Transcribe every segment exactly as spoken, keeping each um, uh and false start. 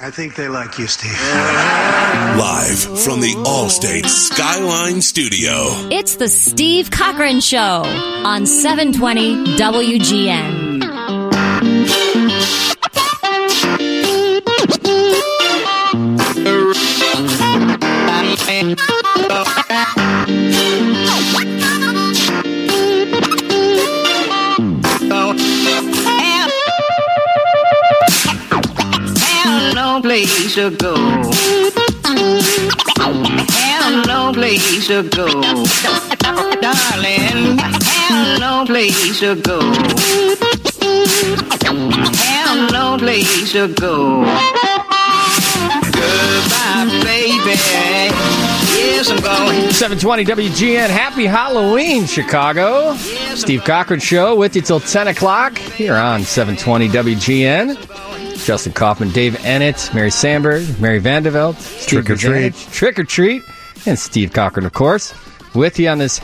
I think they like you, Steve. Live from the Allstate Skyline Studio. It's the Steve Cochran Show on seven twenty W G N. No place to go. Have no place to go. Darling, have no place to go. Have no place to go. Goodbye, baby. Yes, I'm going. seven twenty W G N. Happy Halloween, Chicago. Steve Cochran Show with you till ten o'clock here on seven twenty W G N. Justin Kaufman, Dave Ennett, Mary Sandberg, Mary Vandeveld, Steve Trick or Treat. Trick or Treat, and Steve Cochran, of course, with you on this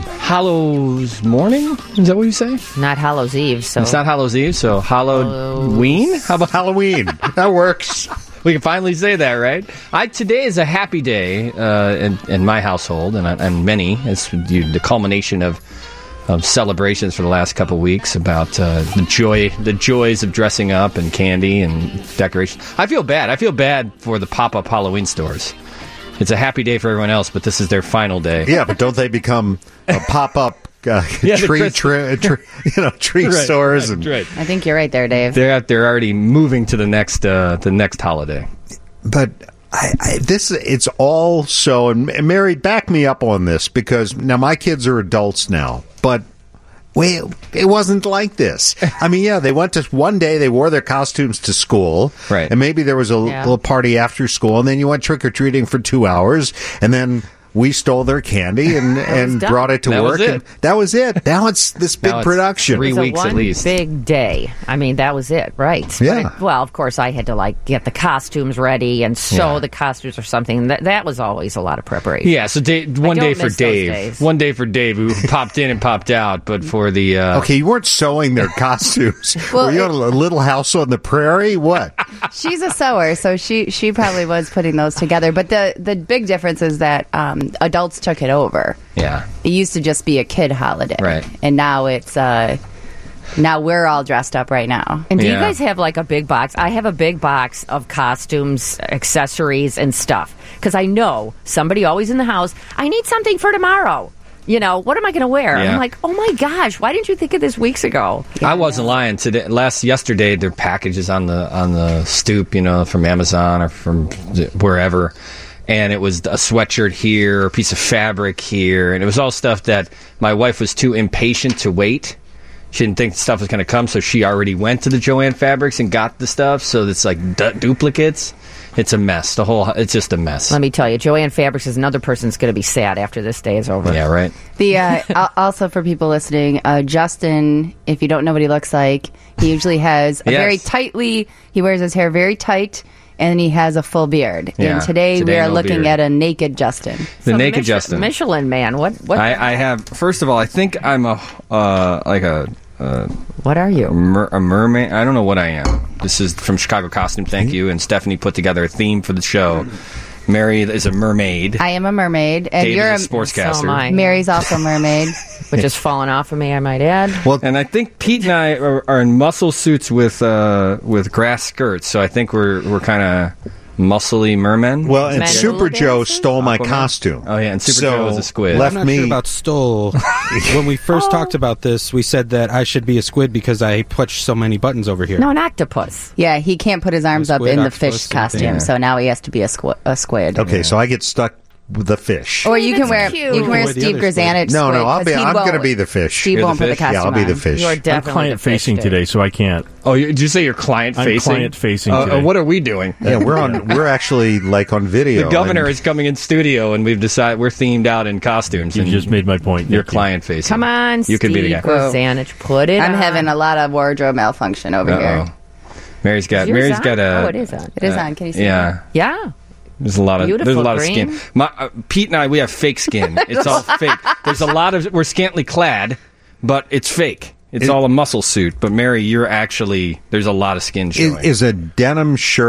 Hallows morning. Is that what you say? Not Hallows Eve. So it's not Hallows Eve, so Halloween? How about Halloween? That works. We can finally say that, right? I Today is a happy day uh, in, in my household, and, and many. It's the culmination of Of celebrations for the last couple weeks about uh, the joy, the joys of dressing up and candy and decoration. I feel bad. I feel bad for the pop-up Halloween stores. It's a happy day for everyone else, but this is their final day. Yeah, but don't they become a pop-up uh, yeah, tree, tree, tree, you know, tree right, stores? Right, and right. I think you're right there, Dave. They're out, they're already moving to the next uh, the next holiday. But I, I, this it's all so. And Mary, back me up on this, because now my kids are adults now. But wait, it wasn't like this. I mean, yeah, they went to one day, they wore their costumes to school. Right. And maybe there was a Yeah. little party after school, and then you went trick-or-treating for two hours, and then we stole their candy and, and done. brought it to That was work. it. And that was it. Now it's this big Now it's production. three It was a weeks one at least. big day. I mean, that was it, right? Yeah. But it- well, of course, I had to like get the costumes ready and sew Yeah. the costumes or something. That that was always a lot of preparation. Yeah, so Dave, one don't day for miss those Dave. days. One day for Dave, who popped in and popped out, but for the... Uh, Okay, you weren't sewing their costumes. Well, Were you it- on a little house on the prairie? What? She's a sewer, so she she probably was putting those together. But the the big difference is that um, adults took it over. Yeah. It used to just be a kid holiday, Right. And now it's uh, now we're all dressed up right now. And do you Yeah. guys have like a big box? I have a big box of costumes, accessories, and stuff. Because I know somebody always in the house, I need something for tomorrow. You know, what am I going to wear? Yeah. I'm like, oh my gosh, why didn't you think of this weeks ago? I wasn't lying. Today, last yesterday, their packages on the on the stoop, you know, from Amazon or from wherever, and it was a sweatshirt here, a piece of fabric here, and it was all stuff that my wife was too impatient to wait. She didn't think the stuff was going to come, so she already went to the Joann Fabrics and got the stuff. So it's like du- duplicates. It's a mess. The whole it's just a mess. Let me tell you, Joann Fabrics is another person's going to be sad after this day is over. Yeah, right. The uh, al- also for people listening, uh, Justin, if you don't know what he looks like, he usually has a Yes. very tightly. He wears his hair very tight, and he has a full beard. Yeah, and today, today we are no looking beard. at a naked Justin. The So naked Mich- Justin. Michelin man. What? What? I, I have. First of all, I think I'm a uh, like a. Uh, what are you? mer- a mermaid. I don't know what I am. This is from Chicago Costume. Thank you. And Stephanie put together a theme for the show. Mary is a mermaid. I am a mermaid, and Dave you're is a a sportscaster. So am I. Mary's also a mermaid. Which has fallen off of me, I might add. Well, and I think Pete and I are, are in muscle suits with uh, with grass skirts. So I think we're we're kind of muscly mermen. Well, and Men Super hula Joe dancers? stole my Aquaman? costume. Oh, yeah, and Super So, Joe was a squid. Left I'm not me. sure about stole. When we first talked about this, we said that I should be a squid because I push so many buttons over here. No, an octopus. Yeah, he can't put his arms A up squid, in the octopus, fish same costume, thing. so now he has to be a, squ- a squid. Okay, so I get stuck with the fish. Or you can That's wear cute. you can wear Wear the Steve other squid. Grzanich. No, no, squid, I'll 'cause be. he I'm won't- going to be the fish. Steve You're the won't put the fish? costume Yeah, I'll be the on. fish. You're I'm definitely client the fish facing dude. today, so I can't. Oh, you, did you say you're client I'm facing? client facing Uh, today. uh, what are we doing? Yeah, we're on. We're actually like on video. The governor and- is coming in studio, and we've decided we're themed out in costumes. You and just made my point. You're Thank you. client facing. Come on, you Steve could be the guy. Grzanich, put it I'm on. having a lot of wardrobe malfunction over Uh-oh. here. Mary's got. Is yours Mary's on? got a. Oh, it is on. It is uh, on. Can you see Yeah. Yeah. There's a lot of Beautiful there's a lot green. of skin. My, uh, Pete and I, we have fake skin. It's all fake. There's a lot of we're scantily clad, but it's fake. It's It- all a muscle suit. But Mary, you're actually there's a lot of skin Is, showing. is a denim shirt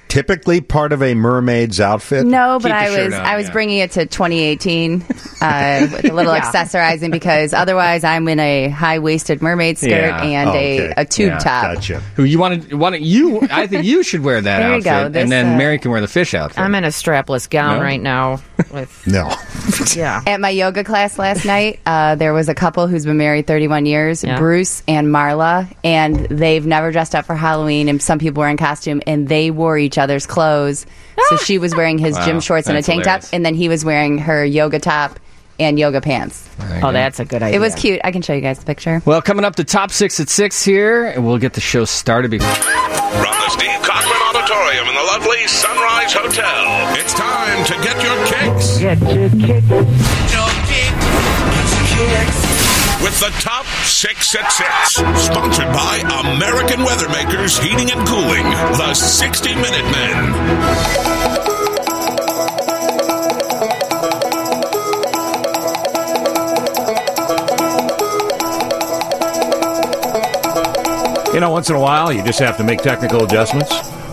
typically part of a mermaid's outfit? No, but Keep the I shirt was on, I was yeah. bringing it to twenty eighteen uh, with a little Yeah. accessorizing because otherwise I'm in a high waisted mermaid skirt Yeah. and Oh, okay. a, a tube Yeah, top. Gotcha. Who you want to? Want you? I think you should wear that There you outfit, go. This, and then uh, Mary can wear the fish outfit. I'm in a strapless gown No? right now. With No. yeah. At my yoga class last night, uh, there was a couple who's been married thirty-one years, Yeah. Bruce and Marla, and they've never dressed up for Halloween, and some people were in costume, and they wore each other's clothes. So she was wearing his Wow, gym shorts and a that's tank hilarious. top, and then he was wearing her yoga top and yoga pants. There you Oh, go. that's a good idea. It was cute. I can show you guys the picture. Well, coming up, the top six at six here, and we'll get the show started. Before- From the Steve Cochran Auditorium in the lovely Sunrise Hotel, it's time to get your kicks. Get your kick. With the top six at six, sponsored by American Weathermakers Heating and Cooling, the sixty minute Men. You know, once in a while, you just have to make technical adjustments.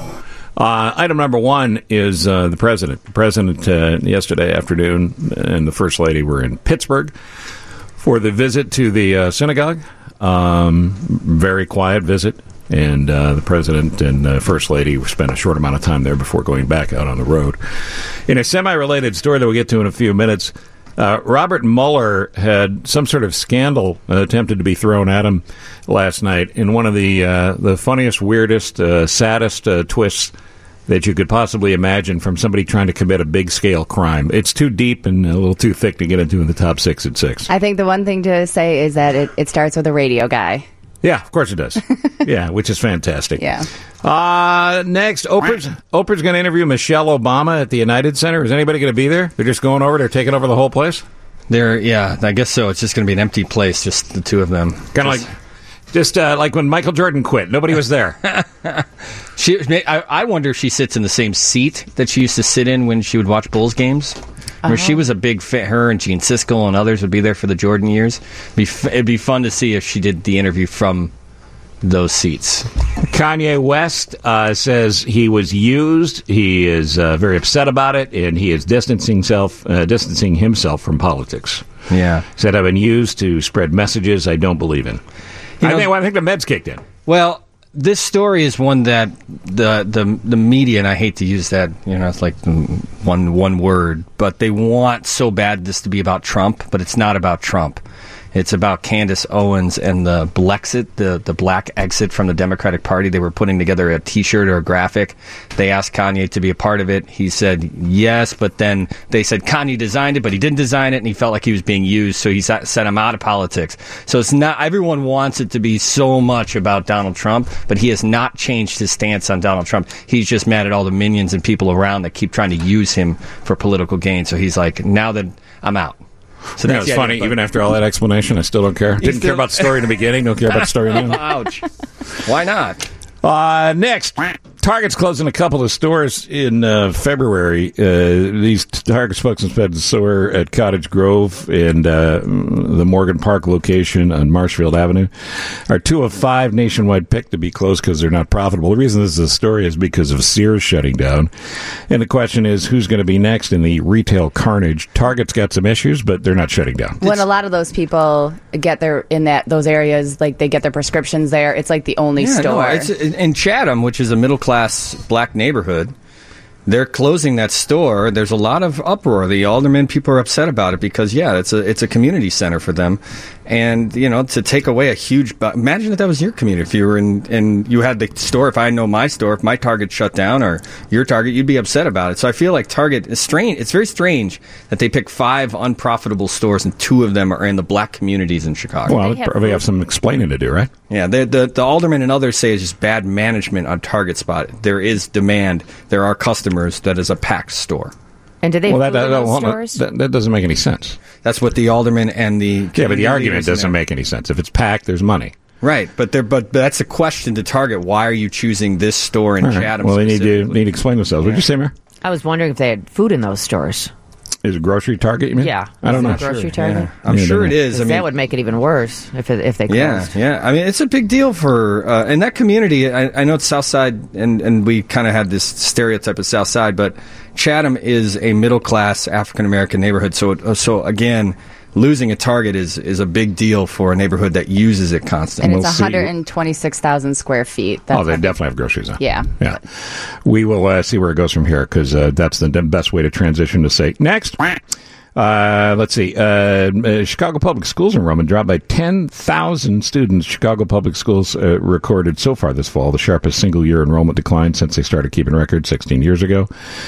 Uh, item number one is uh, the president. The president uh, yesterday afternoon and the first lady were in Pittsburgh for the visit to the uh, synagogue. Um, very quiet visit. And uh, the president and uh, first lady spent a short amount of time there before going back out on the road. In a semi-related story that we'll get to in a few minutes, Uh, Robert Mueller had some sort of scandal uh, attempted to be thrown at him last night in one of the uh, the funniest, weirdest, uh, saddest uh, twists that you could possibly imagine from somebody trying to commit a big-scale crime. It's too deep and a little too thick to get into in the top six at six. I think the one thing to say is that it, it starts with a radio guy. Yeah, of course it does. Yeah, which is fantastic. Yeah. Uh, next, Oprah's, Oprah's going to interview Michelle Obama at the United Center. Is anybody going to be there? They're just going over, they're taking over the whole place? There, yeah, I guess so. It's just going to be an empty place, just the two of them. Kind of like, just uh, like when Michael Jordan quit. Nobody was there. She, I, I wonder if she sits in the same seat that she used to sit in when she would watch Bulls games. Where she was a big fan. Her and Gene Siskel and others would be there for the Jordan years. Be f- it'd be fun to see if she did the interview from those seats. Kanye West uh, says he was used. He is uh, very upset about it, and he is distancing himself, uh, distancing himself from politics. Yeah. Said, I've been used to spread messages I don't believe in. You I, know- think, well, I think the meds kicked in. Well, this story is one that the the the media, and I hate to use that, you know, it's like one one word, but they want so bad this to be about Trump, but it's not about Trump. It's about Candace Owens and the Blexit, the, the black exit from the Democratic Party. They were putting together a T-shirt or a graphic. They asked Kanye to be a part of it. He said yes, but then they said Kanye designed it, but he didn't design it, and he felt like he was being used, so he sa- said, I'm out of politics. So it's not, everyone wants it to be so much about Donald Trump, but he has not changed his stance on Donald Trump. He's just mad at all the minions and people around that keep trying to use him for political gain. So he's like, now that I'm out. So Yeah, that's it's the funny. idea, but- Even after all that explanation, I still don't care. Didn't care still- about the story in the beginning. Don't care about the story now. Ouch. Why not? Uh, next, Target's closing a couple of stores in uh, February. Uh, these Target spokesman said the store at Cottage Grove and uh, the Morgan Park location on Marshfield Avenue are two of five nationwide picked to be closed because they're not profitable. The reason this is a story is because of Sears shutting down. And the question is, who's going to be next in the retail carnage? Target's got some issues, but they're not shutting down. When a lot of those people get their in that those areas, like they get their prescriptions there, it's like the only Yeah, store. no, it's in Chatham, which is a middle class black neighborhood. They're closing that store. There's a lot of uproar. The aldermen, people are upset about it because, yeah, it's a it's a community center for them, and you know, to take away a huge. Imagine if that was your community. If you were in and you had the store. If I know my store, if my Target shut down or your Target, you'd be upset about it. So I feel like Target is strange. It's very strange that they pick five unprofitable stores and two of them are in the black communities in Chicago. Well, They they have probably food. have some explaining to do, right? Yeah, the, the the aldermen and others say it's just bad management on Target spot. There is demand. There are customers. That is a packed store. And do they Well, have that, food that, in those hold on. stores? that, that doesn't make any sense. That's what the aldermen and the Yeah, but community the argument leaders in doesn't there- make any sense. If it's packed, there's money. right. But there, but that's a question to Target. Why are you choosing this store in All right. Chatham? Well, they need to specifically? need to explain themselves. Would you say, Mayor? I was wondering if they had food in those stores. Is it grocery Target, you mean? Yeah. I don't Is know. it a grocery Target? Yeah. I'm Yeah, sure they- it is. I mean, that would make it even worse if it, if they yeah, closed. yeah. I mean, it's a big deal for uh, in that community. I, I know it's South Side, and, and we kind of had this stereotype of South Side, but Chatham is a middle class African American neighborhood. So, it, so again, losing a Target is is a big deal for a neighborhood that uses it constantly. And it's We'll see. one hundred twenty-six thousand square feet. That's Oh, they what- definitely have groceries. Huh? Yeah. Yeah. We will uh, see where it goes from here because uh, that's the d- best way to transition to say next. Uh, let's see. Uh, uh, Chicago Public Schools enrollment dropped by ten thousand students. Chicago Public Schools uh, recorded so far this fall the sharpest single-year enrollment decline since they started keeping records sixteen years ago.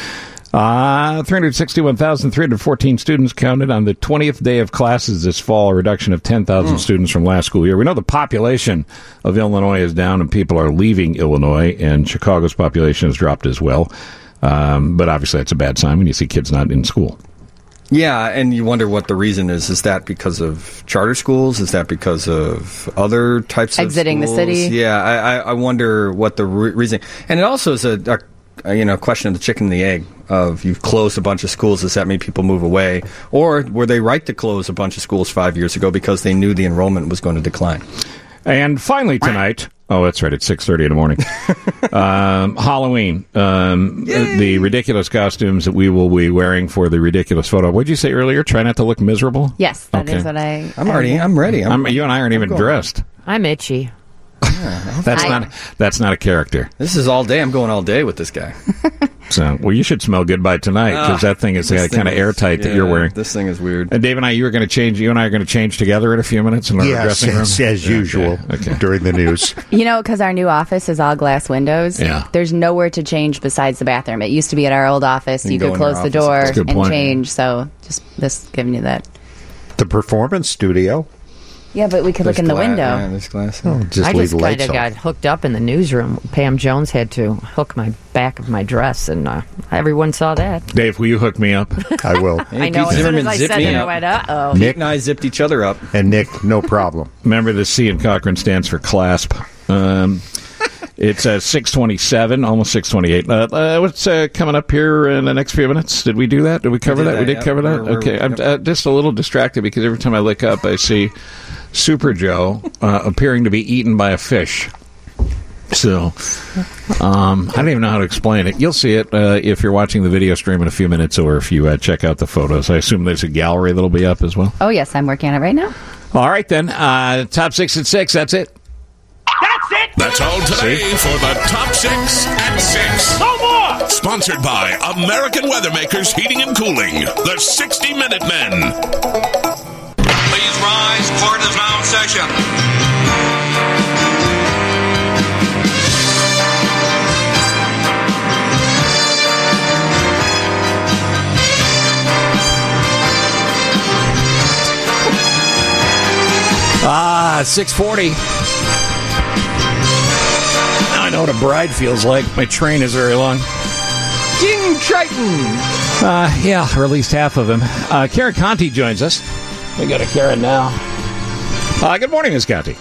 Uh, three hundred sixty-one thousand three hundred fourteen students counted on the twentieth day of classes this fall, a reduction of ten thousand mm. students from last school year. We know the population of Illinois is down and people are leaving Illinois, and Chicago's population has dropped as well. Um, but obviously that's a bad sign when you see kids not in school. Yeah, and you wonder what the reason is. Is that because of charter schools? Is that because of other types of Exiting the schools? city? Yeah, I, I, I wonder what the re- reason. And it also is a, a, a you know question of the chicken and the egg. Of you've closed a bunch of schools. Does that mean people move away, or were they right to close a bunch of schools five years ago because they knew the enrollment was going to decline? And finally tonight, oh, that's right, it's six thirty in the morning, um, Halloween, um, uh, the ridiculous costumes that we will be wearing for the ridiculous photo. What did you say earlier? Try not to look miserable? Yes, that is Okay. what I... I'm already. I'm ready. I'm, I'm, you and I aren't even going. dressed. I'm itchy. That's I- not that's not a character. This is all day. I'm going all day with this guy. So, well, you should smell good by tonight because that thing is uh, This kind of thing is- airtight that yeah, you're wearing. This thing is weird. And Dave and I, you were going to change. You and I are going to change together in a few minutes in our Yes, dressing room. as, as Okay, usual Okay. during the news. You know, because our new office is all glass windows. Yeah. There's nowhere to change besides the bathroom. It used to be at our old office. You You, can could go in close your the office. door That's a good and point. change. So just this giving you that. The performance studio. Yeah, but we could There's look in the gla- window. Yeah, there's glass. Oh, just I leave just the kind lights of on. got hooked up in the newsroom. Pam Jones had to hook my back of my dress, and uh, everyone saw that. Dave, will you hook me up? I will. Hey, I know. Pete As soon Zimmerman as I zipped said me that, I up. went, uh-oh. Nick and I zipped each other up. and Nick, no problem. Remember, the C in Cochrane stands for clasp. Um, it's uh, six twenty-seven, almost six twenty-eight. Uh, uh, what's uh, coming up here in the next few minutes? Did we do that? Did we cover did that? We that, did yeah. cover that? We're- we're- okay. I'm yep. uh, just a little distracted because every time I look up, I see Super Joe uh, appearing to be eaten by a fish. So, um, I don't even know how to explain it. You'll see it uh, if you're watching the video stream in a few minutes or if you uh, check out the photos. I assume there's a gallery that'll be up as well. Oh, yes, I'm working on it right now. All right, then. Uh, top six at six. That's it. That's all today for the Top Six at Six. No more! Sponsored by American Weathermakers Heating and Cooling, the sixty minute Men. Please rise. Court is now in session. Ah, six forty. Now I know what a bride feels like. My train is very long. King Triton. Uh, yeah, or at least half of him. Uh, Karen Conti joins us. We go to Karen now. Uh, good morning, Miss Conti.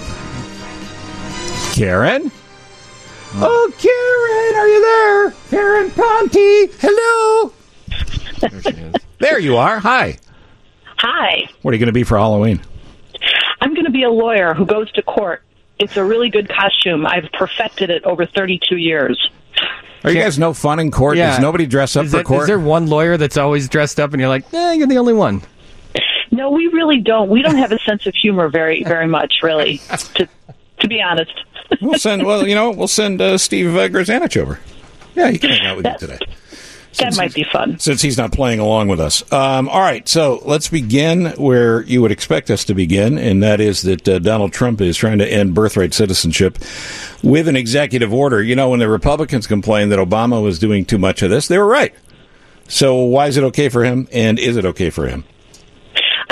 Karen? Oh, Karen, are you there? Karen Conti, hello. There she is. There you are. Hi. Hi. What are you going to be for Halloween? I'm going to be a lawyer who goes to court. It's a really good costume. I've perfected it over thirty-two years. Are you guys no fun in court? Yeah. Does nobody dress up Is, for that, court? is there one lawyer that's always dressed up and you're like, eh, you're the only one? No, we really don't. We don't have a sense of humor very, very much, really, to to be honest. We'll send. Well, you know, we'll send uh, Steve uh, Grzanich over. Yeah, he can hang out with you today. That might be fun. Since he's not playing along with us. Um, all right, so let's begin where you would expect us to begin, and that is that uh, Donald Trump is trying to end birthright citizenship with an executive order. You know, when the Republicans complained that Obama was doing too much of this, they were right. So why is it okay for him, and is it okay for him? I, I just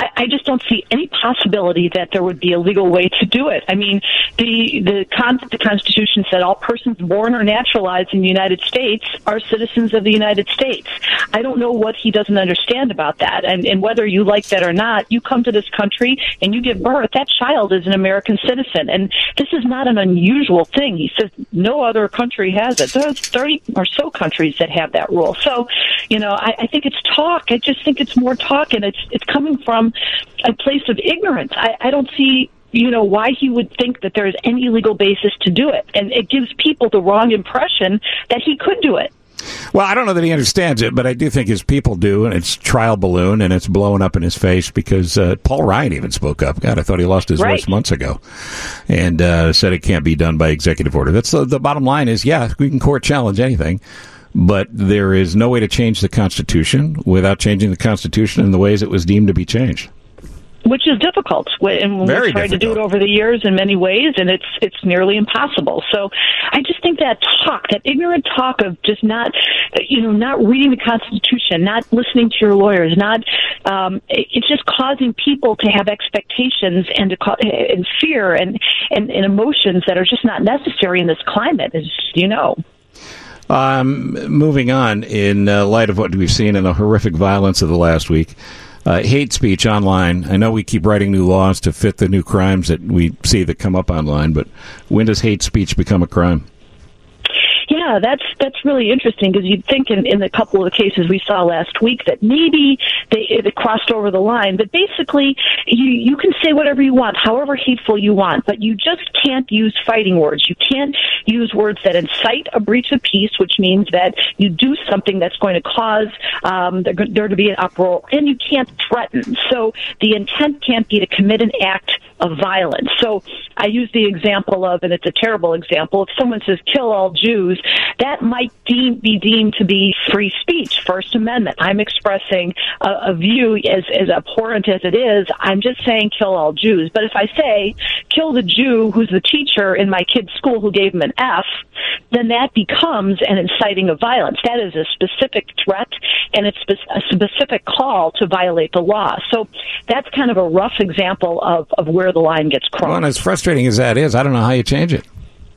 just don't see any possibility that there would be a legal way to do it. I mean, the the, con- the Constitution said all persons born or naturalized in the United States are citizens of the United States. I don't know what he doesn't understand about that. And, and whether you like that or not, you come to this country and you give birth, that child is an American citizen. And this is not an unusual thing. He says no other country has it. There's thirty or so countries that have that rule. So, you know, I, I think it's talk. I just think it's more talk, and it's it's coming from a place of ignorance. I, I don't see, you know, why he would think that there is any legal basis to do it. And it gives people the wrong impression that he could do it. Well, I don't know that he understands it, but I do think his people do, and it's trial balloon, and it's blowing up in his face because uh, Paul Ryan even spoke up. God, I thought he lost his right. voice months ago, and uh, said it can't be done by executive order. That's the, the bottom line is, yeah, we can court challenge anything, but there is no way to change the Constitution without changing the Constitution in the ways it was deemed to be changed. Which is difficult, and Very we've tried difficult. to do it over the years in many ways, and it's it's nearly impossible. So, I just think that talk, that ignorant talk of just not, you know, not reading the Constitution, not listening to your lawyers, not, um, it's just causing people to have expectations and to ca- and fear and, and and emotions that are just not necessary in this climate, as you know. Um, moving on, in uh, light of what we've seen in the horrific violence of the last week. Uh, hate speech online. I know we keep writing new laws to fit the new crimes that we see that come up online, but when does hate speech become a crime? Yeah, that's that's really interesting because you'd think in, in a couple of the cases we saw last week that maybe they it crossed over the line. But basically, you you can say whatever you want, however hateful you want, but you just can't use fighting words. You can't use words that incite a breach of peace, which means that you do something that's going to cause um, there, there to be an uproar, and you can't threaten. So the intent can't be to commit an act of violence. So I use the example of, and it's a terrible example, if someone says kill all Jews, that might deem, be deemed to be free speech, First Amendment. I'm expressing a, a view as, as abhorrent as it is. I'm just saying kill all Jews. But if I say kill the Jew who's the teacher in my kid's school who gave him an F, then that becomes an inciting of violence. That is a specific threat, and it's a specific call to violate the law. So that's kind of a rough example of, of where the line gets crossed. Well, and as frustrating as that is, I don't know how you change it.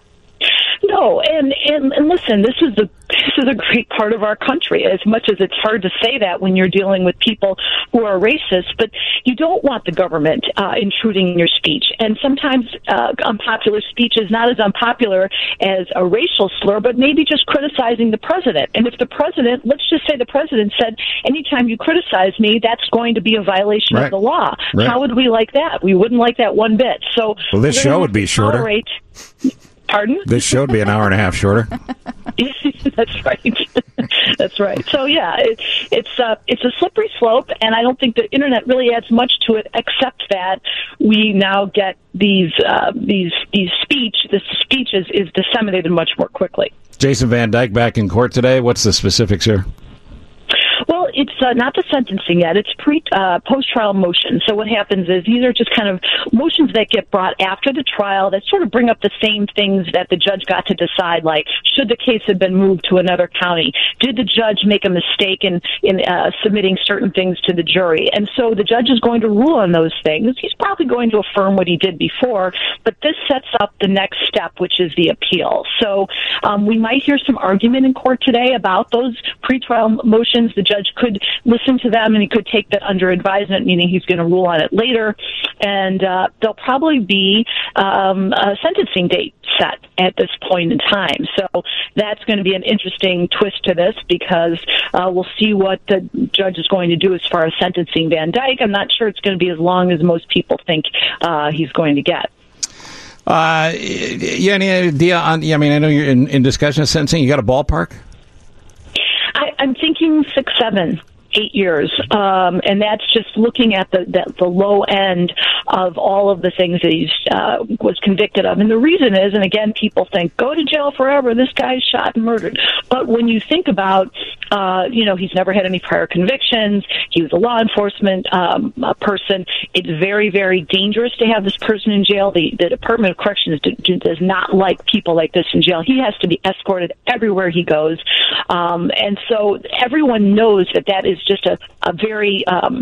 No, and, and, and listen, this is the this is a great part of our country, as much as it's hard to say that when you're dealing with people who are racist, but you don't want the government uh, intruding in your speech. And sometimes uh, unpopular speech is not as unpopular as a racial slur, but maybe just criticizing the president. And if the president, let's just say the president said, anytime you criticize me, that's going to be a violation Right. of the law. Right. How would we like that? We wouldn't like that one bit. So Well, this we're show gonna would be have to shorter. tolerate- Pardon? This show would be an hour and a half shorter. That's right. That's right. So yeah, it, it's uh, it's a slippery slope, and I don't think the internet really adds much to it, except that we now get these uh, these these speech. This speech is, is disseminated much more quickly. Jason Van Dyke back in court today. What's the specifics here? Well, it's uh, not the sentencing yet. It's pre uh, post-trial motions. So what happens is these are just kind of motions that get brought after the trial that sort of bring up the same things that the judge got to decide, like should the case have been moved to another county? Did the judge make a mistake in, in uh, submitting certain things to the jury? And so the judge is going to rule on those things. He's probably going to affirm what he did before, but this sets up the next step, which is the appeal. So um, we might hear some argument in court today about those pretrial motions. The judge could listen to them, and he could take that under advisement, meaning he's going to rule on it later. And uh, there'll probably be um, a sentencing date set at this point in time. So that's going to be an interesting twist to this, because uh, we'll see what the judge is going to do as far as sentencing Van Dyke. I'm not sure it's going to be as long as most people think uh, he's going to get. Uh, yeah, any idea on? I mean, I know you're in, in discussion of sentencing. You got a ballpark? I, I'm thinking six, seven, eight years, um, and that's just looking at the, the the low end of all of the things that he uh, was convicted of. And the reason is, and again, people think, go to jail forever, this guy's shot and murdered. But when you think about, uh, you know, he's never had any prior convictions, he was a law enforcement um, a person, it's very, very dangerous to have this person in jail. The, the Department of Corrections do, do, does not like people like this in jail. He has to be escorted everywhere he goes. Um, and so everyone knows that that is just a, a very um, a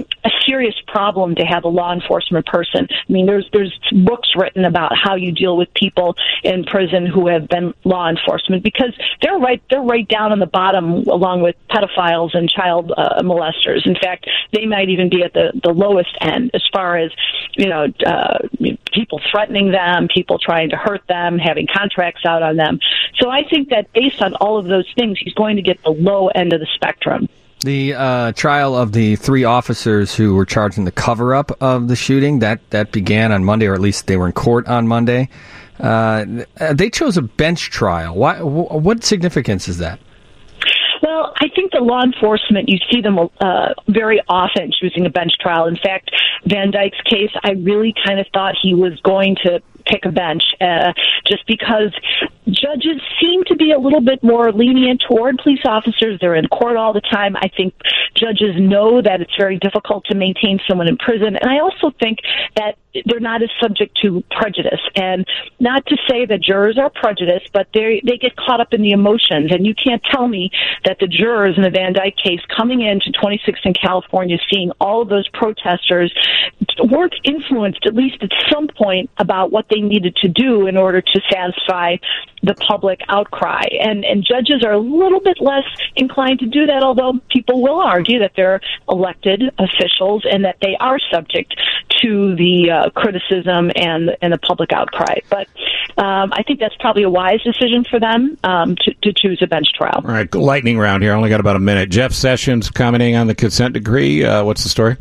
serious problem to have a law enforcement person. I mean, there's there's books written about how you deal with people in prison who have been law enforcement, because they're right they're right down on the bottom along with pedophiles and child uh, molesters. In fact, they might even be at the, the lowest end as far as, you know, uh, people threatening them, people trying to hurt them, having contracts out on them. So I think that based on all of those things, he's going to get the low end of the spectrum. The uh, trial of the three officers who were charged in the cover-up of the shooting, that, that began on Monday, or at least they were in court on Monday. Uh, they chose a bench trial. Why, what significance is that? Well, I think the law enforcement, you see them uh, very often choosing a bench trial. In fact, Van Dyke's case, I really kind of thought he was going to pick a bench uh, just because judges seem to be a little bit more lenient toward police officers. They're in court all the time. I think judges know that it's very difficult to maintain someone in prison. And I also think that they're not as subject to prejudice. And not to say that jurors are prejudiced, but they they get caught up in the emotions. And you can't tell me that the jurors in the Van Dyke case coming into twenty-sixth in California, seeing all of those protesters, weren't influenced, at least at some point, about what they needed to do in order to satisfy the public outcry. And, and judges are a little bit less inclined to do that, although people will argue that they're elected officials and that they are subject to the uh, criticism and, and the public outcry. But um, I think that's probably a wise decision for them um, to, to choose a bench trial. All right, lightning round here. I only got about a minute. Jeff Sessions commenting on the consent decree. Uh, what's the story?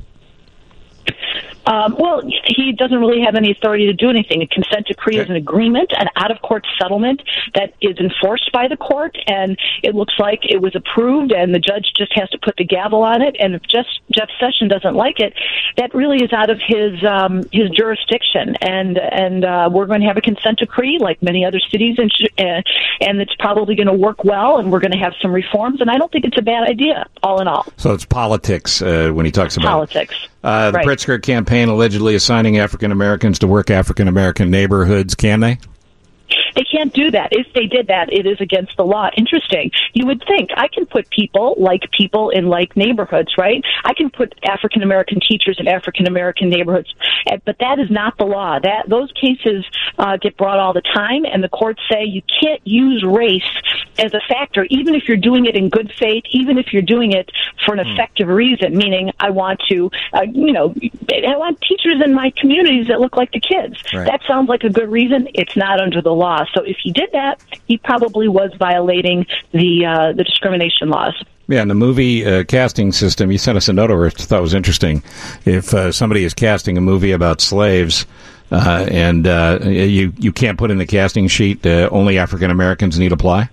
Um, well, he doesn't really have any authority to do anything. A consent decree is an agreement, an out-of-court settlement that is enforced by the court, and it looks like it was approved, and the judge just has to put the gavel on it. And if just Jeff Sessions doesn't like it, that really is out of his um, his jurisdiction. And and uh, we're going to have a consent decree like many other cities, and sh- uh, and it's probably going to work well, and we're going to have some reforms. And I don't think it's a bad idea, all in all. So it's politics uh, when he talks about politics. Uh, the right. Pritzker campaign allegedly assigning African Americans to work African American neighborhoods. Can they? They can't do that. If they did that, it is against the law. Interesting. You would think I can put people like people in like neighborhoods, right? I can put African American teachers in African American neighborhoods, but that is not the law. That those cases uh, get brought all the time, and the courts say you can't use race as a factor, even if you're doing it in good faith, even if you're doing it for an effective reason. Meaning, I want to, uh, you know, I want teachers in my communities that look like the kids. Right. That sounds like a good reason. It's not under the law. So if he did that, he probably was violating the uh, the discrimination laws. Yeah, in the movie uh, casting system, you sent us a note over it I thought was interesting. If uh, somebody is casting a movie about slaves, uh, and uh, you you can't put in the casting sheet, uh, only African Americans need apply?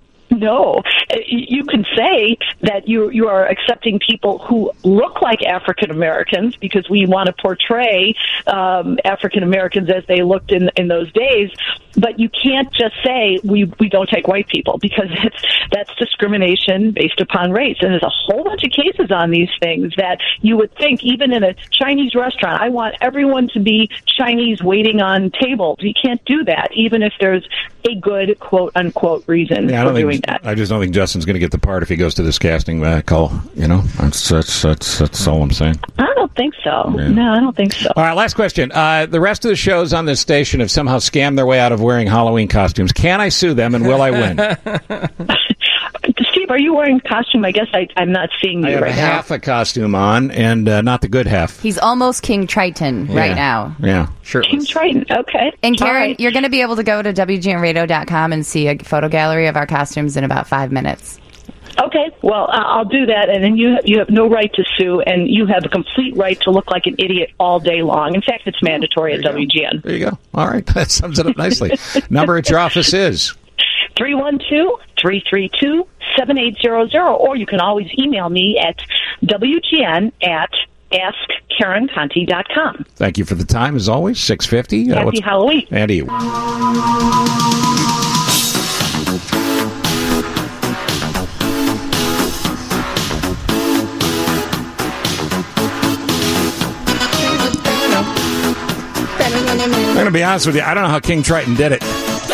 No, you can say that you you are accepting people who look like African Americans because we want to portray um, African Americans as they looked in in those days. But you can't just say we we don't take white people, because it's that's discrimination based upon race. And there's a whole bunch of cases on these things that you would think, even in a Chinese restaurant, I want everyone to be Chinese waiting on tables. You can't do that, even if there's a good quote unquote reason yeah, I for don't doing think, that. I just don't think Justin's going to get the part if he goes to this casting uh, call. You know, that's that's that's, that's all I'm saying. I don't think so. Yeah. No, I don't think so. All right, last question. Uh, the rest of the shows on this station have somehow scammed their way out of wearing Halloween costumes. Can I sue them, and will I win? Steve, are you wearing a costume? I guess I, I'm not seeing you I have right half now. a costume on, and uh, not the good half. He's almost King Triton Yeah. right now. Yeah, sure. King Triton, okay. And All Karen, right. you're going to be able to go to W G N radio dot com and see a photo gallery of our costumes in about five minutes. Okay, well, uh, I'll do that, and then you have, you have no right to sue, and you have a complete right to look like an idiot all day long. In fact, it's mandatory at W G N. There you go. All right, that sums it up nicely. Number at your office is? three one two, three three two, seven eight zero zero, or you can always email me at W G N at ask karen conti dot com. Thank you for the time, as always, six fifty. Happy uh, what's- Halloween. And you. I'm going to be honest with you. I don't know how King Triton did it.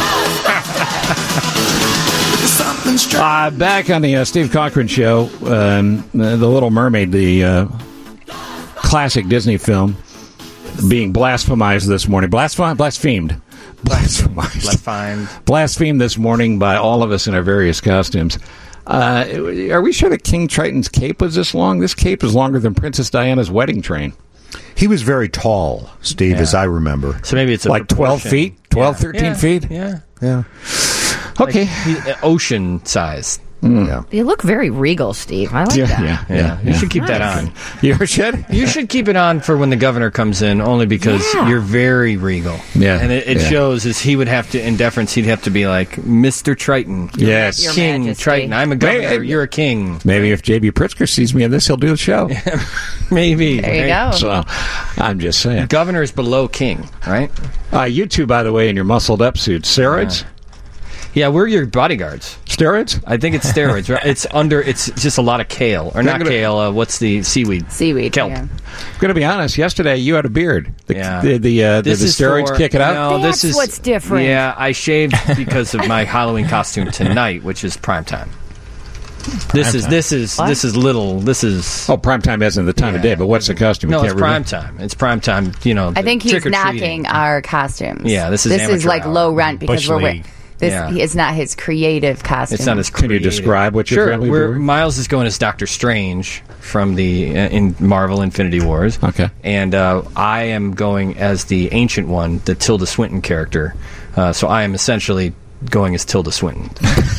Uh, back on the uh, Steve Cochran Show, um, the, the Little Mermaid, the uh, classic classic Disney film being blasphemized this morning. Blasphem- blasphemed. Blasphemized. Blasphemed. Blasphemed this morning by all of us in our various costumes. Uh, are we sure that King Triton's cape was this long? This cape is longer than Princess Diana's wedding train. He was very tall, Steve, Yeah. as I remember. So maybe it's a Like twelve proportion. feet? twelve, Yeah. thirteen Yeah. feet? Yeah. Yeah. Okay. Like, he- uh, ocean size. Yeah. You look very regal, Steve. I like Yeah, that. yeah, Yeah. yeah. You yeah. should keep that Nice. on. You should? You should keep it on for when the governor comes in, only because Yeah. you're very regal. Yeah, And it, it yeah. shows as he would have to, in deference, he'd have to be like, Mister Triton. Yes. Your King Majesty. Triton. I'm a governor. Maybe- You're a king. Maybe if J B. Pritzker sees me in this, he'll do the show. Maybe. There you right? go. So, I'm just saying. Governor is below king, right? Uh, you two, by the way, in your muscled up suits. Steroids? Yeah, we're your bodyguards. Steroids? I think it's steroids. Right? It's under. It's just a lot of kale, or not gonna- kale. Uh, what's the seaweed? Seaweed. Kelp. Yeah. I'm going to be honest. Yesterday, you had a beard. The, Yeah. the, the, uh, did This the is steroids for- kick it out? No, That's this is what's different. Yeah, I shaved because of my Halloween costume tonight, which is prime time. This is this is What? this is little. This is Oh, prime time isn't the time of Yeah. day, but what's the costume? no, You it's can't prime remember? time. It's prime time. You know, I think he's trick-or-treating. knocking our costumes. Yeah, this is this is amateur like hour. low rent because Bush we're wi- League. this. Yeah. He, it's not his creative costume. It's not as Can you creative. describe what your sure, family we're- were? Miles is going as Doctor Strange from the uh, in Marvel Infinity Wars. Okay. And uh, I am going as the Ancient One, the Tilda Swinton character. Uh, so I am essentially going as Tilda Swinton.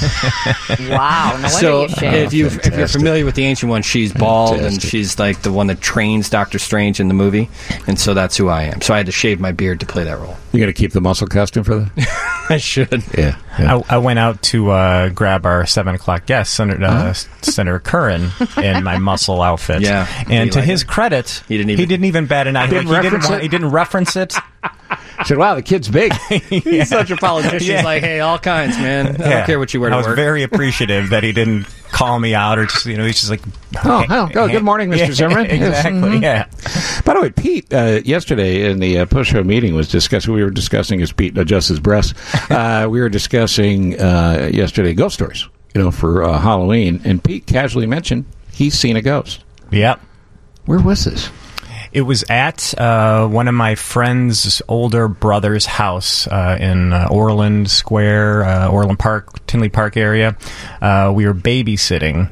Wow. No wonder So you shaved. if you if you're Fantastic. familiar with the Ancient One, she's bald and Fantastic. she's like the one that trains Doctor Strange in the movie, and so that's who I am. So I had to shave my beard to play that role. You going to keep the muscle costume for that? I should. Yeah. I, I went out to uh, grab our seven o'clock guest, Senator, uh, Senator Curran, in my muscle outfit. Yeah. and He to liked his it. credit, He didn't even- he didn't even bat an eye. Didn't Like, he, didn't reference want- it? he didn't reference it. I said, wow, the kid's big. He's such a politician. Yeah. He's like, hey, all kinds, man. I Yeah. don't care what you wear to I was work. very appreciative that he didn't call me out or just, you know, he's just like, Oh, oh, oh, good morning, Mister Yeah, Zimmerman. Yes. Exactly, Mhm. yeah. By the way, Pete, uh, yesterday in the uh, post-show meeting was discussing, we were discussing, as Pete adjusts his breasts, uh, we were discussing uh, yesterday ghost stories, you know, for uh, Halloween, and Pete casually mentioned he's seen a ghost. Yep. Where was this? It was at uh, one of my friend's older brother's house uh, in uh, Orland Square, uh, Orland Park, Tinley Park area. Uh, we were babysitting,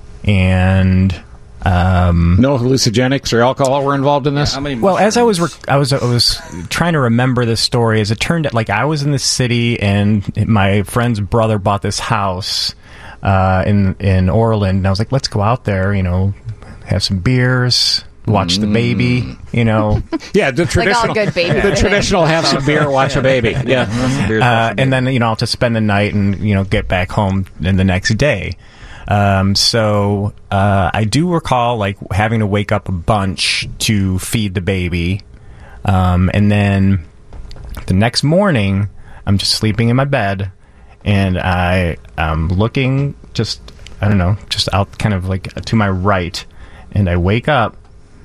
and um, No hallucinogenics or alcohol were involved in this? How many well, as I was mushrooms? rec- I was I was trying to remember this story. As it turned out, like I was in the city, and my friend's brother bought this house uh, in in Orland, and I was like, let's go out there, you know, have some beers. Watch the baby, you know, Yeah, the like traditional. all good baby. the traditional have some beer, watch a baby. Yeah. Beers, uh, and then you know I'll have to spend the night and you know get back home in the next day. Um, so uh, I do recall like having to wake up a bunch to feed the baby, um, and then the next morning I'm just sleeping in my bed, and I am looking just I don't know just out kind of like to my right, and I wake up,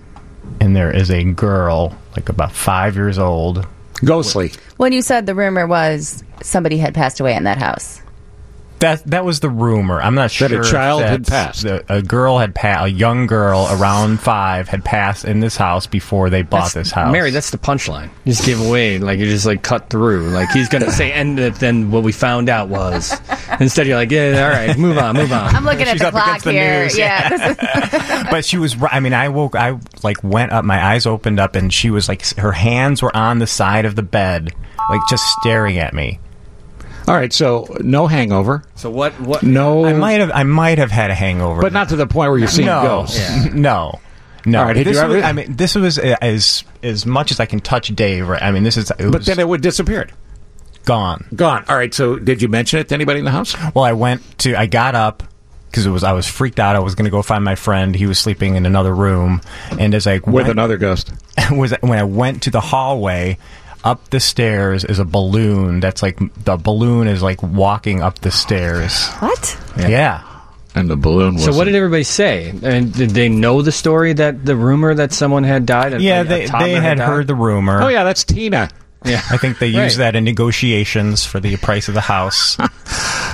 and there is a girl like about five years old. Ghostly. When you said the rumor was somebody had passed away in that house. That that was the rumor. I'm not sure That a child if had that's- passed. the- a girl had passed. A young girl around five had passed in this house before they bought That's- this house. Mary, that's the punchline. You just give away, like you just like cut through. Like he's gonna say, and then what we found out was. Instead, you're like, yeah, all right, move on, move on. I'm looking at She's the up clock against the here. news, Yeah. this is- But she was. ri- I mean, I woke. I like went up. My eyes opened up, and she was like, her hands were on the side of the bed, like just staring at me. All right, so no hangover. So what? What? No. I might have. I might have had a hangover, But not to the point where you're seeing no, ghosts. no, no. All right, did this you ever- was, I mean, this was uh, as as much as I can touch Dave. Right? I mean, this is. It But was then it would disappeared. gone. Gone. All right, so did you mention it to anybody in the house? Well, I went to. I got up because it was. I was freaked out. I was going to go find my friend. He was sleeping in another room, and as I With went, another ghost. was when I went to the hallway. Up the stairs is a balloon. That's like the balloon is like walking up the stairs. What? Yeah. And the balloon was. So what did everybody say? And did they know the story that the rumor that someone had died? Yeah, a they toddler they had died? heard the rumor. Oh, yeah, that's Tina. Yeah, I think they used Right. that in negotiations for the price of the house.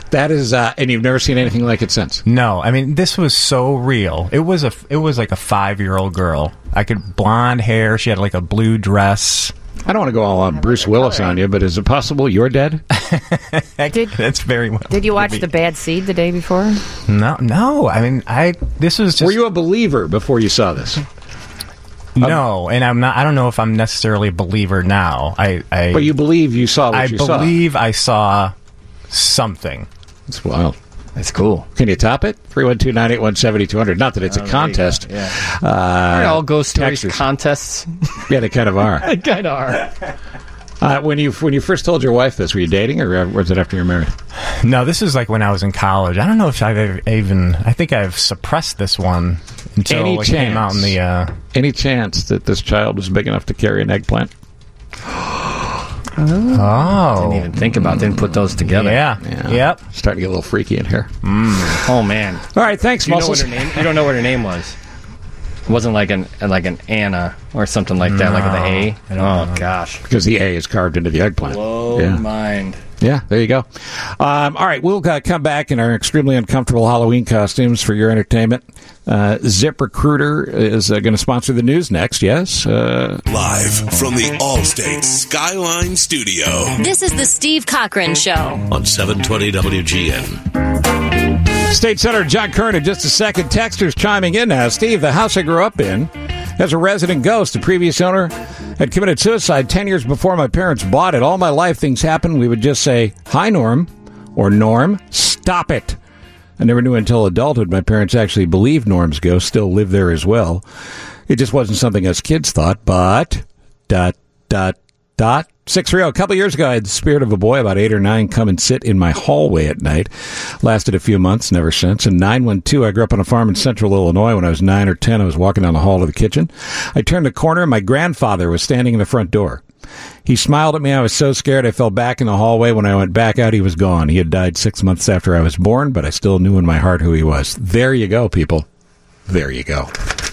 That is, uh, and you've never seen anything like it since. No, I mean this was so real. It was a, it was like a five-year-old girl. I could blonde hair. She had like a blue dress. I don't want to go all on Bruce Willis on you, but is it possible you're dead? Did, That's very well. did you watch The Bad Seed the day before? No, no. I mean, I. This was just. Were you a believer before you saw this? No, and I'm not. I don't know if I'm necessarily a believer now. I. I But you believe you saw what I you saw. believe I saw something. That's wild. That's cool. Can you top it? three one two, nine eight one, seven two zero zero. Not that it's Oh, a there you go. contest. Yeah. Uh, Aren't all ghost stories Texas. contests? Yeah, they kind of are. They kind of are. Uh, when you when you first told your wife this, were you dating, or was it after you were married? No, this is like when I was in college. I don't know if I've ever even. I think I've suppressed this one until Any it chance? came out in the. Uh, Any chance that this child was big enough to carry an eggplant? oh, Didn't even think about. Didn't put those together. yeah. Yeah. Yep. Starting to get a little freaky in here. Oh man. All right, thanks, You know what Muscles. her name? You don't know what her name was. It wasn't like an like an Anna or something like that, like the A. I don't Oh know. gosh. Because the A is carved into the eggplant. Blow Yeah. mind. Yeah, there you go. Um, all right, we'll uh, come back in our extremely uncomfortable Halloween costumes for your entertainment. Uh, ZipRecruiter is uh, going to sponsor the news next, yes? Uh, Live from the Allstate Skyline Studio This is the Steve Cochran Show. on seven twenty W G N. State Senator John Kern in just a second. Texters chiming in now. Steve, the house I grew up in has a resident ghost. The previous owner had committed suicide ten years before my parents bought it. All my life, things happened. We would just say, "Hi, Norm," or "Norm, stop it." I never knew until adulthood my parents actually believed Norm's ghost still lived there as well. It just wasn't something us kids thought, but dot, dot, dot. six three zero. A couple years ago, I had the spirit of a boy about eight or nine come and sit in my hallway at night. Lasted a few months, never since. And nine one two, I grew up on a farm in central Illinois. When I was nine or ten, I was walking down the hall to the kitchen. I turned the corner, and my grandfather was standing in the front door. He smiled at me. I was so scared I fell back in the hallway. When I went back out, he was gone. He had died six months after I was born, but I still knew in my heart who he was. There you go, people. There you go.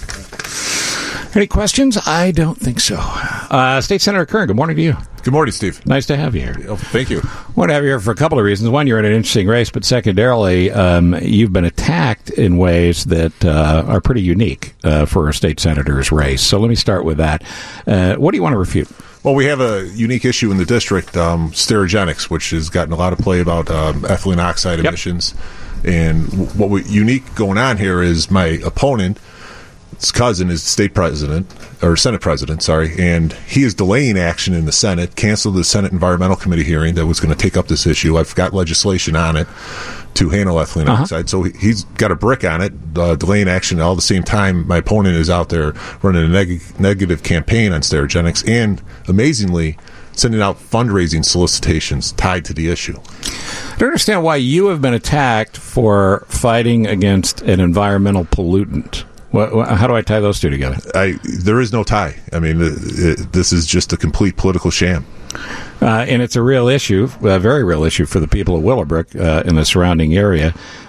Any questions? I don't think so. Uh, State Senator Kern, good morning to you. Good morning, Steve. Nice to have you here. Oh, thank you. I want to have you here for a couple of reasons. One, you're in an interesting race, but secondarily, um, you've been attacked in ways that uh, are pretty unique uh, for a state senator's race. So let me start with that. Uh, what do you want to refute? Well, we have a unique issue in the district, um, Sterigenics, which has gotten a lot of play about um, ethylene oxide Yep. emissions. And w- what we, unique going on here is my opponent, his cousin, is state president, or Senate president, sorry, and he is delaying action in the Senate, canceled the Senate Environmental Committee hearing that was going to take up this issue. I've got legislation on it to handle ethylene Uh-huh. oxide, so he- he's got a brick on it, uh, delaying action. All at the same time, my opponent is out there running a neg- negative campaign on Sterigenics, and amazingly, sending out fundraising solicitations tied to the issue. I don't understand why you have been attacked for fighting against an environmental pollutant. What, what, how do I tie those two together? I there is no tie. I mean, it, it, this is just a complete political sham. Uh, and it's a real issue, a very real issue for the people of Willowbrook uh, in the surrounding area.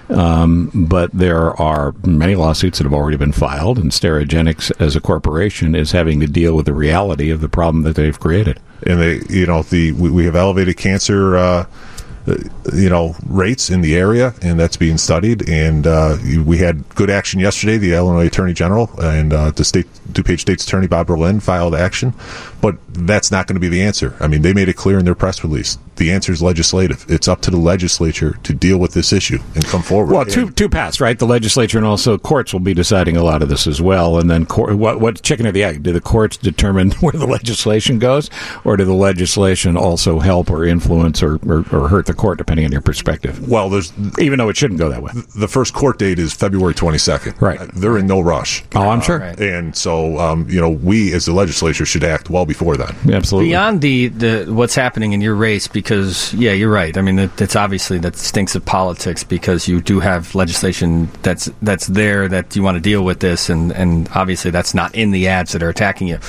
Um, but there are many lawsuits that have already been filed, and Sterigenics as a corporation is having to deal with the reality of the problem that they've created. And they, you know, the we, we have elevated cancer, uh, uh, you know, rates in the area, and that's being studied. And uh, we had good action yesterday. The Illinois Attorney General and uh, the state DuPage State's Attorney Bob Berlin filed action, but that's not going to be the answer. I mean, they made it clear in their press release. The answer is legislative. It's up to the legislature to deal with this issue and come forward. Well, two two paths, right? The legislature and also courts will be deciding a lot of this as well. And then, court, what what chicken or the egg? Do the courts determine where the legislation goes, or do the legislation also help or influence or, or, or hurt the court, depending on your perspective? Well, there's even though it shouldn't go that way. The first court date is February twenty-second. Right. They're in no rush. Oh, I'm sure. And so, um, you know, we as the legislature should act well before that. Absolutely. Beyond the, the what's happening in your race, because yeah, you're right. I mean, it, it's obviously that stinks of politics because you do have legislation that's that's there that you want to deal with this, and, and obviously that's not in the ads that are attacking you.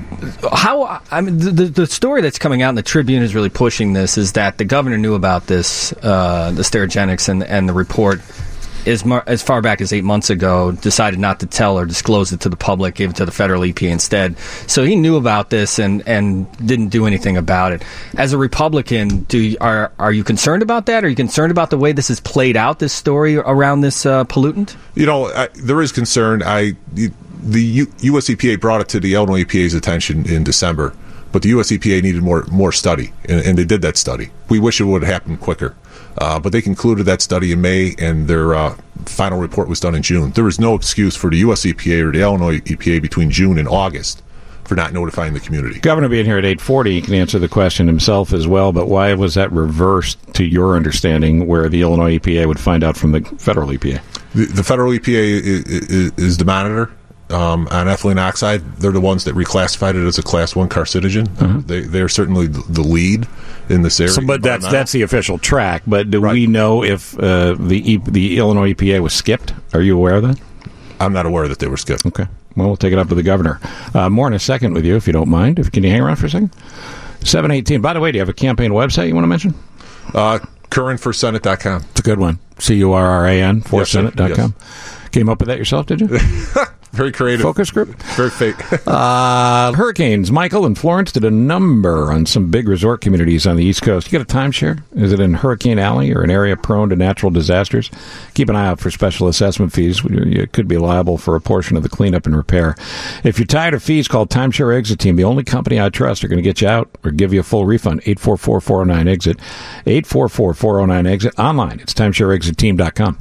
How I mean, the the story that's coming out in the Tribune is really pushing this. Is that the governor knew about this, uh, the Sterigenics and and the report as, mar- as far back as eight months ago, decided not to tell or disclose it to the public, gave it to the federal E P A instead. So he knew about this and, and didn't do anything about it. As a Republican, do you, are are you concerned about that? Are you concerned about the way this has played out, this story around this uh, pollutant? You know, I, there is concern. I the U, U S E P A brought it to the Illinois E P A's attention in December, but the U S E P A needed more more study, and, and they did that study. We wish it would have happened quicker. Uh, but they concluded that study in May, and their uh, final report was done in June. There was no excuse for the U S E P A or the Illinois E P A between June and August for not notifying the community. Governor being here at eight forty, he can answer the question himself as well, but why was that reversed to your understanding where the Illinois E P A would find out from the federal E P A? The, the federal E P A is, is, is the monitor. Um, on ethylene oxide, they're the ones that reclassified it as a class one carcinogen. Uh-huh. They, they're certainly the lead in this area. So, but that's that's the official track. But do right. we know if uh, the e- the Illinois E P A was skipped? Are you aware of that? I'm not aware that they were skipped. Okay. Well, we'll take it up to the governor. Uh, more in a second with you, if you don't mind. If Can you hang around for a second? seven eighteen. By the way, do you have a campaign website you want to mention? Uh, Curran for Senate dot com. It's a good one. C U R R A N for Senate dot com. Yes. Came up with that yourself, did you? Very creative. Focus group? Very fake. uh, hurricanes. Michael and Florence did a number on some big resort communities on the East Coast. You got a timeshare? Is it in Hurricane Alley or an area prone to natural disasters? Keep an eye out for special assessment fees. You could be liable for a portion of the cleanup and repair. If you're tired of fees, call Timeshare Exit Team. The only company I trust are going to get you out or give you a full refund. eight four four, four oh nine, exit. eight four four, four oh nine, exit. Online, it's timeshare exit team dot com.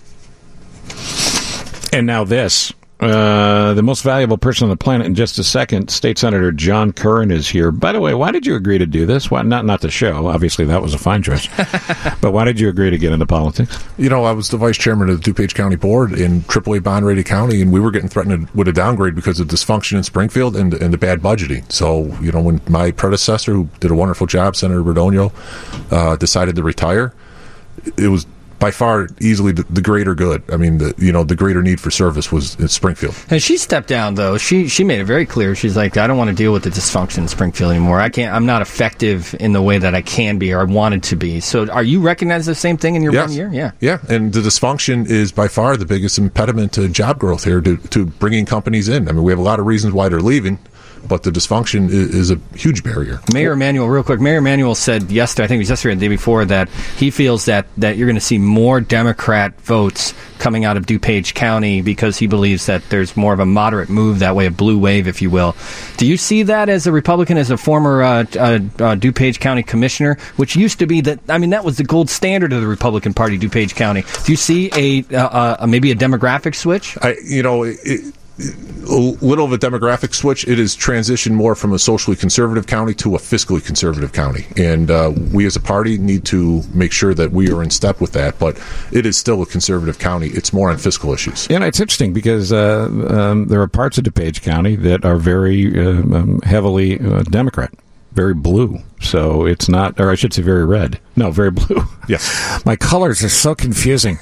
And now this. Uh, the most valuable person on the planet in just a second. State Senator John Curran is here. By the way, why did you agree to do this? Why not not the show? Obviously, that was a fine choice. But why did you agree to get into politics? You know, I was the vice chairman of the DuPage County Board in triple A bond-rated county, and we were getting threatened with a downgrade because of dysfunction in Springfield and, and the bad budgeting. So, you know, when my predecessor, who did a wonderful job, Senator Radonio, uh, decided to retire, it was by far easily the, the greater good. I mean, the you know the greater need for service was in Springfield. And she stepped down, though. She she made it very clear. She's like, I don't want to deal with the dysfunction in Springfield anymore. I can't. I'm not effective in the way that I can be or I wanted to be. So, are you recognizing the same thing in your yes. one year? Yeah, yeah. And the dysfunction is by far the biggest impediment to job growth here, to to bringing companies in. I mean, we have a lot of reasons why they're leaving, but the dysfunction is, is a huge barrier. Mayor Emanuel, real quick, Mayor Emanuel said yesterday, I think it was yesterday and the day before, that he feels that, that you're going to see more Democrat votes coming out of DuPage County because he believes that there's more of a moderate move that way, a blue wave, if you will. Do you see that as a Republican, as a former uh, uh, uh, DuPage County commissioner, which used to be that, I mean, that was the gold standard of the Republican Party, DuPage County. Do you see a uh, uh, maybe a demographic switch? I, you know, it, a little of a demographic switch. It has transitioned more from a socially conservative county to a fiscally conservative county, and uh, we as a party need to make sure that we are in step with that, but it is still a conservative county. It's more on fiscal issues. Yeah, it's interesting because uh, um, there are parts of DuPage County that are very uh, um, heavily uh, Democrat, very blue. So it's not, or I should say very red. No, very blue. Yes. My colors are so confusing.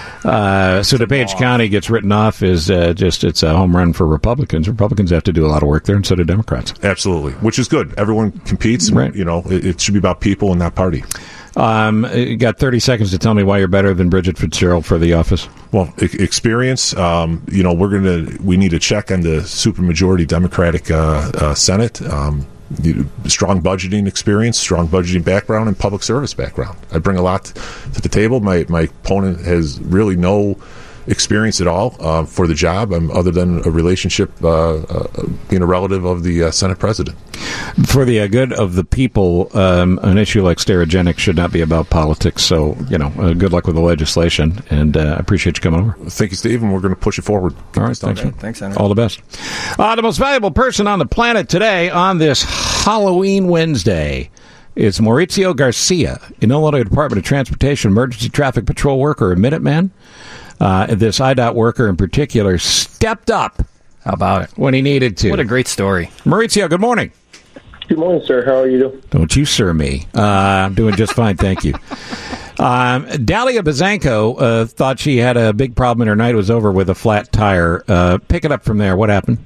Uh, so DuPage County gets written off as uh, just it's a home run for Republicans. Republicans have to do a lot of work there, and so do Democrats. Absolutely, which is good. Everyone competes. And, right. You know, it, it should be about people and not party. Um, you got thirty seconds to tell me why you're better than Bridget Fitzgerald for the office. Well, e- experience. Um, you know, we're gonna we need to check on the supermajority Democratic uh, uh, Senate. Um, strong budgeting experience, strong budgeting background, and public service background. I bring a lot to the table. My my opponent has really no experience at all uh, for the job, um, other than a relationship, uh, uh, being a relative of the uh, Senate president. For the uh, good of the people, um, an issue like Sterigenics should not be about politics. So, you know, uh, good luck with the legislation, and uh, I appreciate you coming over. Thank you, Steve, and we're going to push it forward. All right, thanks. Okay. Thanks, Senator. All the best. Uh, the most valuable person on the planet today on this Halloween Wednesday is Mauricio Garcia, an Illinois Department of Transportation Emergency Traffic Patrol worker, a Minuteman. Uh, this I DOT worker in particular stepped up. How about it? When he needed to. What a great story. Mauricio, good morning. Good morning, sir. How are you doing? Don't you sir me. Uh, I'm doing just fine, thank you. Um, Dalia Bazanko uh, thought she had a big problem and her night was over with a flat tire. Uh, pick it up from there. What happened?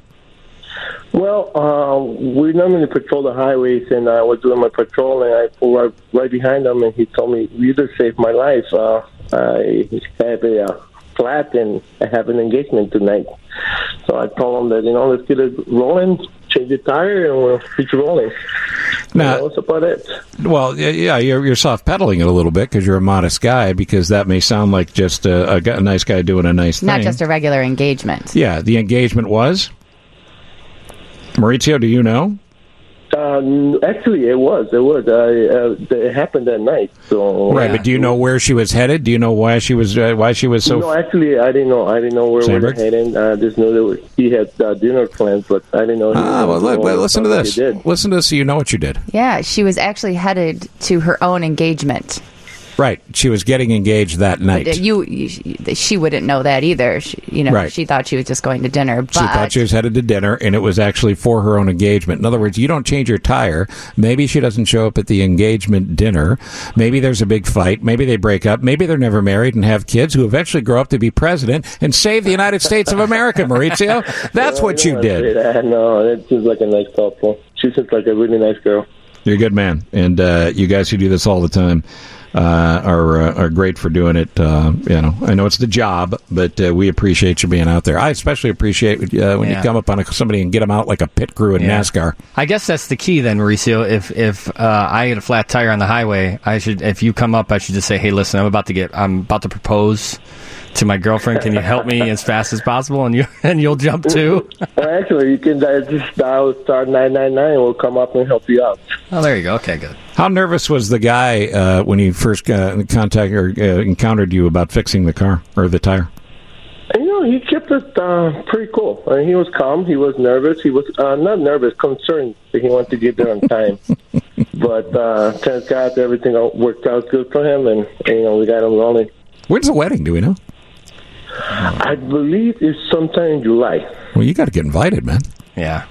Well, uh, we normally patrol the highways, and I was doing my patrol, and I pulled right, right behind him, and he told me, you just saved my life. Uh, I have a uh, flat and I have an engagement tonight. So I told him that, you know, let's get it rolling, change the tire, and we'll keep rolling. Now, that's about it. Well, yeah, you're, you're soft pedaling it a little bit because you're a modest guy, because that may sound like just a, a, a nice guy doing a nice thing. Not just a regular engagement. Yeah, the engagement was? Maurizio, do you know? Um, actually, it was. It was. I, uh, it happened that night. So right, but do you know where she was headed? Do you know why she was uh, why she was so? No, actually, I didn't know. I didn't know where we were Sandberg? heading. I just knew that he had uh, dinner plans, but I didn't know. he Ah, well, was look, going well, listen to what this. he did. Listen to this so you know what you did. Yeah, she was actually headed to her own engagement. Right. She was getting engaged that night. But you, you, she wouldn't know that either. She, you know, Right. she thought she was just going to dinner. But She thought she was headed to dinner, and it was actually for her own engagement. In other words, you don't change your tire. Maybe she doesn't show up at the engagement dinner. Maybe there's a big fight. Maybe they break up. Maybe they're never married and have kids who eventually grow up to be president and save the United States of America, Maurizio. That's No, what I you don't wanna say did. that. No, it seems like a nice couple. She seems like a really nice girl. You're a good man, and uh, you guys who do this all the time uh, are uh, are great for doing it. Uh, you know, I know it's the job, but uh, we appreciate you being out there. I especially appreciate uh, when Yeah. you come up on a, somebody and get them out like a pit crew in Yeah. NASCAR. I guess that's the key then, Mauricio. If if uh, I get a flat tire on the highway, I should. If you come up, I should just say, "Hey, listen, I'm about to get. I'm about to propose to my girlfriend. Can you help me as fast as possible?" And you and you'll jump too. Well, actually, you can uh, just dial star nine nine nine. We'll come up and help you out. Oh, there you go. Okay, good. How nervous was the guy uh, when he first uh, contacted or uh, encountered you about fixing the car or the tire? And, you know, he kept it uh, pretty cool. I mean, he was calm. He was nervous. He was uh, not nervous, concerned that he wanted to get there on time. But uh, thank God everything worked out good for him, and, and you know, we got him rolling. When's the wedding? Do we know? I believe it's sometime in July. Well, you got to get invited, man. Yeah.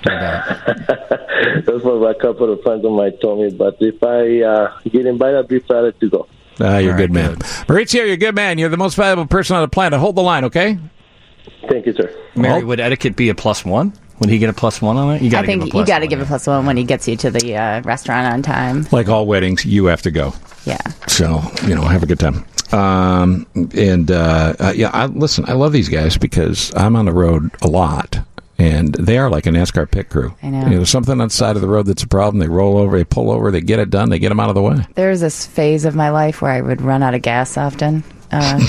That's what a couple of friends of mine told me. But if I uh, get invited, I'll be excited to go. Ah, you're a All good right, man. Maurizio, you're a good man. You're the most valuable person on the planet. Hold the line, okay? Thank you, sir. Mary, would etiquette be a plus one? Would he get a plus one on it? You got I to think give a you plus got to one, give a plus one when he gets you to the uh, restaurant on time. Like all weddings, you have to go. Yeah. So, you know, have a good time. Um, and, uh, uh, yeah, I, listen, I love these guys because I'm on the road a lot. And they are like a NASCAR pit crew. I know. You know, there's something on the side of the road that's a problem. They roll over, they pull over, they get it done, they get them out of the way. There was this phase of my life where I would run out of gas often. Uh,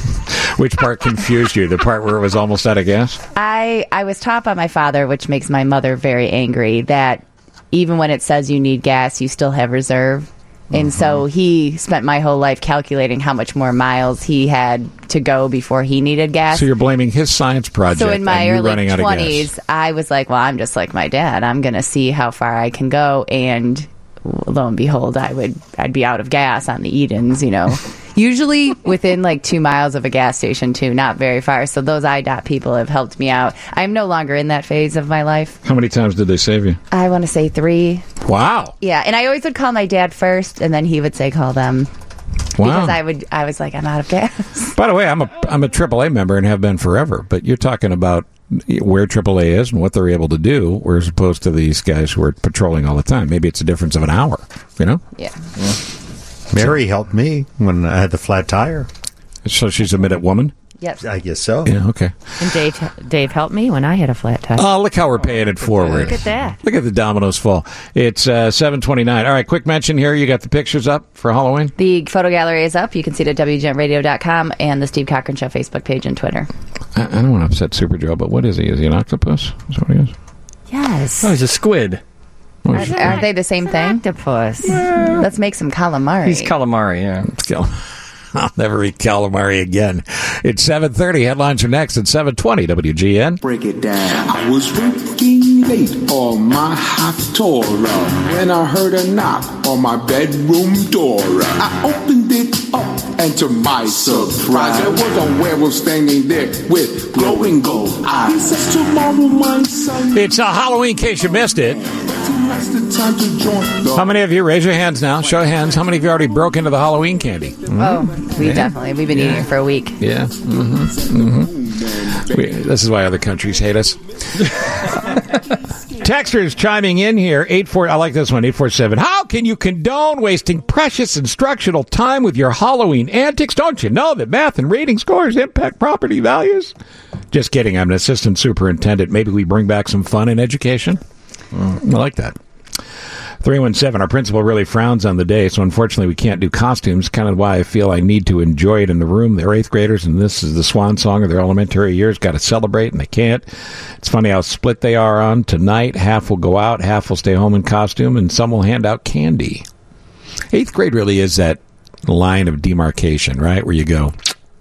Which part confused you? The part where it was almost out of gas? I I was taught by my father, which makes my mother very angry, that even when it says you need gas, you still have reserve. And so he spent my whole life calculating how much more miles he had to go before he needed gas. So you're blaming his science project So in my and you early running out of twenties, gas. I was like, well, I'm just like my dad. I'm going to see how far I can go. And lo and behold, I would, I'd be out of gas on the Edens, you know, usually within like two miles of a gas station too, not very far. So those I D O T people have helped me out. I'm no longer in that phase of my life. How many times did they save you? I want to say three. Wow. Yeah. And I always would call my dad first and then he would say, call them. Wow. Because I would, I was like, I'm out of gas. By the way, I'm a I'm a triple A member and have been forever. But you're talking about where triple A is and what they're able to do, whereas opposed to these guys who are patrolling all the time. Maybe it's a difference of an hour. You know? Yeah. yeah. Mary helped me when I had the flat tire. So she's a minute woman? Yep. I guess so. Yeah, okay. And Dave, Dave helped me when I had a flat tire. Oh, look how we're paying it forward. Look at that. Look at the dominoes fall. It's uh, seven twenty-nine. All right, quick mention here. You got the pictures up for Halloween? The photo gallery is up. You can see it at W G N radio dot com and the Steve Cochran Show Facebook page and Twitter. I, I don't want to upset Super Joe, but what is he? Is he an octopus? Is that what he is? Yes. Oh, he's a squid. What Are, is he? aren't they the same thing? Octopus. Let's make some calamari. He's calamari, yeah. It's cal- I'll never eat calamari again. It's seven thirty. Headlines are next at seven twenty W G N. Break it down. I was working late on my Haftorah when I heard a knock on my bedroom door. I opened it up, and to my surprise, there was a werewolf standing there with glowing gold eyes. He says, tomorrow, my son. It's a Halloween, in case you missed it. Time to join the How many of you, raise your hands now, show hands, how many of you already broke into the Halloween candy? Oh, we Yeah. definitely. We've been Yeah. eating it for a week. Yeah. Mm-hmm. Mm-hmm. We, this is why other countries hate us. Texters chiming in here. Eight four. I like this one. Eight four seven. How can you condone wasting precious instructional time with your Halloween antics? Don't you know that math and reading scores impact property values? Just kidding. I'm an assistant superintendent. Maybe we bring back some fun in education. Mm, I like that. three one seven, our principal really frowns on the day, so unfortunately we can't do costumes, kind of why I feel I need to enjoy it in the room. They're eighth graders, and this is the swan song of their elementary years. Got to celebrate, and they can't. It's funny how split they are on tonight. Half will go out, half will stay home in costume, and some will hand out candy. Eighth grade really is that line of demarcation, right, where you go,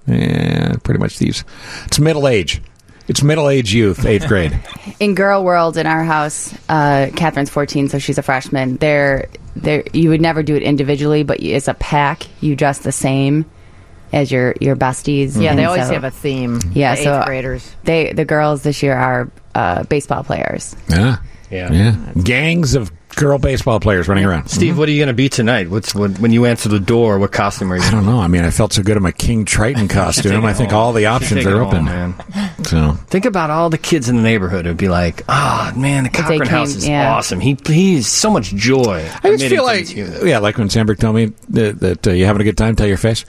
eh, pretty much these. It's middle age. It's middle-aged youth, eighth grade. In girl world, in our house, uh, Catherine's fourteen, so she's a freshman. There, there, you would never do it individually, but as a pack, you dress the same as your your besties. Yeah, And they always so- have a theme. Yeah, the so eighth graders. They the girls this year are uh, baseball players. Yeah. Yeah. Yeah. Gangs of girl baseball players running around. Steve, what are you going to be tonight? What's what, when you answer the door? What costume are you? I don't know. I mean, I felt so good in my King Triton costume. I think all the options Take it are home, open. man. So think about all the kids in the neighborhood who'd be like, "Oh man, the they Cochran came- house is yeah. awesome. He he's so much joy." I just made feel him like, think it's you. yeah, like when Sandberg told me that, that uh, you're having a good time, tell your face.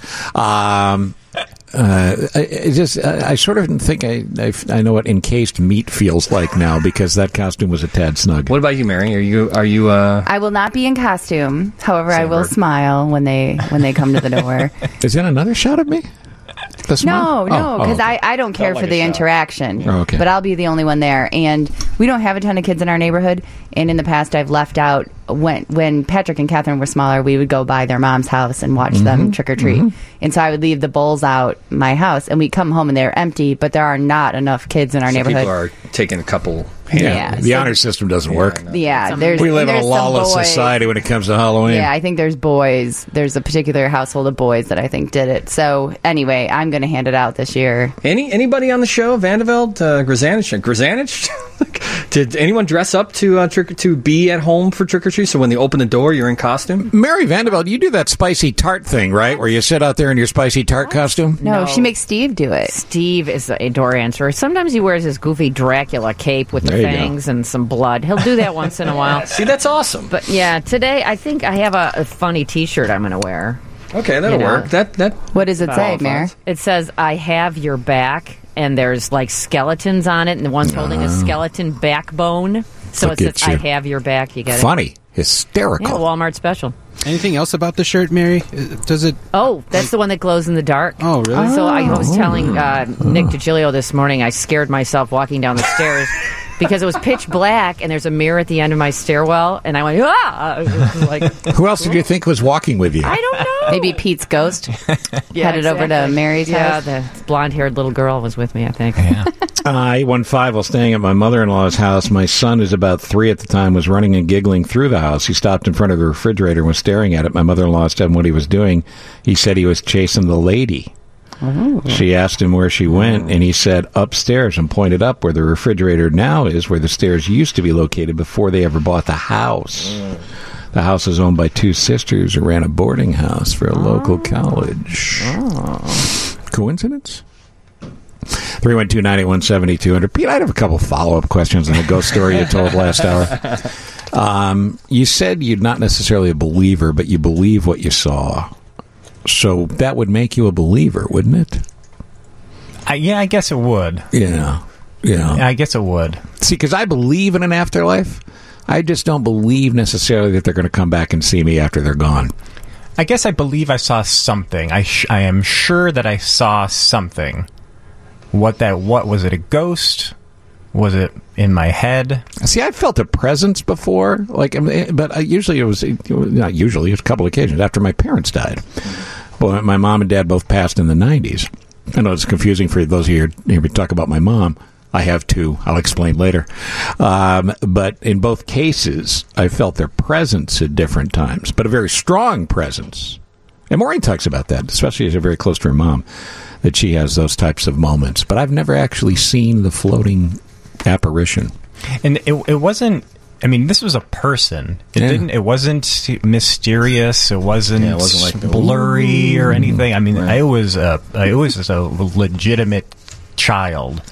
Um, uh, I, I just, I, I sort of think I, I, I know what encased meat feels like now because that costume was a tad snug. What about you, Mary? Are you are you? Uh... I will not be in costume. However, I will Sandberg. smile when they when they come to the door. Is that another shot of me? The smile? No, no, Oh, because oh, okay. I, I don't care Felt for like the a shot. interaction. Oh, okay. But I'll be the only one there. And we don't have a ton of kids in our neighborhood. And in the past, I've left out when when Patrick and Catherine were smaller, we would go by their mom's house and watch them Mhm, trick or treat. mhm. And so I would leave the bowls out my house, and we'd come home and they're empty. But there are not enough kids in our So neighborhood. people are taking a couple. Yeah, Yeah, the so- honor system doesn't work. Yeah, there's we live in a there's some lawless boys. society when it comes to Halloween. Yeah, I think there's boys. There's a particular household of boys that I think did it. So anyway, I'm going to hand it out this year. Any anybody on the show? Vandeveld, uh, Grzanich, Grzanich? Did anyone dress up to uh, trick to be at home for trick or treat? So when they open the door, you're in costume. Mary Vandeveld, you do that spicy tart thing, right? Where you sit out there in your spicy tart costume? No, she makes Steve do it. Steve is a door answerer. Sometimes he wears his goofy Dracula cape with the There you go. fangs and some blood. He'll do that once in a while. See, that's awesome. But yeah, today I think I have a, a funny T-shirt I'm going to wear. Okay, that'll You know. work. That that. What does it say, Mayor? It says, "I have your back," and there's like skeletons on it, and the one's holding a Oh. skeleton backbone. So Look it says, at you. "I have your back." You get it? Funny. Hysterical. Yeah, Walmart special. Anything else about the shirt, Mary? Uh, Does it? Oh, that's the one that glows in the dark. Oh, really? So I was Oh. telling uh, Nick DiGilio this morning, I scared myself walking down the stairs because it was pitch black and there's a mirror at the end of my stairwell, and I went, ah! It was like, Who else did you think was walking with you? I don't know. Maybe Pete's ghost Yeah, headed over to exactly. Mary's yeah, house. the blonde-haired little girl was with me, I think. Uh, eight one five, while staying at my mother-in-law's house, my son, who's about three at the time, was running and giggling through the house. He stopped in front of the refrigerator and was staring at it. My mother-in-law asked him what he was doing. He said he was chasing the lady. She asked him where she went, and he said upstairs and pointed up where the refrigerator now is, where the stairs used to be located before they ever bought the house. The house is owned by two sisters who ran a boarding house for a local college. Coincidence? three one two, nine eight one, seven two zero zero. Pete, I'd have a couple follow-up questions on the ghost story you told last hour. Um, you said you're not necessarily a believer, but you believe what you saw. So that would make you a believer, wouldn't it? I, yeah, I guess it would. Yeah. Yeah. I guess it would. See, because I believe in an afterlife. I just don't believe necessarily that they're going to come back and see me after they're gone. I guess I believe I saw something. I sh- I am sure that I saw something. What that? What was it? A ghost? Was it in my head? See, I felt a presence before, like, I mean, but I, usually it was, it was not usually, it was a couple occasions after my parents died. Well, my mom and dad both passed in the nineties. I know it's confusing for those of you who hear me talk about my mom. I have two. I'll explain later. Um, but in both cases, I felt their presence at different times, but a very strong presence. And Maureen talks about that, especially as you're very close to her mom, that she has those types of moments. But I've never actually seen the floating apparition. And it it wasn't. I mean, this was a person. It Yeah. didn't. It wasn't mysterious. It wasn't, Yeah, it wasn't like, blurry or anything. I mean, Right. I was a. I was a legitimate child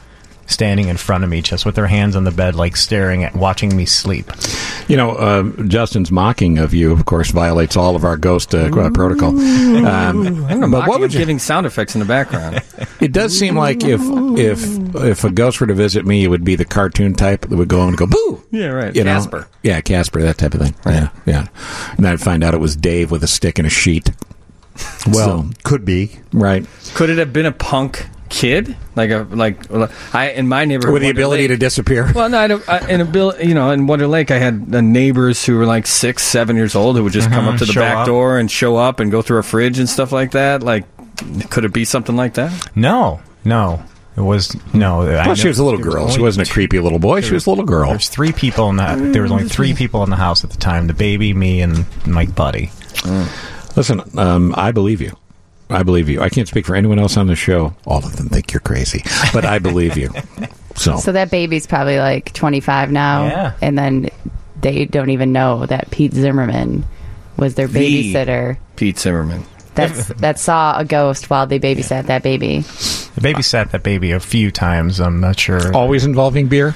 standing in front of me, just with their hands on the bed, like staring at, watching me sleep. You know, uh, Justin's mocking of you, of course, violates all of our ghost uh, protocol. Um, I'm not but what would you? giving sound effects in the background. It does seem like if if if a ghost were to visit me, it would be the cartoon type that would go and go boo. Yeah, right. You know? Casper. Yeah, Casper, that type of thing. Right. Yeah, yeah. And then I'd find out it was Dave with a stick and a sheet. Well, So- could be. Right. Could it have been a punk kid, like a like I in my neighborhood With the Wonder ability Lake- to disappear. Well, no, I don't, I, in a bill, you know, in Wonder Lake, I had uh, neighbors who were like six, seven years old who would just come Uh-huh, up to the show back up. door and show up and go through a fridge and stuff like that. Like, could it be something like that? No, no. It was no. Well, she was a little girl. She wasn't a creepy little boy. She was a little girl. There's three people in that. There was only three people in the house at the time: the baby, me, and my buddy. Listen, um, I believe you. I believe you. I can't speak for anyone else on the show. All of them think you're crazy, but I believe you. So, So that baby's probably like twenty-five now, Yeah. and then they don't even know that Pete Zimmerman was their The- babysitter. Pete Zimmerman. That's that saw a ghost while they babysat that baby. The baby sat that baby a few times. I'm not sure. always involving beer.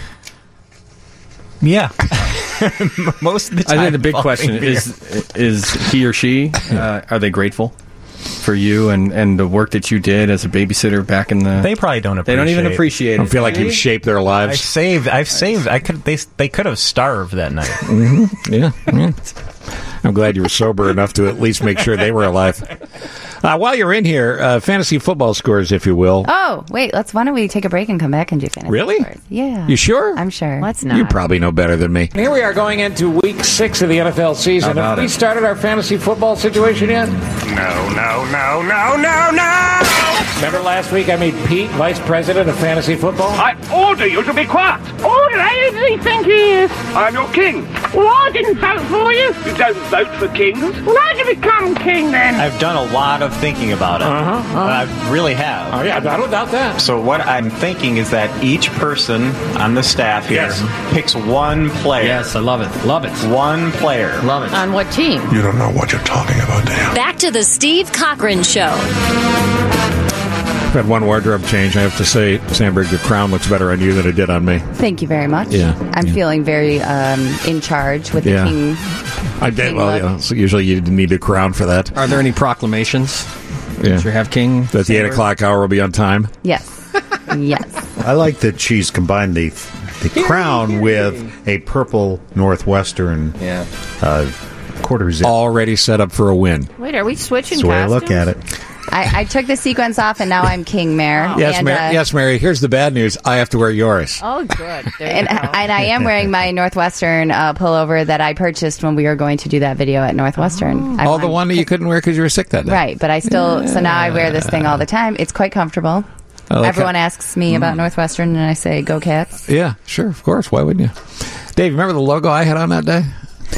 Yeah, most of the time. I think the big involving question beer. is: is he or she? Uh, are they grateful for you and, and the work that you did as a babysitter back in the? They probably don't They appreciate. don't even appreciate I it. feel like you've shaped their I lives. saved. I've saved. I could. They. They could have starved that night. Mm-hmm. Yeah, yeah. I'm glad you were sober enough to at least make sure they were alive. Uh, while you're in here, uh, fantasy football scores, if you will. Oh, wait, let's. Why don't we take a break and come back and do fantasy? Really? scores? Yeah. You sure? I'm sure. Let's not. You probably know better than me. Here we are going into week six of the N F L season. How about Have we it? started our fantasy football situation yet? No, no, no, no, no, no! Remember last week I made Pete vice president of fantasy football? I order you to be quiet. Oh, who does he think he is? I'm your king. Well, I didn't vote for you. You don't vote for kings. Well, how'd you become king then? I've done a lot of thinking about it. Uh-huh, uh-huh. I really have. Oh, yeah, I don't doubt that. So what I'm thinking is that each person on the staff here Yes. picks one player. Yes, I love it. Love it. One player. Love it. On what team? You don't know what you're talking about, do you? Back to the Steve Cochran Show. I've had one wardrobe change. I have to say, Sandberg, the crown looks better on you than it did on me. Thank you very much. Yeah, I'm yeah. feeling very um, in charge with Yeah. the king. I did. King Well, look. yeah, so usually you need a crown for that. Are there any proclamations? Yeah. Did you have King? That the eight o'clock hour will be on time. Yes. yes. I like that she's combined the the crown with a purple Northwestern Yeah. uh, quarter zip. Already set up for a win. Wait, are we switching That's the way I costumes? look at it. I, I took the sequence off, and now I'm King Mare. Yes, and, Mary. uh, Yes, Mary. Here's the bad news. I have to wear yours. Oh, good. There you And, go. and I am wearing my Northwestern uh, pullover that I purchased when we were going to do that video at Northwestern. I Oh, the want- one that you couldn't wear because you were sick that day. Right, but I still, so now I wear this thing all the time. It's quite comfortable. I like Everyone how- asks me about Northwestern, and I say, go Cats. Yeah, sure. Of course. Why wouldn't you? Dave, remember the logo I had on that day?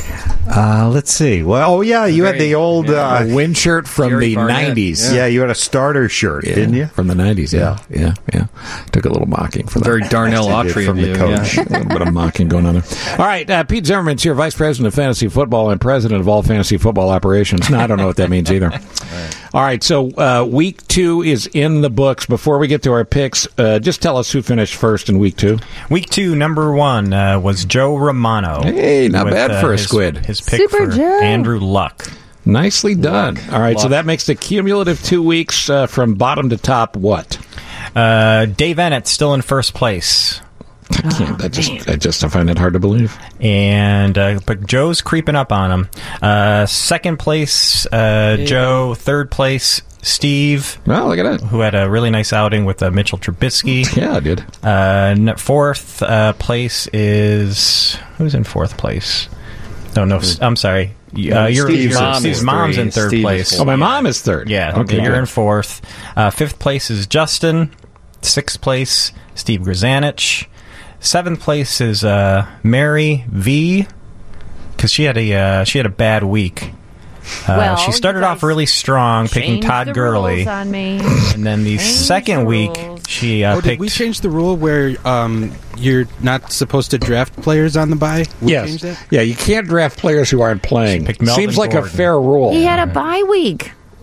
Uh, let's see. Well, oh yeah, you had the old uh, a wind shirt from Gary the Barnett. nineties. yeah. you had a starter shirt, Yeah, didn't you? From the nineties, yeah. Yeah, yeah. Took a little mocking for that. Very Darnell I did Autry from of the you. coach. Yeah. A little bit of mocking going on there. All right, uh, Pete Zimmerman's here, Vice President of Fantasy Football and President of all Fantasy Football Operations. No, I don't know what that means either. All right, so uh, week two is in the books. Before we get to our picks, uh, just tell us who finished first in week two. Week two, number one uh, was Joe Romano. Hey, not with, bad uh, for a his- squid. His pick Super for Joe. Andrew Luck. Nicely done. All right, so Luck. that makes the cumulative two weeks uh, from bottom to top what? Uh, Dave Ennett still in first place. I can't. I just, I just I find that hard to believe. And uh, but Joe's creeping up on him. Uh, second place, uh, Joe. Third place, Steve. Well, look at that. Who had a really nice outing with uh, Mitchell Trubisky. Yeah, I did. Uh, n- fourth uh, place is who's in fourth place? No, no, s- I'm sorry. Uh, your Steve's your- mom Steve's is mom's three. in third Steve is place. four. Oh, my mom is third. Yeah, Okay, you're good. in fourth. Uh, fifth place is Justin. Sixth place, Steve Grzanich. Seventh place is uh, Mary V. Because she had a uh, she had a bad week. Uh, Well, she started you off guys really strong, picking Change Todd the Gurley, rules on me. and then the Change second the week rules. she uh, oh, did picked. we change the rule where um, you're not supposed to draft players on the bye? We Yes. changed that? Yeah, you can't draft players who aren't playing. She picked Melvin Seems like Gordon. a fair rule. He had a bye week.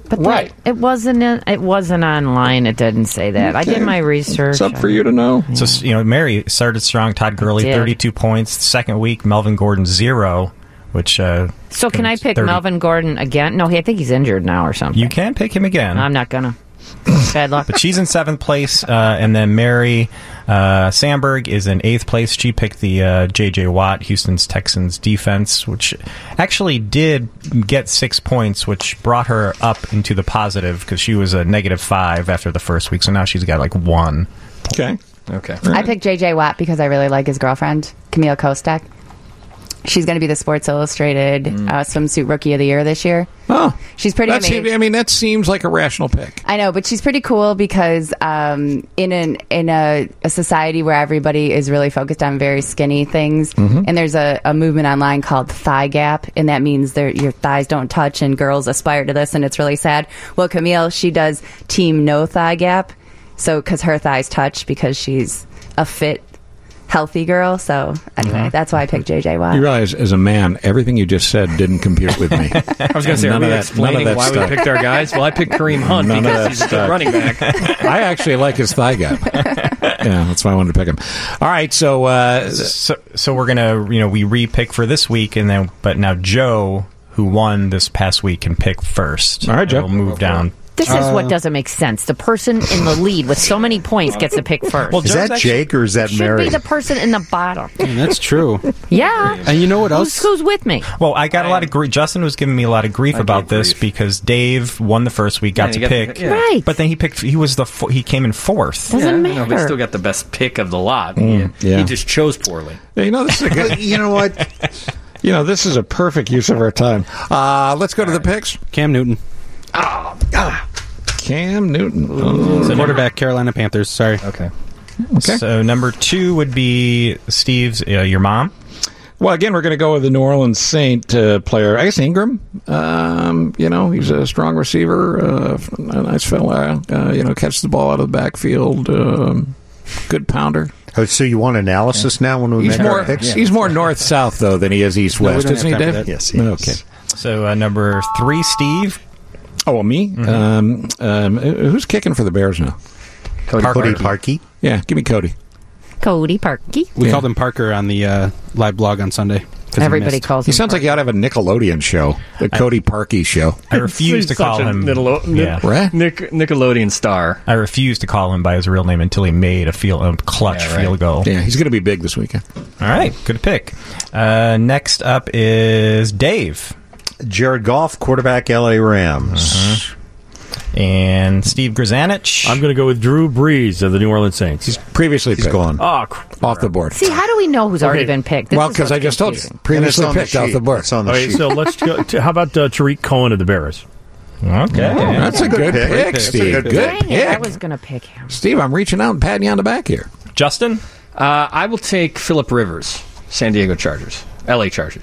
But Right. that- it wasn't. In, it wasn't online. It didn't say that. I did my research. It's up for you to know. So, you know, Mary started strong. Todd Gurley, did. thirty-two points. Second week, Melvin Gordon, zero, which... Uh, So can I pick thirty. Melvin Gordon again? No, he, I think he's injured now or something. You can pick him again. I'm not gonna. Bad luck. But she's in seventh place, uh, and then Mary uh, Sandberg is in eighth place. She picked the uh, J J. Watt, Houston's Texans defense, which actually did get six points, which brought her up into the positive because she was a negative five after the first week. So now she's got like one. Okay. Okay. I picked J J. Watt because I really like his girlfriend, Camille Kostek. She's going to be the Sports Illustrated uh, swimsuit rookie of the year this year. Oh, she's pretty That's, amazing. I mean, that seems like a rational pick. I know, but she's pretty cool because um, in an in a, a society where everybody is really focused on very skinny things, Mhm. and there's a, a movement online called Thigh Gap, and that means they're- your thighs don't touch, and girls aspire to this, and it's really sad. Well, Camille, she does Team No Thigh Gap, so because her thighs touch because she's a fit, healthy girl. So anyway, Mhm. that's why I picked J J. Watt. You realize, as a man, everything you just said didn't compute with me. I was going to say, are None we of that- explaining none of that why stuck. we picked our guys? Well, I picked Kareem Hunt None of because that he's a stuck. good running back. I actually like his thigh gap. Yeah, that's why I wanted to pick him. All right, so uh, So, so we're gonna, you know, we re-pick for this week, and then, but now Joe, who won this past week, can pick first. All right, Joe, we'll move down. This is Uh, what doesn't make sense. The person in the lead with so many points gets to pick first. Is that Jake or is that Should Mary? be the person in the bottom. That's true. Yeah. And you know what Who's, else? who's with me? Well, I got a lot of grief. Justin was giving me a lot of grief about this because Dave won the first week, got Yeah, to you got to pick, pick- yeah. Right. But then he picked. He was the. fo- He came in fourth. Doesn't yeah, No, but he matter. still got the best pick of the lot. Mm, he, yeah. he just chose poorly. Yeah, you know, this is a good. You know what? You know, this is a perfect use of our time. Uh, let's go to the picks. Cam Newton. Cam Newton. Oh. So quarterback, Carolina Panthers. Sorry. Okay. Okay. So number two would be Steve's. Uh, your mom. Well, again, we're going to go with the New Orleans Saint uh, player. I guess Ingram. Um, you know, he's a strong receiver, uh, a nice fella. Uh, you know, catches the ball out of the backfield. Um, good pounder. Oh, so you want analysis now when we He's make more our picks? he's more north south though than he is east No, we west, don't isn't he, have time for Dave? that. Yes, he is. Okay. So uh, number three, Steve. Oh, well, me. Um, um, who's kicking for the Bears now? Cody Cody Parkey. Parkey. Yeah, give me Cody. Cody Parkey. We Yeah. called him Parker on the uh, live blog on Sunday. 'cause he Everybody missed. calls He him. sounds like he ought to have a Nickelodeon show, the Cody Parkey show. I refuse to Such call a him. Nickelode- yeah. Right? Nick, Nickelodeon star. I refuse to call him by his real name until he made a field a clutch Yeah, right. field goal. Yeah, he's going to be big this weekend. All right, good pick. Uh, next up is Dave Jared Goff, quarterback, L A Rams. and Steve Grzanich. I'm going to go with Drew Brees of the New Orleans Saints. He's previously He's picked. gone. Oh, crap. Off the board. See, how do we know who's already Okay. been picked? This Well, is because I what's just told you. confusing. Previously And it's on the picked off sheet. the board. It's on the Okay, sheet. so let's go. To, how about uh, Tariq Cohen of the Bears? Okay. That's a good pick. pick, That's a Steve. good Good, pick. Dang it, I pick. was going to pick him. Steve, I'm reaching out and patting you on the back here. Justin. Uh, I will take Phillip Rivers, San Diego Chargers, L A Chargers.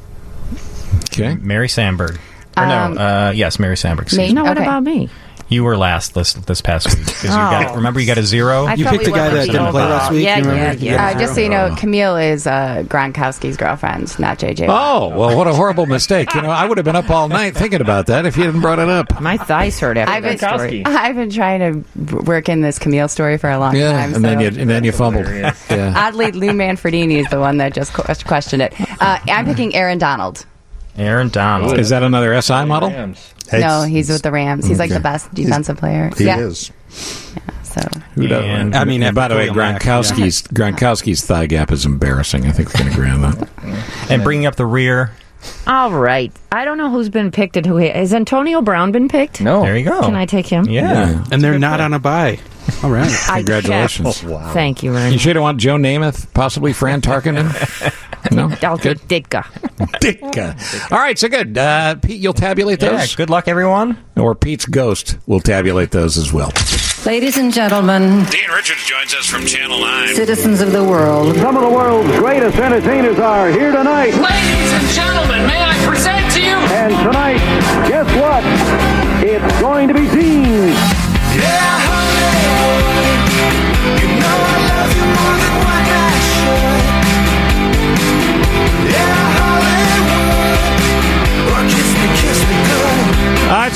Okay. Mary Sandberg. Or Um, no, uh, yes, Mary Sandberg. excuse me? No, what Okay. about me? You were last this this past week because you Oh. got. Remember, you got a zero. I You thought picked we the guy were that being didn't play involved. last week, Yeah, you yeah, remember? yeah. Uh, just so you know, Camille is uh, Gronkowski's girlfriend, not J J. Oh, well, what a horrible mistake. You know, I would have been up all night thinking about that if you hadn't brought it up. My thighs hurt after I've that been, story. I've been trying to work in this Camille story for a long Yeah, time. and then so- you and then you fumbled. Yeah. Oddly, Lou Manfredini is the one that just que- questioned it. Uh, I'm picking Aaron Donald. Aaron Donald. Is that another S I model? Rams. No, he's with the Rams. He's like Okay. the best defensive player. He yeah. is. So Who does- And- I mean, and by the way, after Khalil Mack, Gronkowski's Gronkowski's thigh gap is embarrassing. I think we can agree on that. And bringing up the rear. All right. I don't know who's been picked and who has Antonio Brown been picked? No. There you go. Can I take him? Yeah. And they're not on a bye. All right. I Congratulations. kept- Thank you very You much. should have wanted Joe Namath, possibly Fran Tarkenton. No? I'll take Ditka. Ditka. All right, so good. Uh, Pete, you'll tabulate Yeah, those? good luck, everyone. Or Pete's ghost will tabulate those as well. Ladies and gentlemen, Dean Richards joins us from Channel nine. citizens of the world, Some of the world's greatest entertainers are here tonight. Ladies and gentlemen, may I present to you? And tonight, guess what? It's going to be Dean. Yeah, honey, you know I love you more than what I should. Yeah, Hollywood, or kiss me, kiss me good. Uh, it's more on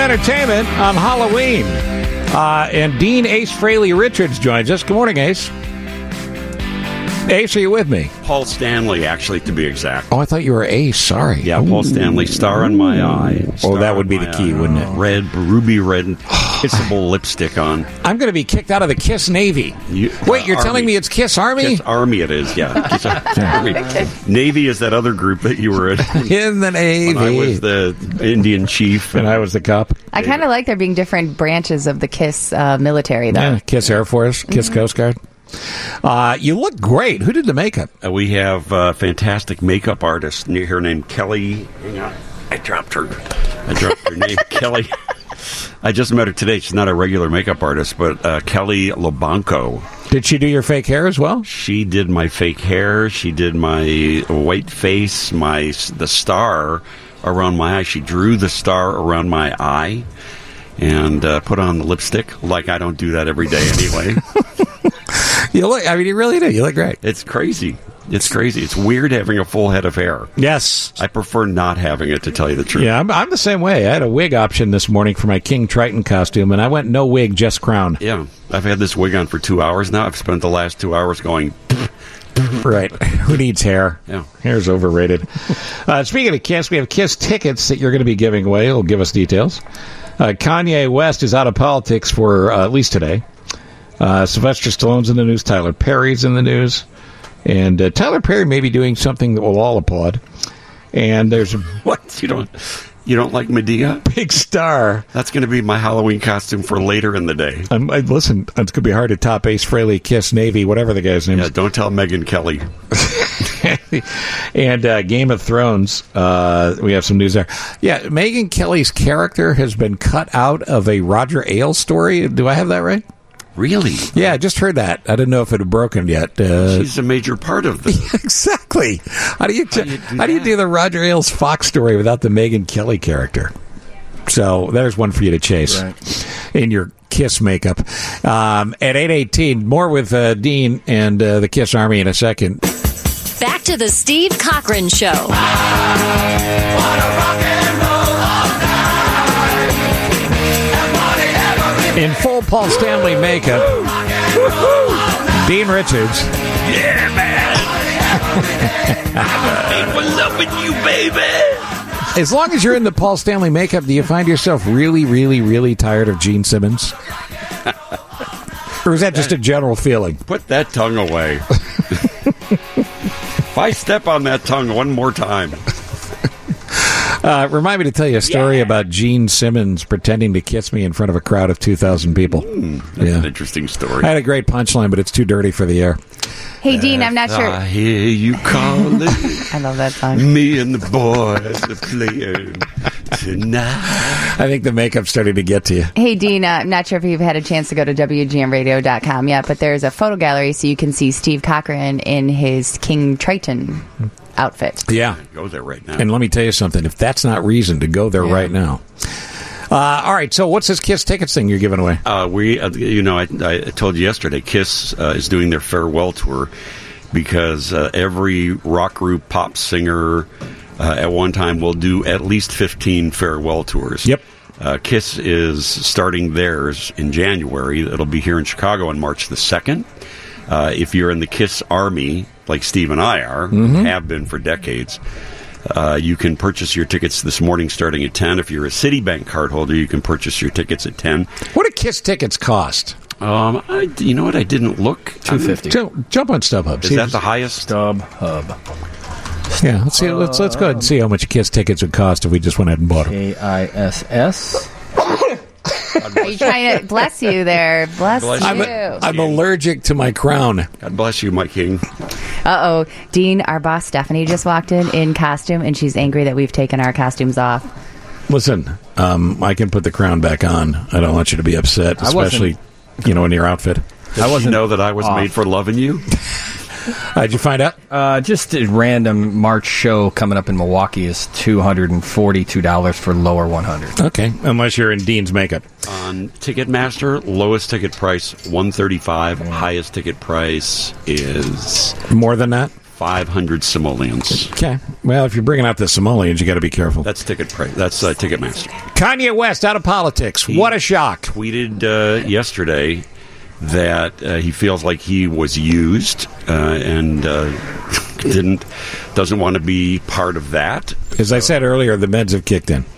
entertainment on Halloween. Uh, and Dean Ace Fraley Richards joins us. Good morning, Ace. Ace, are you with me? Paul Stanley, actually, to be exact. Oh, I thought you were Ace. Sorry. Yeah, Paul Stanley, star on my eye. Oh, that would be the key, wouldn't it? Red, ruby red, kissable lipstick on. I'm going to be kicked out of the Kiss Navy. You, Wait, you're uh, telling me it's Kiss Army? Kiss Army it is, yeah. Kiss Army. Navy is that other group that you were in. In the Navy. When I was the Indian chief. And I was the cop. I kind of like there being different branches of the KISS uh, military, though. Yeah, Kiss Air Force, Kiss Mhm. Coast Guard. Uh, you look great. Who did the makeup? Uh, we have a fantastic makeup artist near here named Kelly. Hang on. I dropped her. I dropped her name, Kelly. I just met her today. She's not a regular makeup artist, but uh, Kelly Lobanco. Did she do your fake hair as well? She did my fake hair. She did my white face, my the star around my eye. She drew the star around my eye and uh, put on the lipstick. Like I don't do that every day anyway. You look. I mean, you really do. You look great. It's crazy. It's crazy. It's weird having a full head of hair. Yes. I prefer not having it, to tell you the truth. Yeah, I'm, I'm the same way. I had a wig option this morning for my King Triton costume, and I went no wig, just crown. Yeah. I've had this wig on for two hours now. I've spent the last two hours going... Right. Who needs hair? Yeah. Hair's overrated. uh, speaking of Kiss, we have Kiss tickets that you're going to be giving away. It'll give us details. Uh, Kanye West is out of politics for uh, at least today. Uh, Sylvester Stallone's in the news. Tyler Perry's in the news. And uh, Tyler Perry may be doing something that we'll all applaud. And there's... What? You don't... You don't like Medea? Big star. That's going to be my Halloween costume for later in the day. Um, I, listen, it's going to be hard to top Ace Frehley, Kiss, Navy, whatever the guy's name Yeah, is. don't tell Megyn Kelly. And uh, Game of Thrones, uh, we have some news there. Yeah, Megyn Kelly's character has been cut out of a Roger Ailes story. Do I have that right? Really? Yeah, I just heard that. I didn't know if it had broken yet. Uh, She's a major part of this. Exactly. How do you How do you do how do you do the Roger Ailes Fox story without the Megyn Kelly character? So there's one for you to chase in your Kiss makeup. Um, at eight eighteen, more with uh, Dean and uh, the Kiss Army in a second. Back to the Steve Cochran Show. In full Paul Stanley makeup, Dean Richards. Yeah, man. I was loving you, baby. As long as you're in the Paul Stanley makeup, do you find yourself really, really, really tired of Gene Simmons? Or is that just a general feeling? Put that tongue away. If I step on that tongue one more time. Uh, remind me to tell you a story yeah. about Gene Simmons pretending to kiss me in front of a crowd of two thousand people. Mm, that's yeah. an interesting story. I had a great punchline, but it's too dirty for the air. Hey, Dean, I'm not sure. I hear you calling. I love that song. Me and the boys are playing tonight. I think the makeup's starting to get to you. Hey, Dean, uh, I'm not sure if you've had a chance to go to W G M radio dot com yet, but there's a photo gallery so you can see Steve Cochran in his King Triton outfit. Yeah. Go there right now. And let me tell you something. If that's not reason to go there yeah. right now. Uh, all right, so what's this Kiss tickets thing you're giving away? Uh, we, uh, you know, I, I told you yesterday, Kiss uh, is doing their farewell tour because uh, every rock group, pop singer, uh, at one time will do at least fifteen farewell tours. Yep. Uh, Kiss is starting theirs in January. It'll be here in Chicago on March the second. Uh, if you're in the Kiss Army, like Steve and I are, mm-hmm. have been for decades, uh, you can purchase your tickets this morning starting at ten. If you're a Citibank card holder, you can purchase your tickets at ten. What do Kiss tickets cost? Um, I, you know what? I didn't look. two fifty. Jump, jump on StubHub. Is see that the highest? StubHub. Yeah, let's see. Let's let's go ahead and see how much Kiss tickets would cost if we just went ahead and bought them. K I S S. Are you trying to bless you there? Bless, Bless you. I'm, a, I'm allergic to my crown. God bless you, my king. Uh oh, Dean, our boss Stephanie just walked in in costume, and she's angry that we've taken our costumes off. Listen, um, I can put the crown back on. I don't want you to be upset, especially you know in your outfit. Does I wasn't know that I was off. Made for loving you. How'd you find out? Uh, just a random March show coming up in Milwaukee is two hundred and forty-two dollars for lower one hundred. Okay, unless you're in Dean's makeup. On Ticketmaster, lowest ticket price one thirty-five. Highest ticket price is more than that. five hundred simoleons. Okay. Well, if you're bringing out the simoleons, you got to be careful. That's ticket price. That's uh, Ticketmaster. Kanye West out of politics. He what a shock! Tweeted uh, yesterday that uh, he feels like he was used uh, and uh, didn't doesn't want to be part of that. As I said earlier, the meds have kicked in.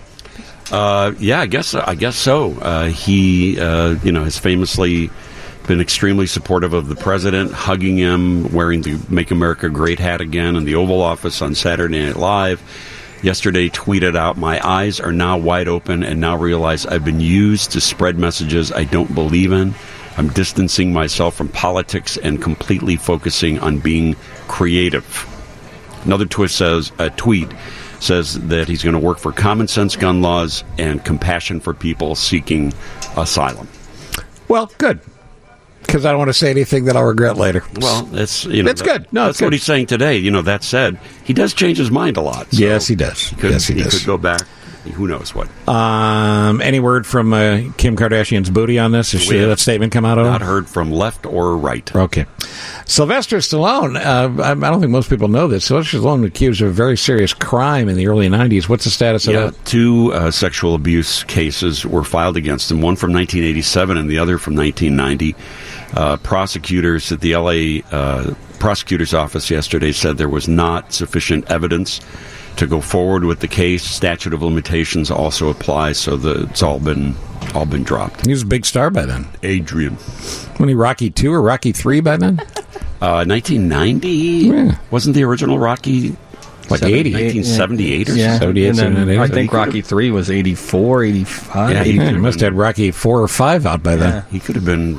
Uh, yeah, I guess I guess so. Uh, he, uh, you know, has famously been extremely supportive of the president, hugging him, wearing the "Make America Great" hat again in the Oval Office on Saturday Night Live. Yesterday, tweeted out, "My eyes are now wide open and now realize I've been used to spread messages I don't believe in. I'm distancing myself from politics and completely focusing on being creative." Another twist says, a tweet says that he's going to work for common sense gun laws and compassion for people seeking asylum. Well, good. Because I don't want to say anything that I'll regret later. Well, it's you know it's good. No, that's it's good. what he's saying today. You know, that said, he does change his mind a lot. So yes, he does. He could, yes, he, he does. could go back. Who knows what? Um, any word from uh, Kim Kardashian's booty on this? Has she, that statement come out of Not her? heard from left or right. Okay. Sylvester Stallone, uh, I, I don't think most people know this. Sylvester Stallone accused of a very serious crime in the early nineties. What's the status Yeah, of that? two uh, sexual abuse cases were filed against him, one from nineteen eighty-seven and the other from nineteen ninety. Uh, prosecutors at the L A uh, prosecutor's office yesterday said there was not sufficient evidence to go forward with the case. Statute of limitations also applies, so the, it's all been all been dropped. He was a big star by then. Adrian. Wasn't he Rocky two or Rocky three by then? Uh, nineteen ninety? Yeah. Wasn't the original Rocky like seventy, eighty? nineteen seventy-eight or Yeah. something? And then seventy-eight, I so think he Rocky three was eighty-four, eighty-five. Yeah, he Yeah, could he have must have had Rocky four or five out by then. Yeah, he could have been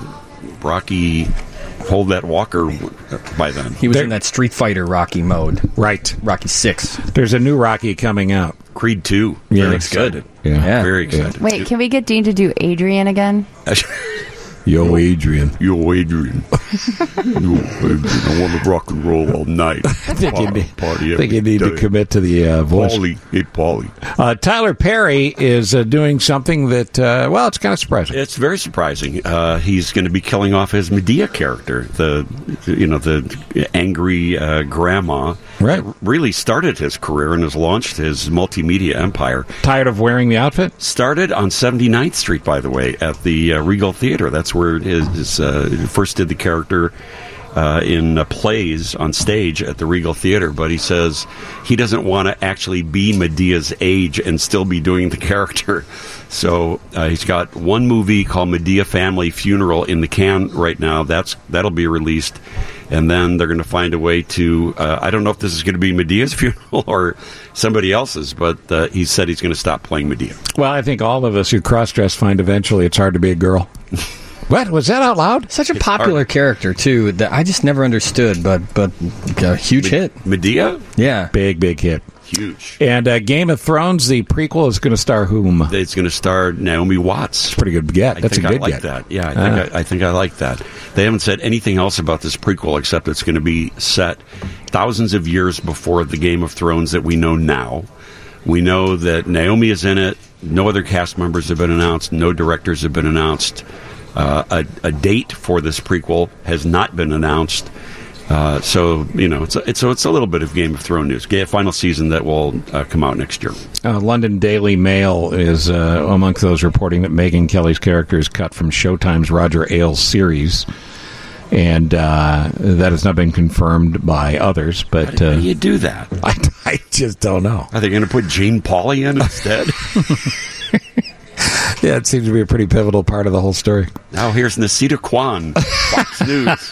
Rocky Hold That Walker by then. He was in that Street Fighter Rocky mode. Right. Rocky six. There's a new Rocky coming out. Creed two. Yeah. Very It's excited. Yeah. Yeah. Very excited. Wait, can we get Dean to do Adrian again? Yo, Adrian. Yo, Adrian. Yo, Adrian. I want to rock and roll all night. I think you need, Party I think you every need to day. commit to the uh, voice. Paulie. Hey, Paulie. Uh, Tyler Perry is uh, doing something that, uh, well, it's kind of surprising. It's very surprising. Uh, he's going to be killing off his Medea character, the you know the angry uh, grandma. Right. That really started his career and has launched his multimedia empire. Tired of wearing the outfit? Started on seventy-ninth Street, by the way, at the uh, Regal Theater. That's where his, his uh, first did the character uh, in uh, plays on stage at the Regal Theater. But he says he doesn't want to actually be Medea's age and still be doing the character. So uh, he's got one movie called Medea Family Funeral in the can right now. That's that'll be released. And then they're going to find a way to, uh, I don't know if this is going to be Medea's funeral or somebody else's, but uh, he said he's going to stop playing Medea. Well, I think all of us who cross-dress find eventually it's hard to be a girl. What? Was that out loud? Such a It's popular hard. character, too, that I just never understood, but but a huge hit. Medea? Yeah. Big, big hit. Huge. And uh, Game of Thrones, the prequel, is going to star whom? It's going to star Naomi Watts. Pretty good get. I That's a think good I like get. that. Yeah, I think, Ah. I, I think I like that. They haven't said anything else about this prequel except it's going to be set thousands of years before the Game of Thrones that we know now. We know that Naomi is in it. No other cast members have been announced. No directors have been announced. Uh, a, a date for this prequel has not been announced. Uh, so you know, it's a, it's so it's a little bit of Game of Thrones news. Ga- Final season that will uh, come out next year. Uh, London Daily Mail is uh, amongst those reporting that Megyn Kelly's character is cut from Showtime's Roger Ailes series. And uh, that has not been confirmed by others. But How uh, do you do that? I, I just don't know. Are they going to put Jane Pauley in instead? Yeah, it seems to be a pretty pivotal part of the whole story. Now here's Nisita Kwan, Fox News.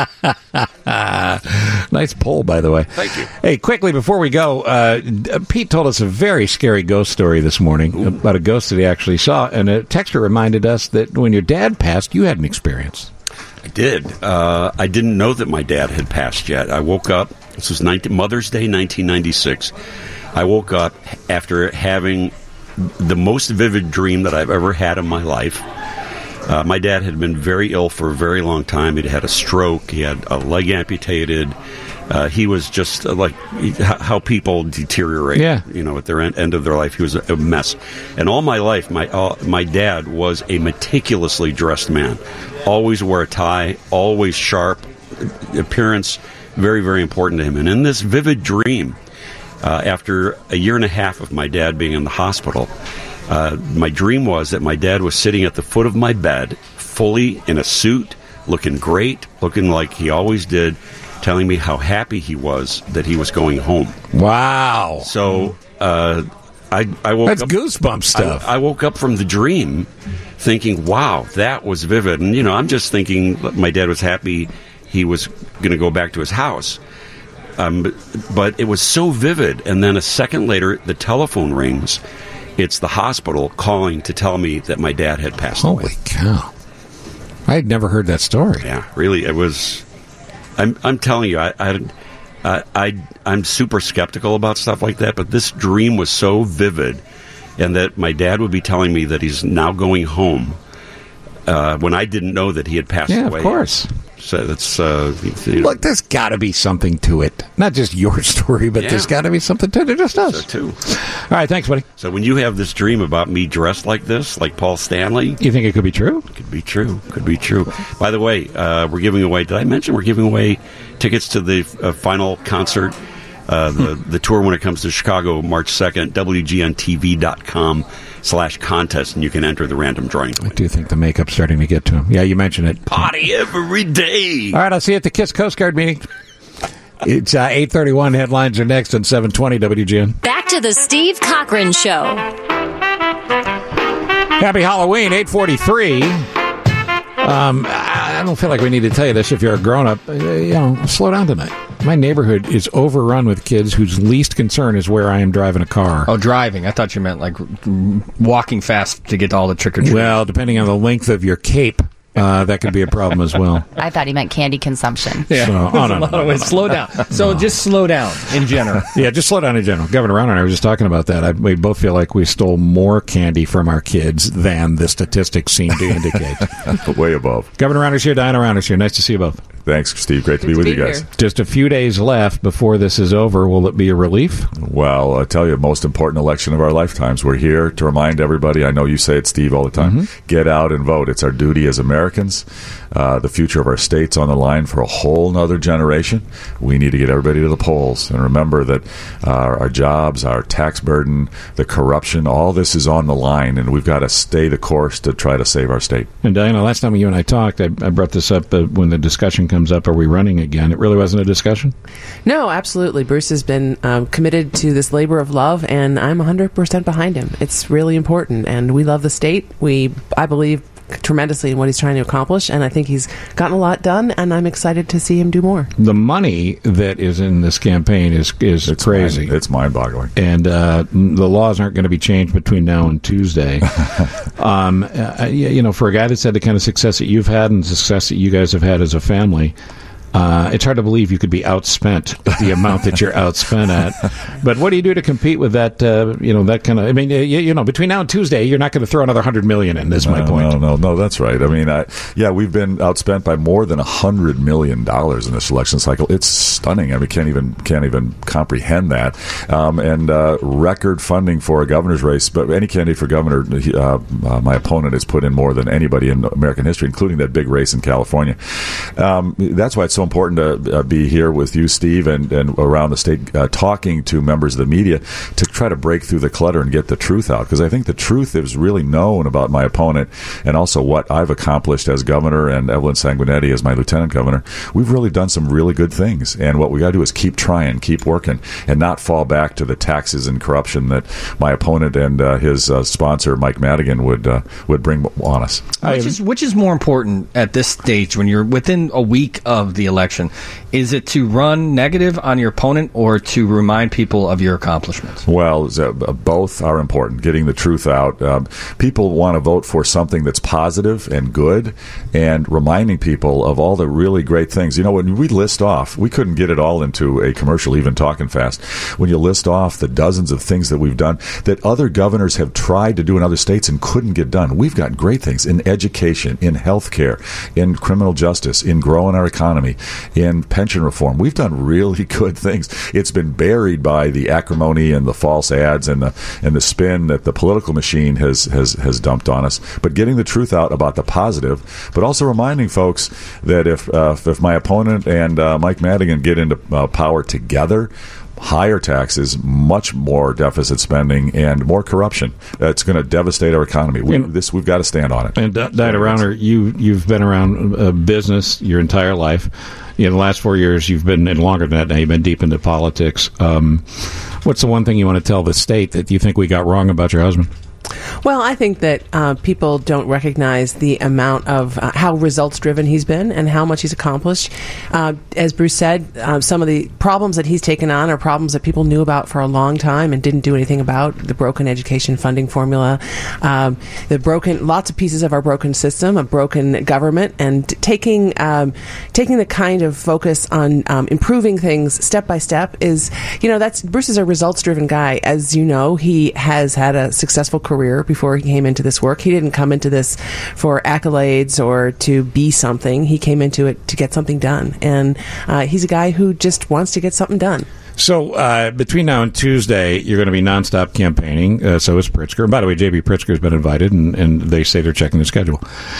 Nice poll, by the way. Thank you. Hey, quickly before we go, uh, Pete told us a very scary ghost story this morning Ooh. about a ghost that he actually saw, and a texter reminded us that when your dad passed, you had an experience. I did. Uh, I didn't know that my dad had passed yet. I woke up. This was nineteen, Mother's Day, nineteen ninety-six. I woke up after having the most vivid dream that I've ever had in my life. Uh, my dad had been very ill for a very long time. He'd had a stroke. He had a leg amputated. Uh, he was just uh, like he, how people deteriorate, yeah. you know, at their end, end of their life. He was a, a mess. And all my life, my uh, my dad was a meticulously dressed man. Always wore a tie, always sharp, appearance very, very important to him. And in this vivid dream, uh, after a year and a half of my dad being in the hospital, uh, my dream was that my dad was sitting at the foot of my bed, fully in a suit, looking great, looking like he always did, telling me how happy he was that he was going home. Wow. So uh, I, I woke That's up... goosebump stuff. I, I woke up from the dream thinking, wow, that was vivid. And, you know, I'm just thinking my dad was happy he was going to go back to his house. Um, but, but it was so vivid. And then a second later, the telephone rings. It's the hospital calling to tell me that my dad had passed Holy away. Holy cow. I had never heard that story. Yeah, really, it was... I'm I'm telling you, I, I, I, I, I'm super skeptical about stuff like that, but this dream was so vivid, and that my dad would be telling me that he's now going home uh, when I didn't know that he had passed Yeah, away. of course. So that's... Uh, you know, Look, there's got to be something to it. Not just your story, but Yeah. there's got to be something to it. There just does. so too. All right, thanks, buddy. So when you have this dream about me dressed like this, like Paul Stanley... You think it could be true? Could be true. Could be true. By the way, uh, we're giving away... Did I mention we're giving away tickets to the uh, final concert, uh, the, the tour when it comes to Chicago, March second, W G N T V dot com slash contest, and you can enter the random drawing. I do think the makeup's starting to get to him. Yeah, you mentioned it. Party every day. All right, I'll see you at the KISS Coast Guard meeting. It's uh, eight thirty-one. Headlines are next on seven twenty W G N. Back to the Steve Cochran Show. Happy Halloween, eight forty-three. Um, I don't feel like we need to tell you this if you're a grown-up. Uh, you know, slow down tonight. My neighborhood is overrun with kids whose least concern is where I am driving a car. Oh, driving. I thought you meant like walking fast to get to all the trick-or-treat. Well, depending on the length of your cape, uh, that could be a problem as well. I thought he meant candy consumption. Yeah. So, oh, no, no, no, no, no. Slow down. So No. just slow down in general. Yeah, just slow down in general. Governor Brown and I were just talking about that. I, we both feel like we stole more candy from our kids than the statistics seem to indicate. Way above. Governor Rounder's here, Diana Rounder's here. Nice to see you both. Thanks, Steve. Great to be with you guys. Just a few days left before this is over. Will it be a relief? Well, I tell you, most important election of our lifetimes. We're here to remind everybody. I know you say it, Steve, all the time. Mm-hmm. Get out and vote. It's our duty as Americans. Uh, the future of our state's on the line for a whole nother generation. We need to get everybody to the polls. And remember that uh, our jobs, our tax burden, the corruption, all this is on the line, and we've got to stay the course to try to save our state. And Diana, last time you and I talked, I, I brought this up uh, when the discussion comes up, are we running again? It really wasn't a discussion? No, absolutely. Bruce has been um, committed to this labor of love, and I'm one hundred percent behind him. It's really important, and we love the state. We, I believe, tremendously in what he's trying to accomplish, and I think he's gotten a lot done, and I'm excited to see him do more. The money that is in this campaign is is It's crazy. Mind, it's mind-boggling. And uh, the laws aren't going to be changed between now and Tuesday. um, uh, you you know, for a guy that's had the kind of success that you've had and the success that you guys have had as a family, uh, it's hard to believe you could be outspent at the amount that you're outspent at. But what do you do to compete with that? Uh, you know, that kind of. I mean, you, you know, between now and Tuesday, you're not going to throw another hundred million in. Is my no, point. No, no, no, that's right. I mean, I, yeah, we've been outspent by more than a hundred million dollars in this election cycle. It's stunning. I mean, can't even can't even comprehend that. Um, and uh, record funding for a governor's race, but any candidate for governor, uh, uh, my opponent has put in more than anybody in American history, including that big race in California. Um, that's why it's so important to uh, be here with you, Steve, and, and around the state, uh, talking to members of the media to try to break through the clutter and get the truth out. Because I think the truth is really known about my opponent and also what I've accomplished as governor and Evelyn Sanguinetti as my lieutenant governor. We've really done some really good things. And what we got to do is keep trying, keep working, and not fall back to the taxes and corruption that my opponent and uh, his uh, sponsor, Mike Madigan, would uh, would bring on us. Which is which is more important at this stage when you're within a week of the election? Is it to run negative on your opponent or to remind people of your accomplishments? Well, uh, both are important. Getting the truth out. Um, people want to vote for something that's positive and good, and reminding people of all the really great things. You know, when we list off, we couldn't get it all into a commercial, even talking fast. When you list off the dozens of things that we've done that other governors have tried to do in other states and couldn't get done, we've got great things in education, in health care, in criminal justice, in growing our economy, in pension pension reform. We've done really good things. It's been buried by the acrimony and the false ads and the and the spin that the political machine has has has dumped on us. But getting the truth out about the positive, but also reminding folks that if uh, if my opponent and uh, Mike Madigan get into uh, power together, higher taxes, much more deficit spending, and more corruption. That's going to devastate our economy. We, And- this we've got to stand on it. And D- Dinah Rauner, you you've been around uh, business your entire life. In the last four years, you've been in longer than that. Now you've been deep into politics. Um, what's the one thing you want to tell the state that you think we got wrong about your husband? Well, I think that uh, people don't recognize the amount of uh, how results-driven he's been and how much he's accomplished. Uh, as Bruce said, uh, some of the problems that he's taken on are problems that people knew about for a long time and didn't do anything about. The broken education funding formula, um, the broken, lots of pieces of our broken system, a broken government, and taking um, taking the kind of focus on um, improving things step by step is, you know, that's Bruce is a results-driven guy. As you know, he has had a successful career before he came into this work. He didn't come into this for accolades or to be something. He came into it to get something done. And uh, he's a guy who just wants to get something done. So uh, between now and Tuesday, you're going to be nonstop campaigning. Uh, so is Pritzker. And by the way, J B. Pritzker's been invited, and, and they say they're checking the schedule.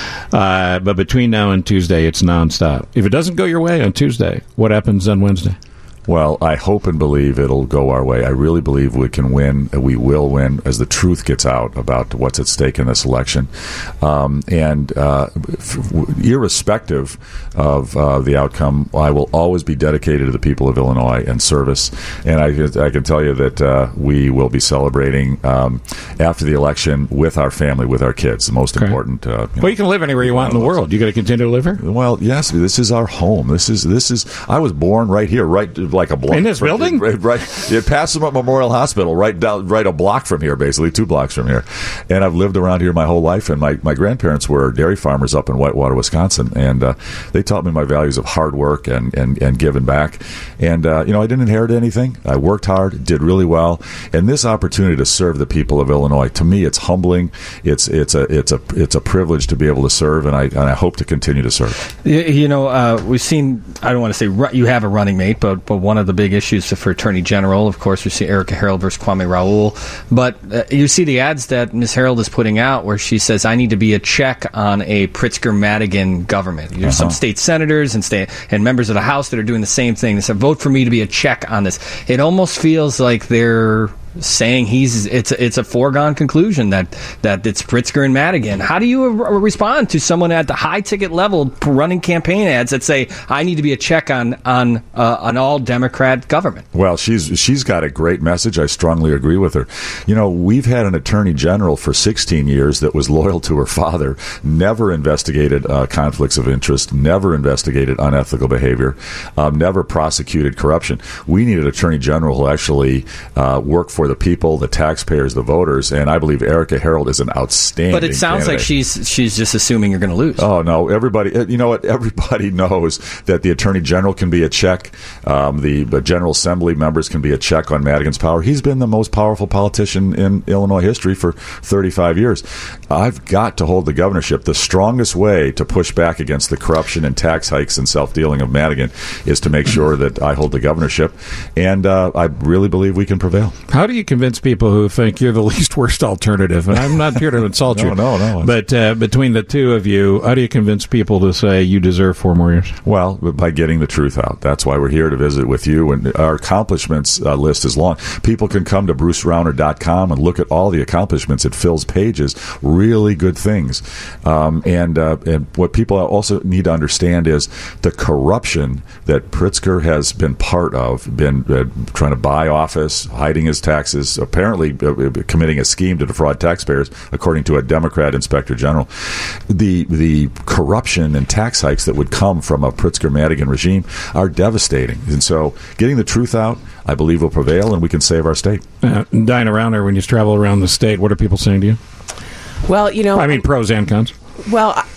Uh, but between now and Tuesday, it's nonstop. If it doesn't go your way on Tuesday, what happens on Wednesday? Well, I hope and believe it'll go our way. I really believe we can win. We will win as the truth gets out about what's at stake in this election. Um, and uh, f- irrespective of uh, the outcome, I will always be dedicated to the people of Illinois and service. And I, I can tell you that uh, we will be celebrating um, after the election with our family, with our kids. The most Okay. important. Uh, Well, you can live anywhere you want in the world. You got to continue to live here? Well, yes. This is our home. This is this is. I was born right here, right like a block In this from- building? right, right at Passamaquoddy Memorial Hospital, right down, right a block from here, basically two blocks from here. And I've lived around here my whole life. And my, my grandparents were dairy farmers up in Whitewater, Wisconsin, and uh, they taught me my values of hard work and and, and giving back. And uh, you know, I didn't inherit anything. I worked hard, did really well, and this opportunity to serve the people of Illinois, to me, it's humbling. It's it's a it's a it's a privilege to be able to serve, and I and I hope to continue to serve. You, you know, uh, we've seen, I don't want to say ru- you have a running mate, but, but one of the big issues for Attorney General, of course, we see Erica Harold versus Kwame Raoul. But uh, you see the ads that Miz Harold is putting out where she says, I need to be a check on a Pritzker-Madigan government. There's Uh-huh. some state senators and state and members of the House that are doing the same thing. They said, vote for me to be a check on this. It almost feels like they're saying he's it's it's a foregone conclusion that that it's Pritzker and Madigan. How do you r- respond to someone at the high ticket level running campaign ads that say I need to be a check on on uh, an all Democrat government? Well, she's she's got a great message. I strongly agree with her. You know, we've had an attorney general for sixteen years that was loyal to her father, never investigated uh, conflicts of interest, never investigated unethical behavior, um, never prosecuted corruption. We need an attorney general who actually uh, work for the people, the taxpayers, the voters, and I believe Erica Harold is an outstanding But it sounds candidate. like she's she's just assuming you're going to lose. Oh no! Everybody, you know what? Everybody knows that the Attorney General can be a check. Um, the, the General Assembly members can be a check on Madigan's power. He's been the most powerful politician in Illinois history for thirty-five years. I've got to hold the governorship. The strongest way to push back against the corruption and tax hikes and self-dealing of Madigan is to make sure that I hold the governorship, and uh, I really believe we can prevail. How do you convince people who think you're the least worst alternative? And I'm not here to insult No, you. no, no. But uh, between the two of you, how do you convince people to say you deserve four more years? Well, by getting the truth out. That's why we're here to visit with you. And our accomplishments uh, list is long. People can come to bruce rauner dot com and look at all the accomplishments. It fills pages. Really good things. Um, and uh, and what people also need to understand is the corruption that Pritzker has been part of, been uh, trying to buy office, hiding his taxes, apparently uh, committing a scheme to defraud taxpayers, according to a Democrat inspector general. The the corruption and tax hikes that would come from a Pritzker-Madigan regime are devastating. And so getting the truth out, I believe, will prevail, and we can save our state. Uh, Dinah Rauner, when you travel around the state, what are people saying to you? Well, you know, I mean, pros and cons. Well, I-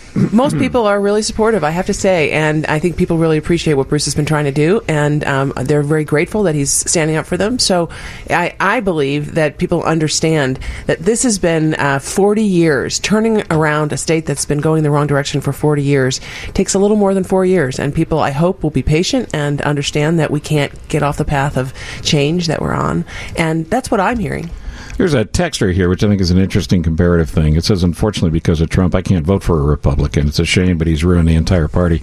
most people are really supportive, I have to say, and I think people really appreciate what Bruce has been trying to do, and um, they're very grateful that he's standing up for them. So I, I believe that people understand that this has been uh, forty years. Turning around a state that's been going the wrong direction for forty years takes a little more than four years, and people, I hope, will be patient and understand that we can't get off the path of change that we're on, and that's what I'm hearing. There's a texter here, which I think is an interesting comparative thing. It says, unfortunately, because of Trump, I can't vote for a Republican. It's a shame, but he's ruined the entire party.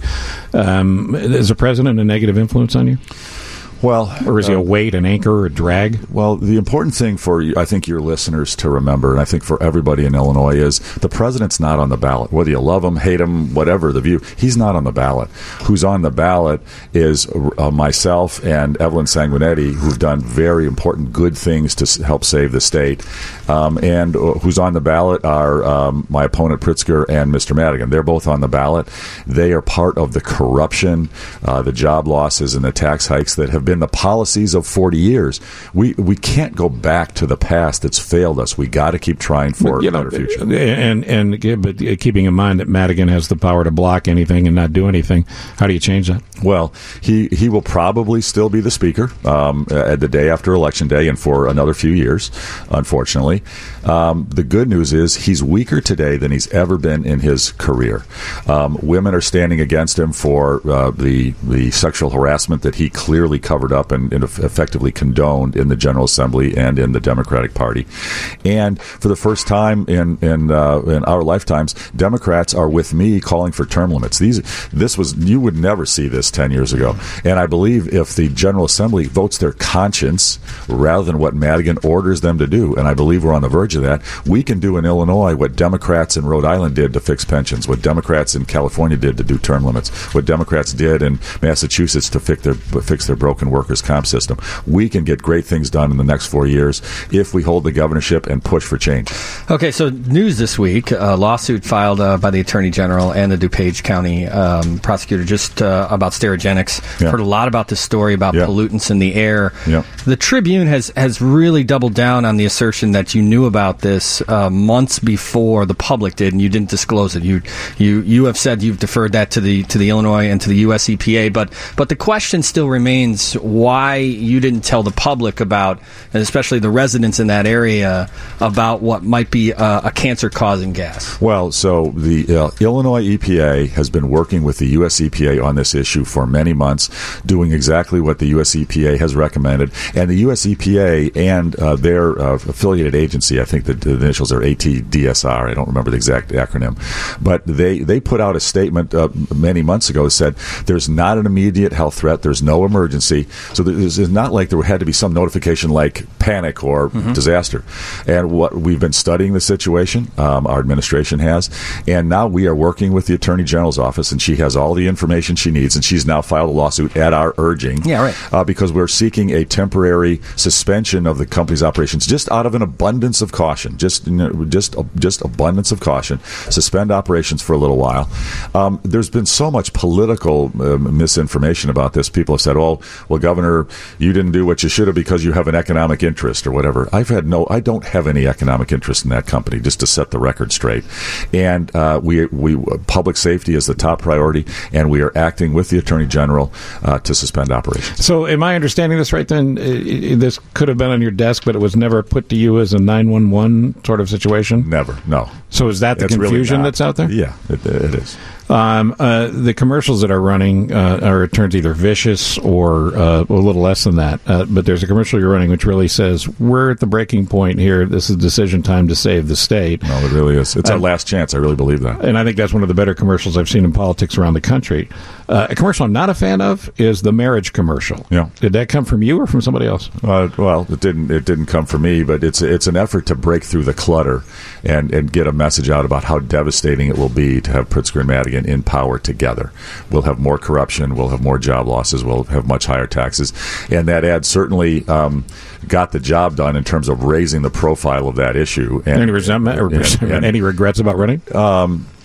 Um, is the president a negative influence on you? Well, or is he a uh, weight, an anchor, or a drag? Well, the important thing for, I think, your listeners to remember, and I think for everybody in Illinois, is the president's not on the ballot. Whether you love him, hate him, whatever the view, he's not on the ballot. Who's on the ballot is uh, myself and Evelyn Sanguinetti, who've done very important, good things to s- help save the state. Um, and uh, who's on the ballot are um, my opponent, Pritzker, and Mister Madigan. They're both on the ballot. They are part of the corruption, uh, the job losses, and the tax hikes that have been the policies of forty years. We we can't go back to the past that's failed us. We got to keep trying for you a better know, future. And and but keeping in mind that Madigan has the power to block anything and not do anything, how do you change that? Well, he he will probably still be the speaker um, at the day after Election Day and for another few years, unfortunately. Um, the good news is he's weaker today than he's ever been in his career. Um, women are standing against him for uh, the the sexual harassment that he clearly covered up and, and effectively condoned in the General Assembly and in the Democratic Party. And for the first time in in, uh, in our lifetimes, Democrats are with me calling for term limits. These this was you would never see this ten years ago. And I believe if the General Assembly votes their conscience rather than what Madigan orders them to do, and I believe we're on the verge of that, we can do in Illinois what Democrats in Rhode Island did to fix pensions, what Democrats in California did to do term limits, what Democrats did in Massachusetts to fix their fix their broken workers' comp system. We can get great things done in the next four years if we hold the governorship and push for change. Okay, so news this week, a lawsuit filed uh, by the Attorney General and the DuPage County um, prosecutor just uh, about Sterigenics. Yeah. Heard a lot about this story about Yeah. pollutants in the air. Yeah. The Tribune has, has really doubled down on the assertion that you knew about this uh, months before the public did, and you didn't disclose it. You you you have said you've deferred that to the to the Illinois and to the U S E P A, but but the question still remains why you didn't tell the public about, and especially the residents in that area, about what might be uh, a cancer-causing gas. Well, so the uh, Illinois E P A has been working with the U S E P A on this issue for many months, doing exactly what the U S E P A has recommended. And the U S E P A and uh, their uh, affiliated agency, I think the, the initials are A T D S R, I don't remember the exact acronym, but they, they put out a statement uh, many months ago that said there's not an immediate health threat, there's no emergency, so there's, it's not like there had to be some notification like panic or mm-hmm. disaster. And what we've been studying the situation, um, our administration has, and now we are working with the Attorney General's office, and she has all the information she needs, and she's now filed a lawsuit at our urging. Yeah, right. Uh, because we're seeking a temporary suspension of the company's operations, just out of an abundance of caution, just you know, just just abundance of caution. Suspend operations for a little while. Um, there's been so much political uh, misinformation about this. People have said, "Oh, well, Governor, you didn't do what you should have because you have an economic interest or whatever." I've had no, I don't have any economic interest in that company. Just to set the record straight, and uh, we we public safety is the top priority, and we are acting with the Attorney General uh, to suspend operations. So, am I understanding this right? Then uh, this could have been on your desk, but it was never put to you as a nine one one sort of situation. Never, no. So, is that the It's confusion really that's out there? Yeah, it, it is. Um, uh, the commercials that are running uh, are it turns either vicious or uh, a little less than that. Uh, but there's a commercial you're running which really says we're at the breaking point here. This is decision time to save the state. No, it really is. It's um, our last chance. I really believe that. And I think that's one of the better commercials I've seen in politics around the country. Uh, a commercial I'm not a fan of is the marriage commercial. Yeah. Did that come from you or from somebody else? Uh, well, it didn't. It didn't come from me, but it's it's an effort to break through the clutter and, and get a message out about how devastating it will be to have Pritzker and Madigan in power together. We'll have more corruption. We'll have more job losses. We'll have much higher taxes, and that ad certainly um, got the job done in terms of raising the profile of that issue. And, any resentment or and, and, any regrets about running? Um,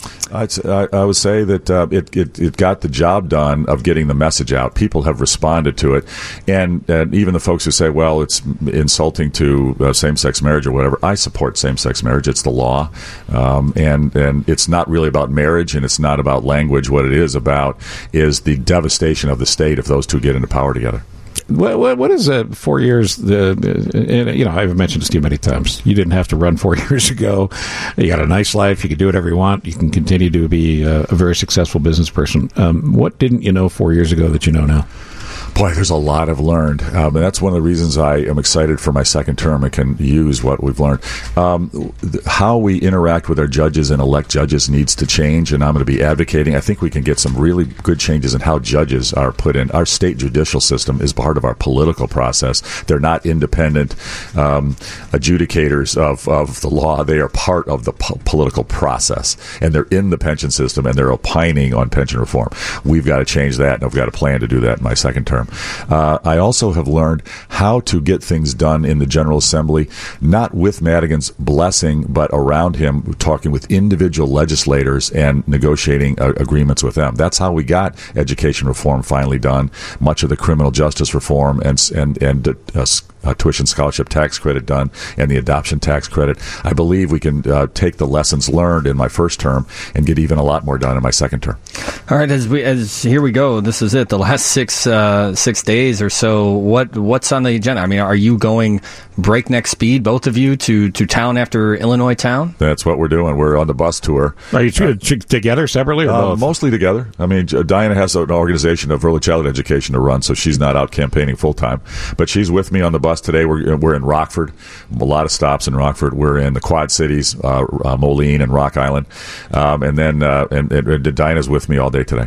I'd, I, I would say that uh, it, it it got the job done of getting the message out. People have responded to it, and, and even the folks who say, "Well, it's insulting to uh, same-sex marriage or whatever." I support same-sex marriage; it's the law, um, and and it's not really about marriage, and it's not about language. What it is about is the devastation of the state if those two get into power together. What, what, what is uh, four years? The, the you know, I've mentioned this to you many times. You didn't have to run four years ago. You got a nice life. You can do whatever you want. You can continue to be a, a very successful business person. Um, what didn't you know four years ago that you know now? Boy, there's a lot I've learned. Um, and that's one of the reasons I am excited for my second term and can use what we've learned. Um, th- how we interact with our judges and elect judges needs to change, and I'm going to be advocating. I think we can get some really good changes in how judges are put in. Our state judicial system is part of our political process. They're not independent um, adjudicators of, of the law. They are part of the po- political process, and they're in the pension system, and they're opining on pension reform. We've got to change that, and I've got a plan to do that in my second term. Uh, I also have learned how to get things done in the General Assembly, not with Madigan's blessing, but around him, talking with individual legislators and negotiating uh, agreements with them. That's how we got education reform finally done, much of the criminal justice reform and and and uh, uh, tuition scholarship tax credit done, and the adoption tax credit. I believe we can uh, take the lessons learned in my first term and get even a lot more done in my second term. All right, as we as here we go. This is it. The last six uh, six days or so. What what's on the agenda? I mean, are you going breakneck speed, both of you, to, to town after Illinois town? That's what we're doing. We're on the bus tour. Are you uh, together, separately, or uh, both? Mostly together. I mean, Diana has an organization of early childhood education to run, so she's not out campaigning full time. But she's with me on the bus today. We're we're in Rockford. A lot of stops in Rockford. We're in the Quad Cities, uh, uh, Moline and Rock Island, um, and then uh, and, and Diana's with me all day today.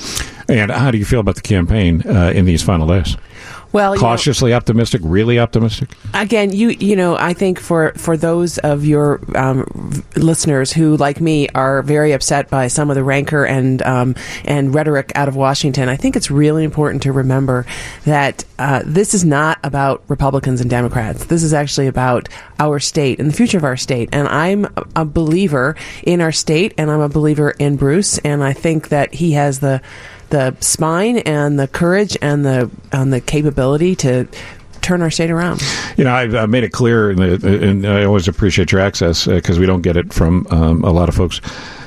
And how do you feel about the campaign uh, in these final days? Well, cautiously you know, optimistic, really optimistic. Again, you you know, I think for, for those of your um, listeners who, like me, are very upset by some of the rancor and um, and rhetoric out of Washington, I think it's really important to remember that uh, this is not about Republicans and Democrats. This is actually about our state and the future of our state. And I'm a believer in our state, and I'm a believer in Bruce, and I think that he has the the spine and the courage and the and the capability to turn our state around. You know, I've uh, made it clear, in the, and I always appreciate your access because uh, we don't get it from um, a lot of folks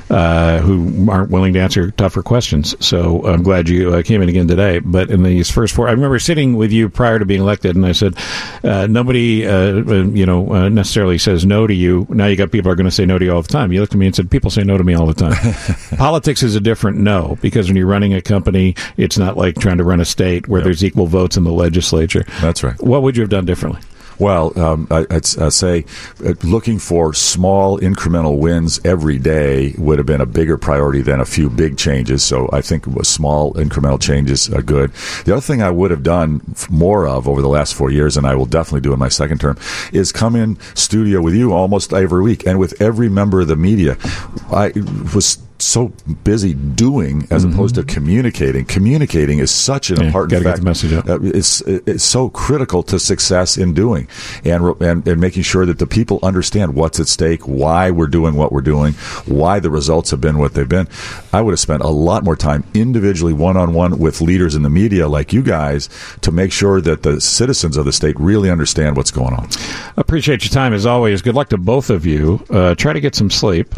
uh, who aren't willing to answer tougher questions. So I'm glad you uh, came in again today. But in these first four, I remember sitting with you prior to being elected, and I said, uh, nobody, uh, you know, uh, necessarily says no to you. Now you got people who are going to say no to you all the time. You looked at me and said, people say no to me all the time. Politics is a different no, because when you're running a company, it's not like trying to run a state where yep. there's equal votes in the legislature. That's right. What would you have done differently? Well, um, I, I'd uh, say uh, looking for small incremental wins every day would have been a bigger priority than a few big changes. So I think small incremental changes are good. The other thing I would have done more of over the last four years, and I will definitely do in my second term, is come in studio with you almost every week and with every member of the media. I was so busy doing as mm-hmm. opposed to communicating. Communicating is such an yeah, important fact. Get the message out. Uh, it's, it's so critical to success in doing, and, and and making sure that the people understand what's at stake, why we're doing what we're doing, why the results have been what they've been. I would have spent a lot more time individually, one-on-one with leaders in the media like you guys to make sure that the citizens of the state really understand what's going on. Appreciate your time as always. Good luck to both of you. Uh, try to get some sleep.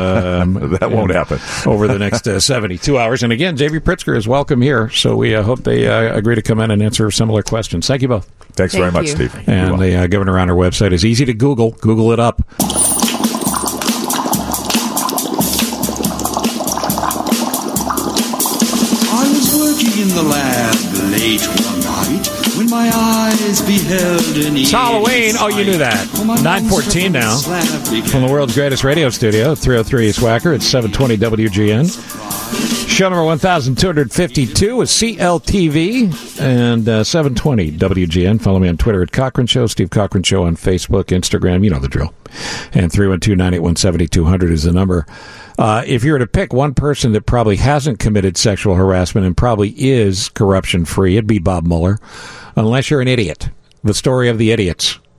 Um, that won't happen. Over the next uh, seventy-two hours. And again, J B. Pritzker is welcome here, so we uh, hope they uh, agree to come in and answer similar questions. Thank you both. Thanks Thank very much, you. Steve. And the uh, Governor Honor website is easy to Google. Google it up. I was working in the lab late one night when my eyes beheld an It's Halloween. Oh, you knew that. nine fourteen now. From the world's greatest radio studio, three oh three East Wacker. It's seven twenty W G N. Show number one thousand two hundred fifty-two is C L T V and uh, seven twenty W G N. Follow me on Twitter at Cochran Show, Steve Cochran Show on Facebook, Instagram. You know the drill. And three one two, nine eight one, seven two zero zero is the number. Uh, if you were to pick one person that probably hasn't committed sexual harassment and probably is corruption-free, it'd be Bob Mueller, unless you're an idiot. The story of the idiots.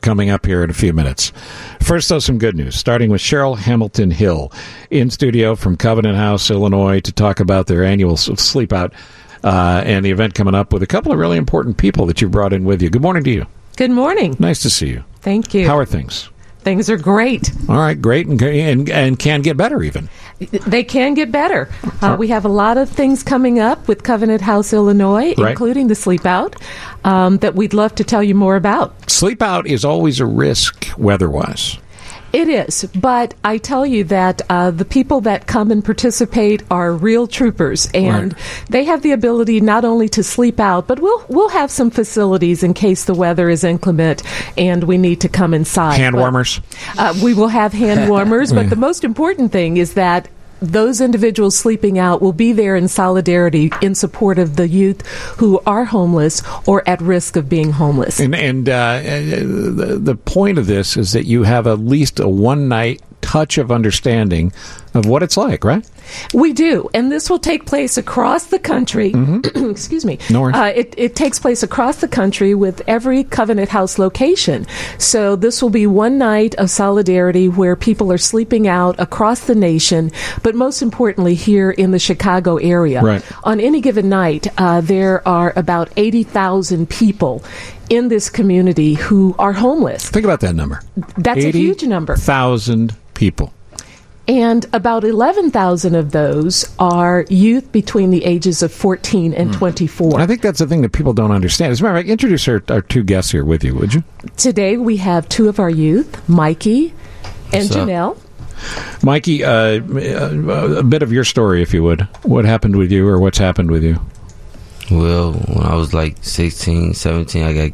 coming up here in a few minutes. First, though, some good news, starting with Cheryl Hamilton Hill in studio from Covenant House, Illinois, to talk about their annual Sleep Out uh, and the event coming up with a couple of really important people that you brought in with you. Good morning to you. Good morning. Nice to see you. Thank you. How are things? Things are great. All right, great, and and, and can get better even. They can get better. Uh, we have a lot of things coming up with Covenant House, Illinois, Right. including the Sleep Out, um, that we'd love to tell you more about. Sleep Out is always a risk weather-wise. It is, but I tell you that uh, the people that come and participate are real troopers, and Right. they have the ability not only to sleep out, but we'll we'll have some facilities in case the weather is inclement and we need to come inside. Hand But, warmers? Uh, we will have hand warmers, but the most important thing is that those individuals sleeping out will be there in solidarity in support of the youth who are homeless or at risk of being homeless. And and uh, the, the point of this is that you have at least a one-night touch of understanding of what it's like, right? We do, and this will take place across the country. Excuse me. No worries. Uh, it, it takes place across the country with every Covenant House location. So this will be one night of solidarity where people are sleeping out across the nation, but most importantly here in the Chicago area. Right. On any given night, uh, there are about eighty thousand people in this community who are homeless. Think about that number. That's a huge number. Thousand people. And about eleven thousand of those are youth between the ages of fourteen and twenty-four. I think that's the thing that people don't understand. As a matter of fact, introduce our, our two guests here with you, would you? Today we have two of our youth, Mikey and What's up? Janelle. Mikey, uh, uh, a bit of your story, if you would. What happened with you, or what's happened with you? Well, when I was like sixteen, seventeen, I got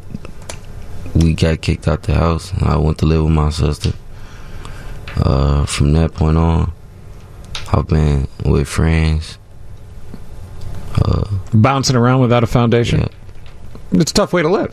we got kicked out the house. I went to live with my sister. Uh, from that point on, I've been with friends. Uh, Bouncing around without a foundation? It's a tough way to live.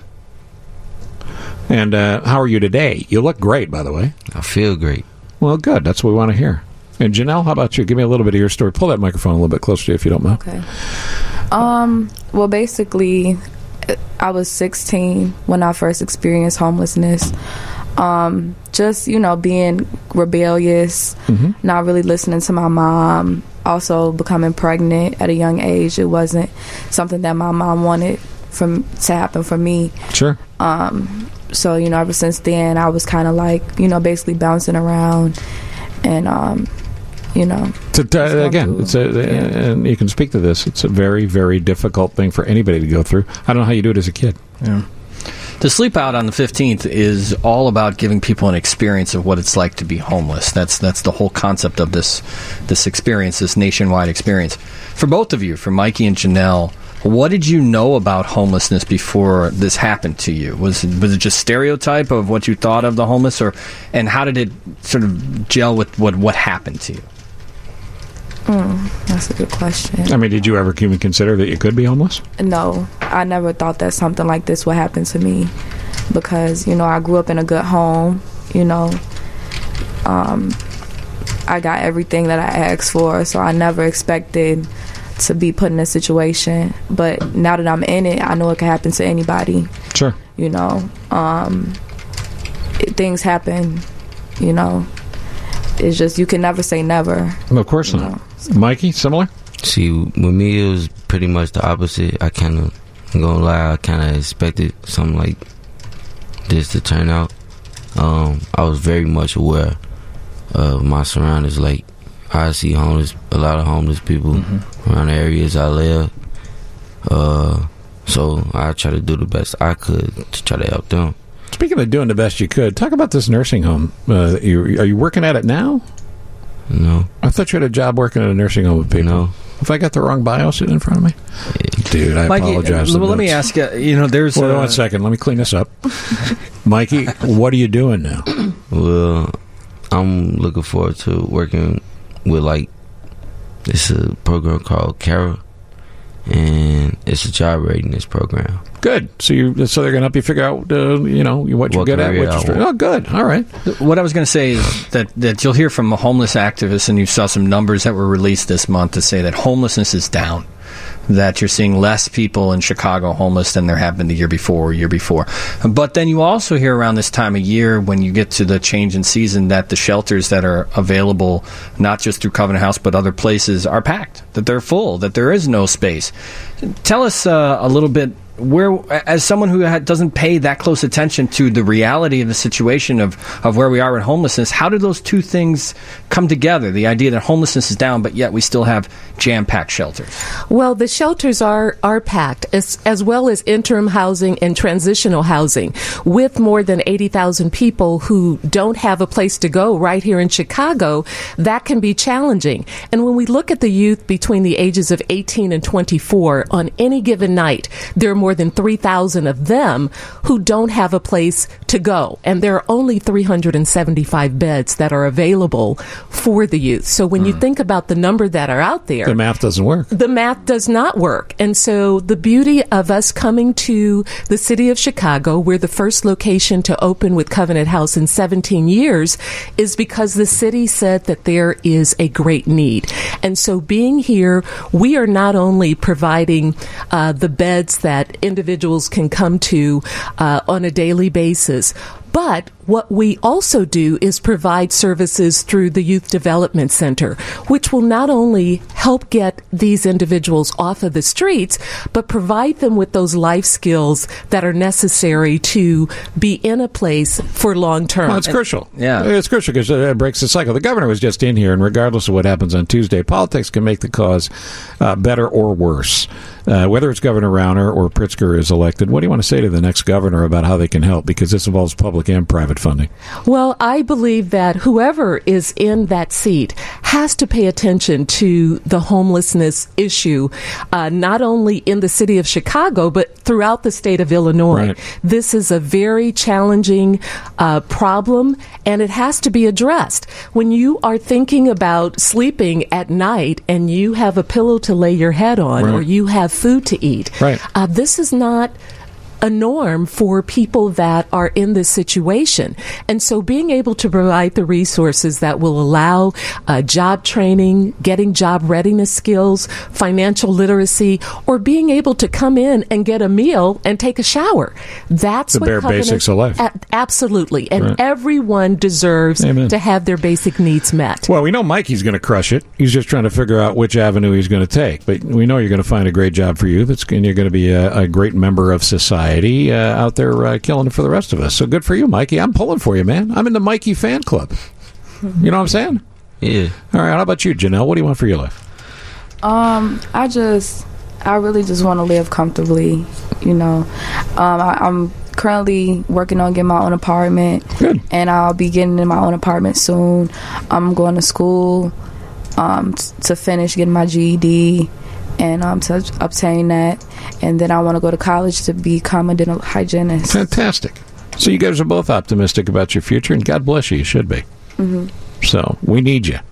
And uh, how are you today? You look great, by the way. I feel great. Well, good. That's what we want to hear. And Janelle, how about you? Give me a little bit of your story. Pull that microphone a little bit closer to you if you don't mind. Okay. Um, well, basically, I was sixteen when I first experienced homelessness. Um, just, you know, being rebellious, Mm-hmm. not really listening to my mom, also becoming pregnant at a young age. It wasn't something that my mom wanted from to happen for me. Sure. Um, so, you know, ever since then, I was kind of like, you know, basically bouncing around and, um, you know. To, to, again, it's a, and you can speak to this. It's a very, very difficult thing for anybody to go through. I don't know how you do it as a kid. Yeah. The Sleep Out on the fifteenth is all about giving people an experience of what it's like to be homeless. That's that's the whole concept of this this experience, this nationwide experience. For both of you, for Mikey and Janelle, what did you know about homelessness before this happened to you? Was it, was it just stereotype of what you thought of the homeless, or and how did it sort of gel with what what happened to you? Mm, that's a good question. I mean, did you ever even consider that you could be homeless? No, I never thought that something like this would happen to me because, you know, I grew up in a good home, you know. Um, I got everything that I asked for, so I never expected to be put in a situation. But now that I'm in it, I know it can happen to anybody. Sure. You know, um, it, things happen, you know. It's just, you can never say never. Well, of course not. Mikey, similar? See, with me, it was pretty much the opposite. I kind of, I'm gonna lie, I kind of expected something like this to turn out. Um, I was very much aware of my surroundings. Like, I see homeless, a lot of homeless people mm-hmm. around the areas I live. Uh, so I try to do the best I could to try to help them. Speaking of doing the best you could, talk about this nursing home. Uh, you, are you working at it now? No. I thought you had a job working at a nursing home with people. No. If I got the wrong bio sitting in front of me? Dude, I Mikey, apologize. Well, let me ask you, you know, there's... Hold on uh, one second. Let me clean this up. Mikey, what are you doing now? Well, I'm looking forward to working with, like, it's a program called CARA, and it's a job readiness program. Good. So you, so they're going to help you figure out, uh, you know, what you're What good at. career What you're I straight. want. Oh, good. All right. What I was going to say is that, that you'll hear from homeless activists, and you saw some numbers that were released this month to say that homelessness is down. that you're seeing less people in Chicago homeless than there have been the year before or year before. But then you also hear around this time of year, when you get to the change in season, that the shelters that are available, not just through Covenant House but other places, are packed, that they're full, that there is no space. Tell us uh, a little bit, where, as someone who ha- doesn't pay that close attention to the reality of the situation of, of where we are with homelessness, how do those two things come together? The idea that homelessness is down, but yet we still have jam-packed shelters. Well, the shelters are, are packed, as, as well as interim housing and transitional housing, with more than eighty thousand people who don't have a place to go right here in Chicago. That can be challenging. And when we look at the youth between the ages of eighteen and twenty-four, on any given night, there are more than three thousand of them who don't have a place to go. And there are only three hundred seventy-five beds that are available for the youth. So when mm. you think about the number that are out there, the math doesn't work. The math does not work. And so the beauty of us coming to the city of Chicago, we're the first location to open with Covenant House in seventeen years, is because the city said that there is a great need. And so being here, we are not only providing uh, the beds that individuals can come to uh, on a daily basis, but what we also do is provide services through the Youth Development Center, which will not only help get these individuals off of the streets, but provide them with those life skills that are necessary to be in a place for long term. Well, it's crucial. Yeah. It's crucial because it breaks the cycle. The governor was just in here, and regardless of what happens on Tuesday, politics can make the cause uh, better or worse. Uh, whether it's Governor Rauner or Pritzker is elected, what do you want to say to the next governor about how they can help? Because this involves public and private funding. Well, I believe that whoever is in that seat has to pay attention to the homelessness issue, uh, not only in the city of Chicago, but throughout the state of Illinois. Right. This is a very challenging uh, problem, and it has to be addressed. When you are thinking about sleeping at night and you have a pillow to lay your head on, right, or you have food to eat, right, uh, this is not a norm for people that are in this situation. And so being able to provide the resources that will allow uh, job training, getting job readiness skills, financial literacy, or being able to come in and get a meal and take a shower. That's the what bare Covenant, basics of life. A- absolutely. And right, everyone deserves Amen. to have their basic needs met. Well, we know Mikey's going to crush it. He's just trying to figure out which avenue he's going to take. But we know you're going to find a great job for you. That's, and you're going to be a, a great member of society. Uh, out there uh, killing it for the rest of us. So good for you, Mikey. I'm pulling for you, man. I'm in the Mikey fan club. You know what I'm saying? Yeah. All right, how about you, Janelle? What do you want for your life? Um, I just, I really just want to live comfortably, you know. Um, I, I'm currently working on getting my own apartment. Good. And I'll be getting in my own apartment soon. I'm going to school um, t- to finish getting my G E D and um, to obtain that. And then I want to go to college to become a dental hygienist. Fantastic. So you guys are both optimistic about your future, and God bless you. You should be. Mm-hmm. So we need you.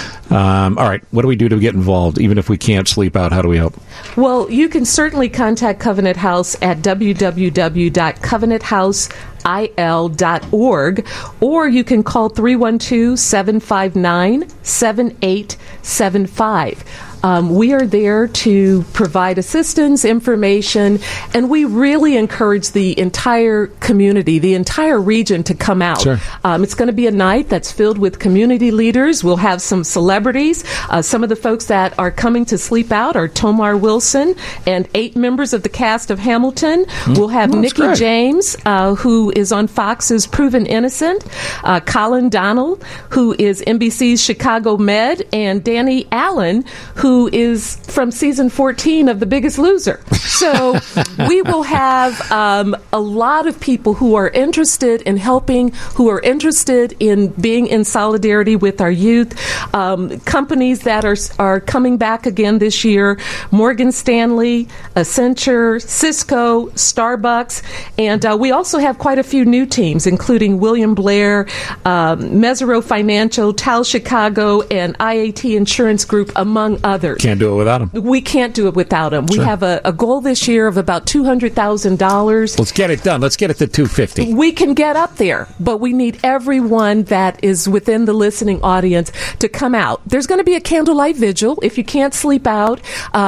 Um, all right. What do we do to get involved? Even if we can't sleep out, how do we help? Well, you can certainly contact Covenant House at w w w dot covenant house i l dot org, or you can call three one two, seven five nine, seven eight seven five. Um, we are there to provide assistance, information, and we really encourage the entire community, the entire region to come out. Sure. Um, it's going to be a night that's filled with community leaders. We'll have some celebrities. Uh, some of the folks that are coming to sleep out are Tomar Wilson and eight members of the cast of Hamilton. Mm. We'll have Well, Nikki great. James, uh, who is on Fox's Proven Innocent, uh, Colin Donnell, who is N B C's Chicago Med, and Danny Allen, who who is from season fourteen of The Biggest Loser. So we will have um, a lot of people who are interested in helping, who are interested in being in solidarity with our youth. Um, companies that are are coming back again this year: Morgan Stanley, Accenture, Cisco, Starbucks, and uh, we also have quite a few new teams, including William Blair, um, Mesero Financial, Tal Chicago, and I A T Insurance Group, among others. Can't do it without them. We can't do it without them. Sure. We have a, a goal this year of about two hundred thousand dollars. Let's get it done. Let's get it to two hundred fifty thousand dollars. We can get up there, but we need everyone that is within the listening audience to come out. There's going to be a candlelight vigil. If you can't sleep out, uh,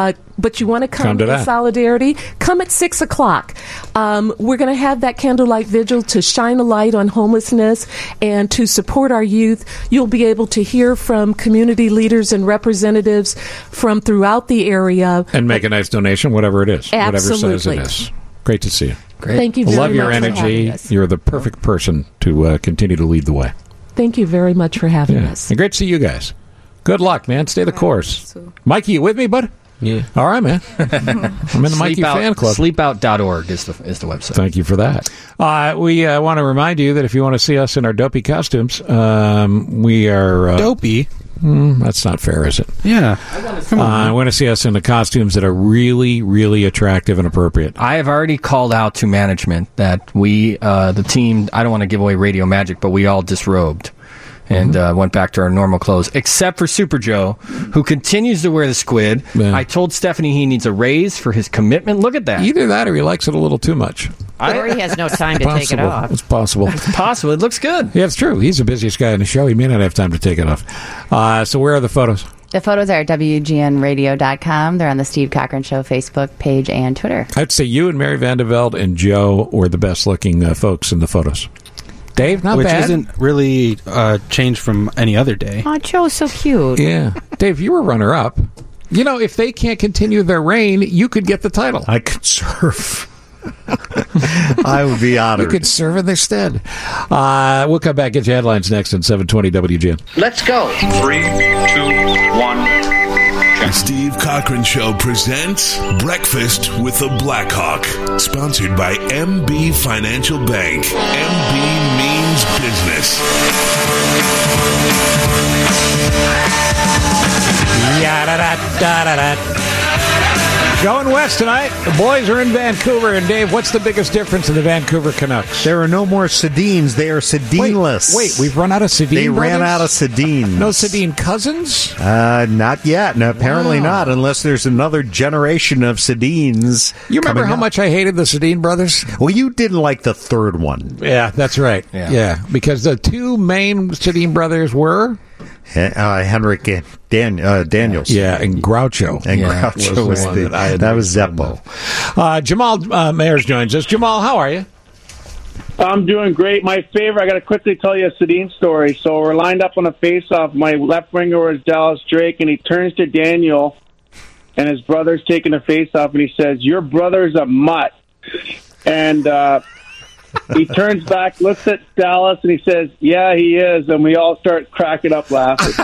but you want to come, Come to in that. solidarity, come at six o'clock. Um, we're going to have that candlelight vigil to shine a light on homelessness and to support our youth. You'll be able to hear from community leaders and representatives from throughout the area. And make a nice donation, whatever it is. Absolutely. Whatever size it is. Great to see you. Great. Thank you very Love your much for energy. having us. You're the perfect person to uh, continue to lead the way. Thank you very much for having Yeah. us. And great to see you guys. Good luck, man. Stay the course. Mikey, you with me, bud? Yeah. All right, man. I'm in the Mikey Sleep out, fan club. sleep out dot org is the, is the website. Thank you for that. Uh, we uh, want to remind you that if you want to see us in our dopey costumes, um, we are... Uh, Dopey? Mm, that's not fair, is it? Yeah. Come Uh, on. I want to see us in the costumes that are really, really attractive and appropriate. I have already called out to management that we, uh, the team, I don't want to give away Radio Magic, but we all disrobed and uh, went back to our normal clothes, except for Super Joe, who continues to wear the squid. Yeah. I told Stephanie he needs a raise for his commitment. Look at that. Either that or he likes it a little too much. Or he has no time to take it Possible. off. It's possible. It's possible. It looks good. Yeah, it's true. He's the busiest guy in the show. He may not have time to take it off. Uh, so where are the photos? The photos are at W G N radio dot com. They're on the Steve Cochran Show Facebook page and Twitter. I'd say you and Mary Vandeveld and Joe were the best-looking uh, folks in the photos. Dave, not Which bad. isn't really uh, changed from any other day. Oh, Joe's so cute. Yeah. Dave, you were runner-up. You know, if they can't continue their reign, you could get the title. I could serve. I would be honored. You could serve in their stead. Uh, we'll come back, get your headlines next on seven twenty W G N. Let's go. Three, two, one. The Steve Cochran Show presents Breakfast with the Blackhawk, sponsored by M B Financial Bank. M B means business. Yada-da-da-da-da. Going west tonight. The boys are in Vancouver. And Dave, what's the biggest difference in the Vancouver Canucks? There are no more Sedines. They are Sedineless. Wait, wait, we've run out of Sedin They ran brothers? out of Sedines. No Sedin cousins? Uh, not yet. No, apparently Wow. not, unless there's another generation of Sedines. You remember coming how up. much I hated the Sedin brothers? Well, you didn't like the third one. Yeah, that's right. Yeah. Yeah, because the two main Sedin brothers were... Uh, Henrik uh, Dan, uh, Daniels. Yeah, and Groucho. And Yeah, Groucho was was, the one the, that I had that to was make Zeppo. Uh, Jamal uh, Mayers joins us. Jamal, how are you? I'm doing great. My favorite, I got to quickly tell you a Sedin story. So we're lined up on a face-off. My left winger was Dallas Drake, and he turns to Daniel, and his brother's taking a face-off, and he says, "Your brother's a mutt." And uh, he turns back, looks at Dallas, and he says, "Yeah, he is." And we all start cracking up laughing.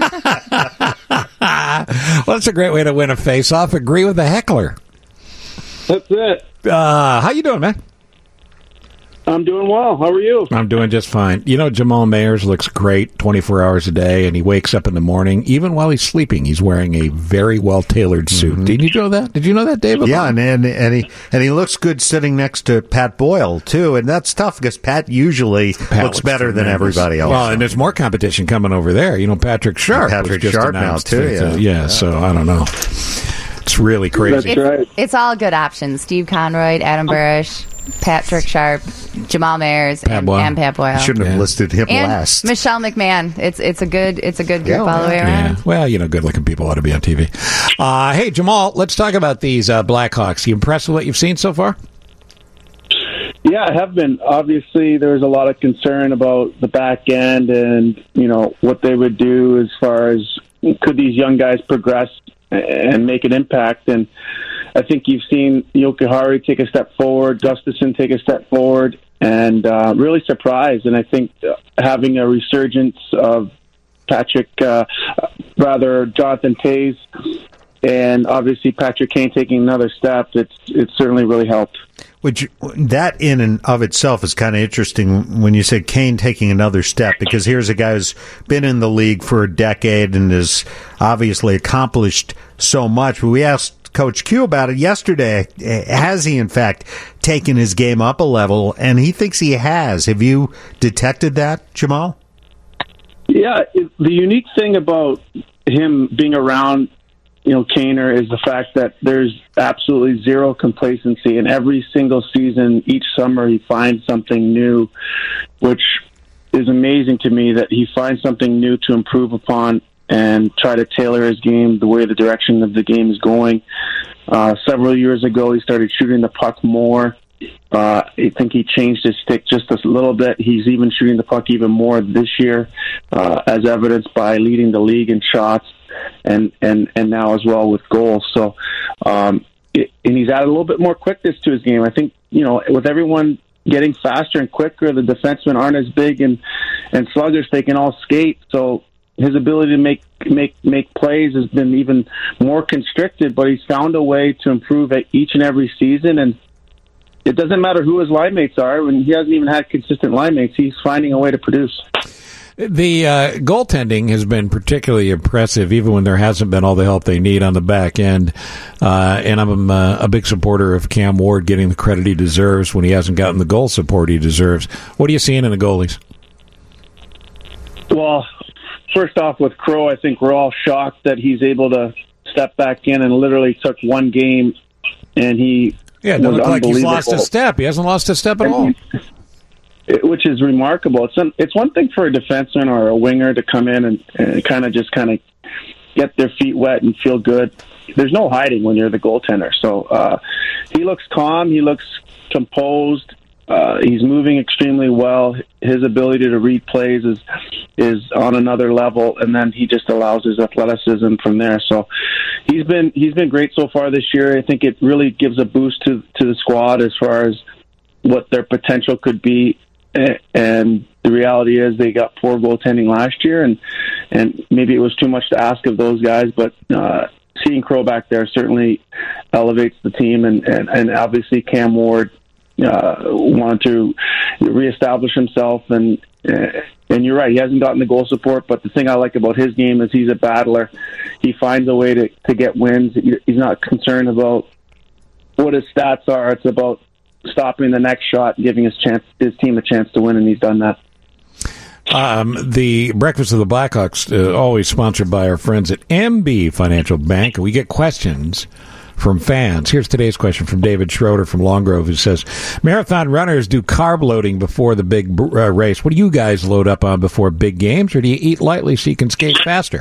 Well, that's a great way to win a face-off. Agree with the heckler. That's it. Uh, how you doing, man? I'm doing well. How are you? I'm doing just fine. You know, Jamal Mayers looks great twenty-four hours a day, and he wakes up in the morning. Even while he's sleeping, he's wearing a very well-tailored suit. Mm-hmm. Did you know that? Did you know that, David? Yeah, and, and and he and he looks good sitting next to Pat Boyle too, and that's tough because Pat usually Pat looks better than tremendous. everybody else. Well, and there's more competition coming over there. You know, Patrick Sharp. Patrick was just Sharp now, announced too, that, uh, yeah. yeah, so I don't know. It's really crazy. It's, it's all good options. Steve Conroy, Adam Burish, Patrick Sharp, Jamal Mayers, Pat and, Boyle. and Pat Boyle. Shouldn't have listed him and last. Michelle McMahon. It's it's a good it's a good group Yeah, all the way yeah. around. Well, you know, good-looking people ought to be on T V. Uh, hey, Jamal, let's talk about these uh, Blackhawks. You impressed with what you've seen so far? Yeah, I have been. Obviously, there was a lot of concern about the back end and, you know, what they would do as far as could these young guys progress and make an impact. And I think you've seen Jokiharju take a step forward, Gustafsson take a step forward, and uh, really surprised. And I think uh, having a resurgence of Patrick, uh, rather Jonathan Toews, and obviously Patrick Kane taking another step, it's it's certainly really helped. Which that in and of itself is kind of interesting when you say Kane taking another step, because here's a guy who's been in the league for a decade and has obviously accomplished so much. But we asked Coach Q about it yesterday. Has he, in fact, taken his game up a level? And he thinks he has. Have you detected that, Jamal? Yeah, it, the unique thing about him being around, you know, Kaner is the fact that there's absolutely zero complacency. And every single season, each summer, he finds something new, which is amazing to me that he finds something new to improve upon and try to tailor his game the way the direction of the game is going. Uh, several years ago, he started shooting the puck more. Uh, I think he changed his stick just a little bit. He's even shooting the puck even more this year, uh, as evidenced by leading the league in shots and, and, and now as well with goals. So, um, it, and he's added a little bit more quickness to his game. I think, you know, with everyone getting faster and quicker, the defensemen aren't as big and, and sluggish. They can all skate. So his ability to make, make, make plays has been even more constricted, but he's found a way to improve at each and every season. And it doesn't matter who his line mates are. When he hasn't even had consistent line mates, he's finding a way to produce. The uh, goaltending has been particularly impressive, even when there hasn't been all the help they need on the back end. Uh, and I'm uh, a big supporter of Cam Ward getting the credit he deserves when he hasn't gotten the goal support he deserves. What are you seeing in the goalies? Well, first off, with Crow, I think we're all shocked that he's able to step back in and literally took one game, and he yeah, it doesn't look like he's lost a step. He hasn't lost a step at all. It, which is remarkable. It's an, it's one thing for a defenseman or a winger to come in and, and kind of just kind of get their feet wet and feel good. There's no hiding when you're the goaltender. So uh, he looks calm. He looks composed. Uh, he's moving extremely well. His ability to read plays is is on another level, and then he just allows his athleticism from there. So he's been he's been great so far this year. I think it really gives a boost to to the squad as far as what their potential could be. And the reality is they got poor goaltending last year, and and maybe it was too much to ask of those guys. But uh, seeing Crow back there certainly elevates the team, and, and, and obviously Cam Ward uh, wanted to reestablish himself. And and you're right, he hasn't gotten the goal support. But the thing I like about his game is he's a battler. He finds a way to, to get wins. He's not concerned about what his stats are. It's about stopping the next shot, giving his chance, his team a chance to win, and he's done that. Um, the Breakfast of the Blackhawks, uh, always sponsored by our friends at M B Financial Bank. We get questions from fans. Here's today's question from David Schroeder from Long Grove, who says, marathon runners do carb loading before the big uh, race. What do you guys load up on before big games, or do you eat lightly so you can skate faster?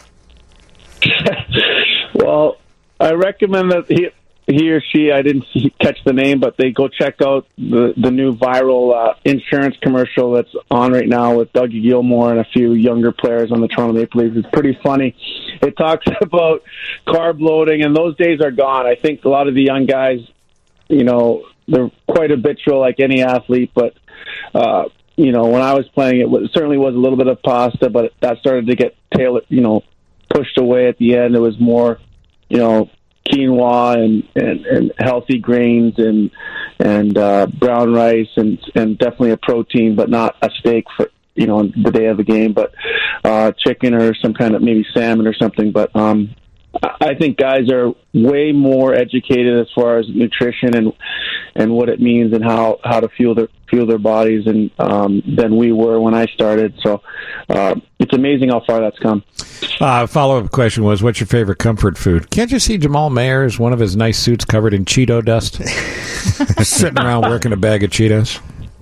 Well, I recommend that he... he or she, I didn't see, catch the name, but they go check out the, the new viral uh, insurance commercial that's on right now with Dougie Gilmore and a few younger players on the Toronto Maple Leafs. It's pretty funny. It talks about carb loading, and those days are gone. I think a lot of the young guys, you know, they're quite habitual like any athlete, but, uh, you know, when I was playing, it was, certainly was a little bit of pasta, but that started to get tailored, you know, pushed away at the end. It was more, you know, quinoa and, and, and healthy grains and and uh, brown rice and and definitely a protein, but not a steak for you know on the day of the game, but uh, chicken or some kind of maybe salmon or something. But um, I think guys are way more educated as far as nutrition and and what it means and how, how to fuel their fuel their bodies and um, than we were when I started. So uh, it's amazing how far that's come. Uh, follow-up question was, what's your favorite comfort food? Can't you see Jamal Mayers, one of his nice suits covered in Cheeto dust, sitting around working a bag of Cheetos?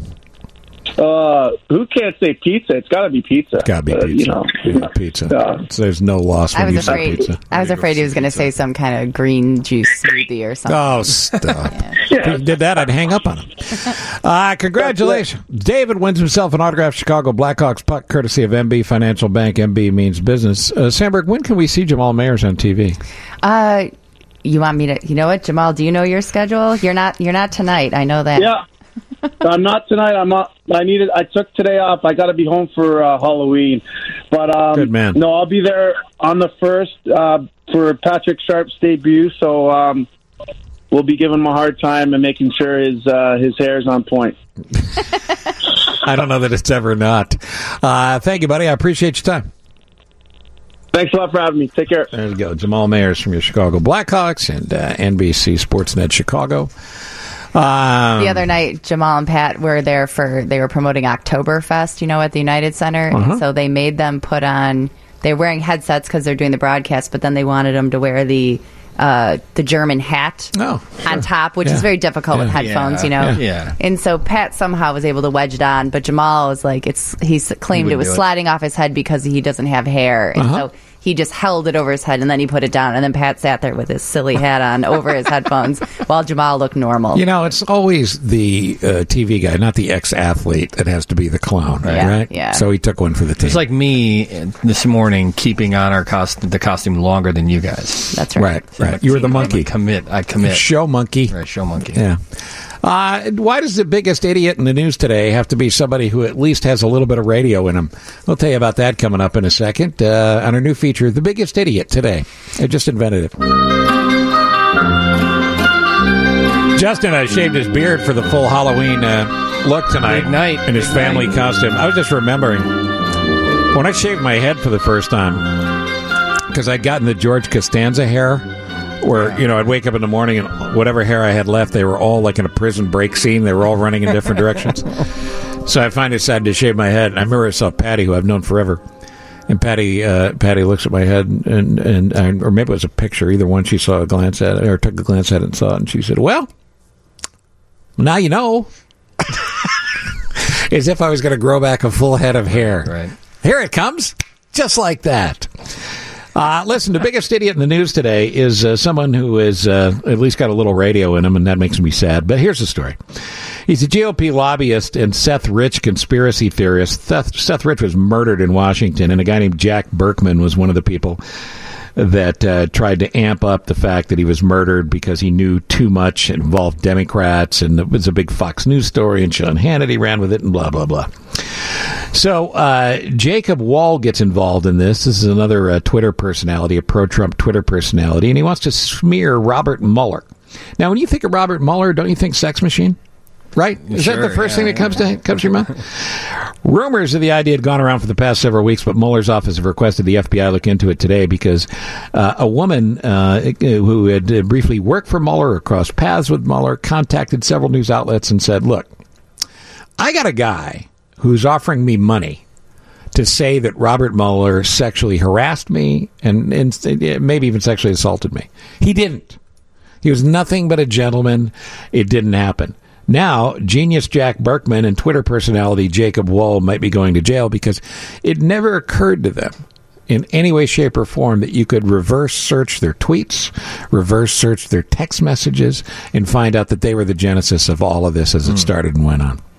Uh, who can't say pizza? It's got to be pizza. It's got to be uh, pizza. You know, yeah, pizza. Uh, so there's no loss when I was you afraid, say pizza. I was afraid he was going to say some kind of green juice smoothie or something. Oh, stop. If he did that, I'd hang up on him. Uh, congratulations. David wins himself an autographed Chicago Blackhawks puck, courtesy of M B Financial Bank. M B means business. Uh, Sandberg, when can we see Jamal Mayers on T V? Uh, you want me to, you know what, Jamal, do you know your schedule? You're not, you're not tonight. I know that. Yeah. I'm not tonight. I'm not. I needed. I took today off. I got to be home for uh, Halloween, but um, good man. No, I'll be there on the first uh, for Patrick Sharp's debut. So um, we'll be giving him a hard time and making sure his uh, his hair's on point. I don't know that it's ever not. Uh, thank you, buddy. I appreciate your time. Thanks a lot for having me. Take care. There you go, Jamal Mayers from your Chicago Blackhawks and uh, N B C Sportsnet Chicago. Um, the other night, Jamal and Pat were there for, they were promoting Oktoberfest, you know, at the United Center. Uh-huh. So they made them put on, they're wearing headsets because they're doing the broadcast, but then they wanted them to wear the uh, the German hat oh, sure. on top, which yeah. is very difficult yeah. with headphones, yeah. you know. Yeah. yeah. And so Pat somehow was able to wedge it on, but Jamal was like, it's, he's claimed He it was do it. sliding off his head because he doesn't have hair. And Uh-huh. so he just held it over his head and then he put it down. And then Pat sat there with his silly hat on over his headphones while Jamal looked normal. You know, it's always the uh, T V guy, not the ex-athlete, that has to be the clown, Yeah, right? yeah. So he took one for the team. It's like me this morning keeping on our cost- the costume longer than you guys. That's right. Right, right. You were the monkey. I commit. I commit. Show monkey. Right, show monkey. Yeah. Uh, why does the biggest idiot in the news today have to be somebody who at least has a little bit of radio in him? We'll tell you about that coming up in a second uh, on our new feature, The Biggest Idiot Today. I just invented it. Justin uh, shaved his beard for the full Halloween uh, look tonight. Big night. In his Big family night. costume. I was just remembering when I shaved my head for the first time, because I'd gotten the George Costanza hair, where, you know, I'd wake up in the morning and whatever hair I had left, they were all like in a prison break scene. They were all running in different directions. So I finally decided to shave my head. And I remember I saw Patty, who I've known forever. And Patty uh, Patty looks at my head, and, and, and or maybe it was a picture. Either one, she saw a glance at it, or took a glance at it and saw it. And she said, well, now you know. As if I was going to grow back a full head of hair. Right. Here it comes, just like that. Uh, listen, the biggest idiot in the news today is uh, someone who has uh, at least got a little radio in him, and that makes me sad. But here's the story. He's a G O P lobbyist and Seth Rich conspiracy theorist. Seth, Seth Rich was murdered in Washington, and a guy named Jack Berkman was one of the people that uh, tried to amp up the fact that he was murdered because he knew too much. It involved Democrats, and it was a big Fox News story, and Sean Hannity ran with it, and blah, blah, blah. So uh, Jacob Wall gets involved in this. This is another uh, Twitter personality, a pro-Trump Twitter personality, and he wants to smear Robert Mueller. Now, when you think of Robert Mueller, don't you think sex machine? Right? Is Sure, that the first yeah, thing that comes to comes to your mind? Rumors of the idea had gone around for the past several weeks, but Mueller's office have requested the F B I look into it today because uh, a woman uh, who had uh, briefly worked for Mueller or crossed paths with Mueller contacted several news outlets and said, look, I got a guy who's offering me money to say that Robert Mueller sexually harassed me and, and maybe even sexually assaulted me. He didn't. He was nothing but a gentleman. It didn't happen. Now, genius Jack Berkman and Twitter personality Jacob Wall might be going to jail because it never occurred to them in any way, shape, or form that you could reverse search their tweets, reverse search their text messages, and find out that they were the genesis of all of this as it started and went on.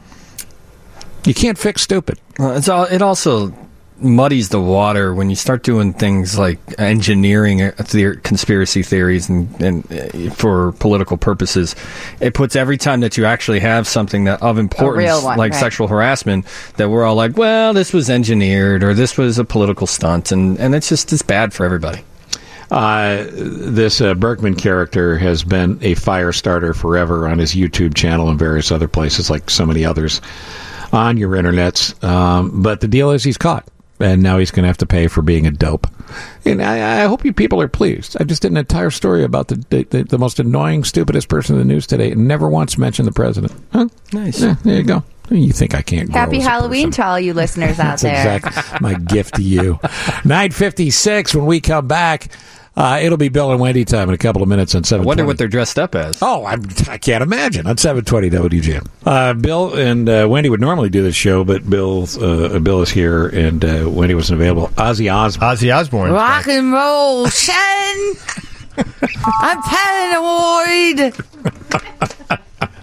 You can't fix stupid. Well, it's all, it also muddies the water when you start doing things like engineering the conspiracy theories and, and uh, for political purposes. It puts every time that you actually have something that of importance, one, like right. sexual harassment, that we're all like, well, this was engineered or this was a political stunt, and, and it's just it's bad for everybody. Uh, this uh, Berkman character has been a fire starter forever on his YouTube channel and various other places, like so many others on your internets. Um, but the deal is he's caught. And now he's going to have to pay for being a dope. And I, I hope you people are pleased. I just did an entire story about the the, the most annoying, stupidest person in the news today and never once mentioned the president. Huh? Nice. Yeah, there you go. You think I can't grow Happy as a Halloween person. to all you listeners out That's there. exactly my gift to you. nine fifty-six when we come back. Uh, it'll be Bill and Wendy time in a couple of minutes on seven twenty. I wonder what they're dressed up as. Oh, I, I can't imagine. On seven twenty W G M. Uh, Bill and uh, Wendy would normally do this show, but Bill, uh, Bill is here, and uh, Wendy wasn't available. Ozzy Osbourne. Ozzy Osbourne. Rock and roll, Shen. I'm Patton Ward.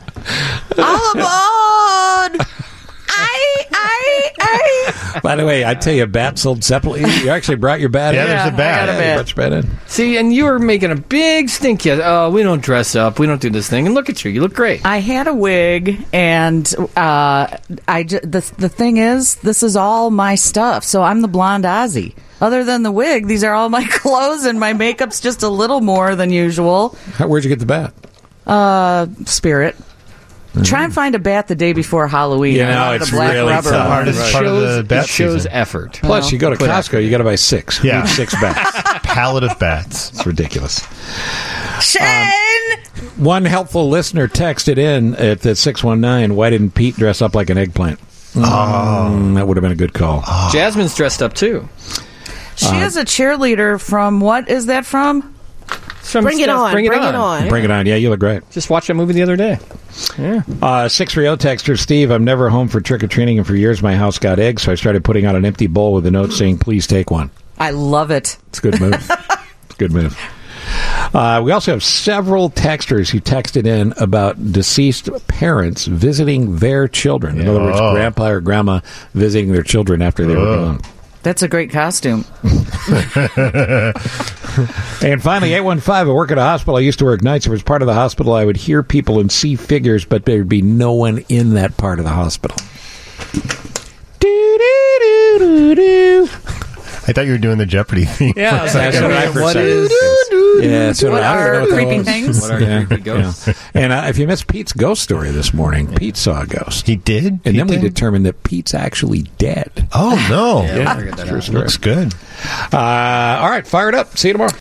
All aboard. I, I, I. By the way, I tell you, Bat sold Zeppelin. You actually brought your bat Yeah, in. there's a bat. Yeah, I got a you bat. brought your bat in. See, and you were making a big stink. Yet, oh, we don't dress up. We don't do this thing. And look at you. You look great. I had a wig, and uh, I ju- the the thing is, this is all my stuff. So I'm the blonde Ozzy. Other than the wig, these are all my clothes, and my makeup's just a little more than usual. How, where'd you get the bat? Uh, Spirit. Try and find a bat the day before Halloween. You I know, wanted it's a black really rubber tough. one. Part of, It part of the shows, bat it shows season. effort. Plus, you go to Put Costco, you got to buy six. Yeah. You need six bats. Pallet of bats. It's ridiculous. Shen! One helpful listener texted in at the six one nine, why didn't Pete dress up like an eggplant? Mm, that would have been a good call. Jasmine's dressed up too. She is a cheerleader from, what is that from? From Bring it Steph- on. Bring it Bring on. it on. Bring it on. Yeah, you look great. Just watched that movie the other day. Yeah. Uh, six three zero texter, Steve, I'm never home for trick-or-treating, and for years my house got eggs, so I started putting out an empty bowl with a note saying, please take one. I love it. It's a good move. It's a good move. Uh, we also have several texters who texted in about deceased parents visiting their children. In other words, Oh. grandpa or grandma visiting their children after they were gone. That's a great costume. And finally, eight one five, I work at a hospital. I used to work nights. If it was part of the hospital, I would hear people and see figures, but there would be no one in that part of the hospital. I thought you were doing the Jeopardy theme. Yeah, that's what I What is? Yeah, so What I don't are know what that creepy was. things? What are Yeah, creepy ghosts? yeah. And uh, if you missed Pete's ghost story this morning, Pete saw a ghost. He did? And Pete then we did? determined that Pete's actually dead. Oh, no. Yeah, I figured that True out. story. Looks good. Uh, all right, fire it up. See you tomorrow.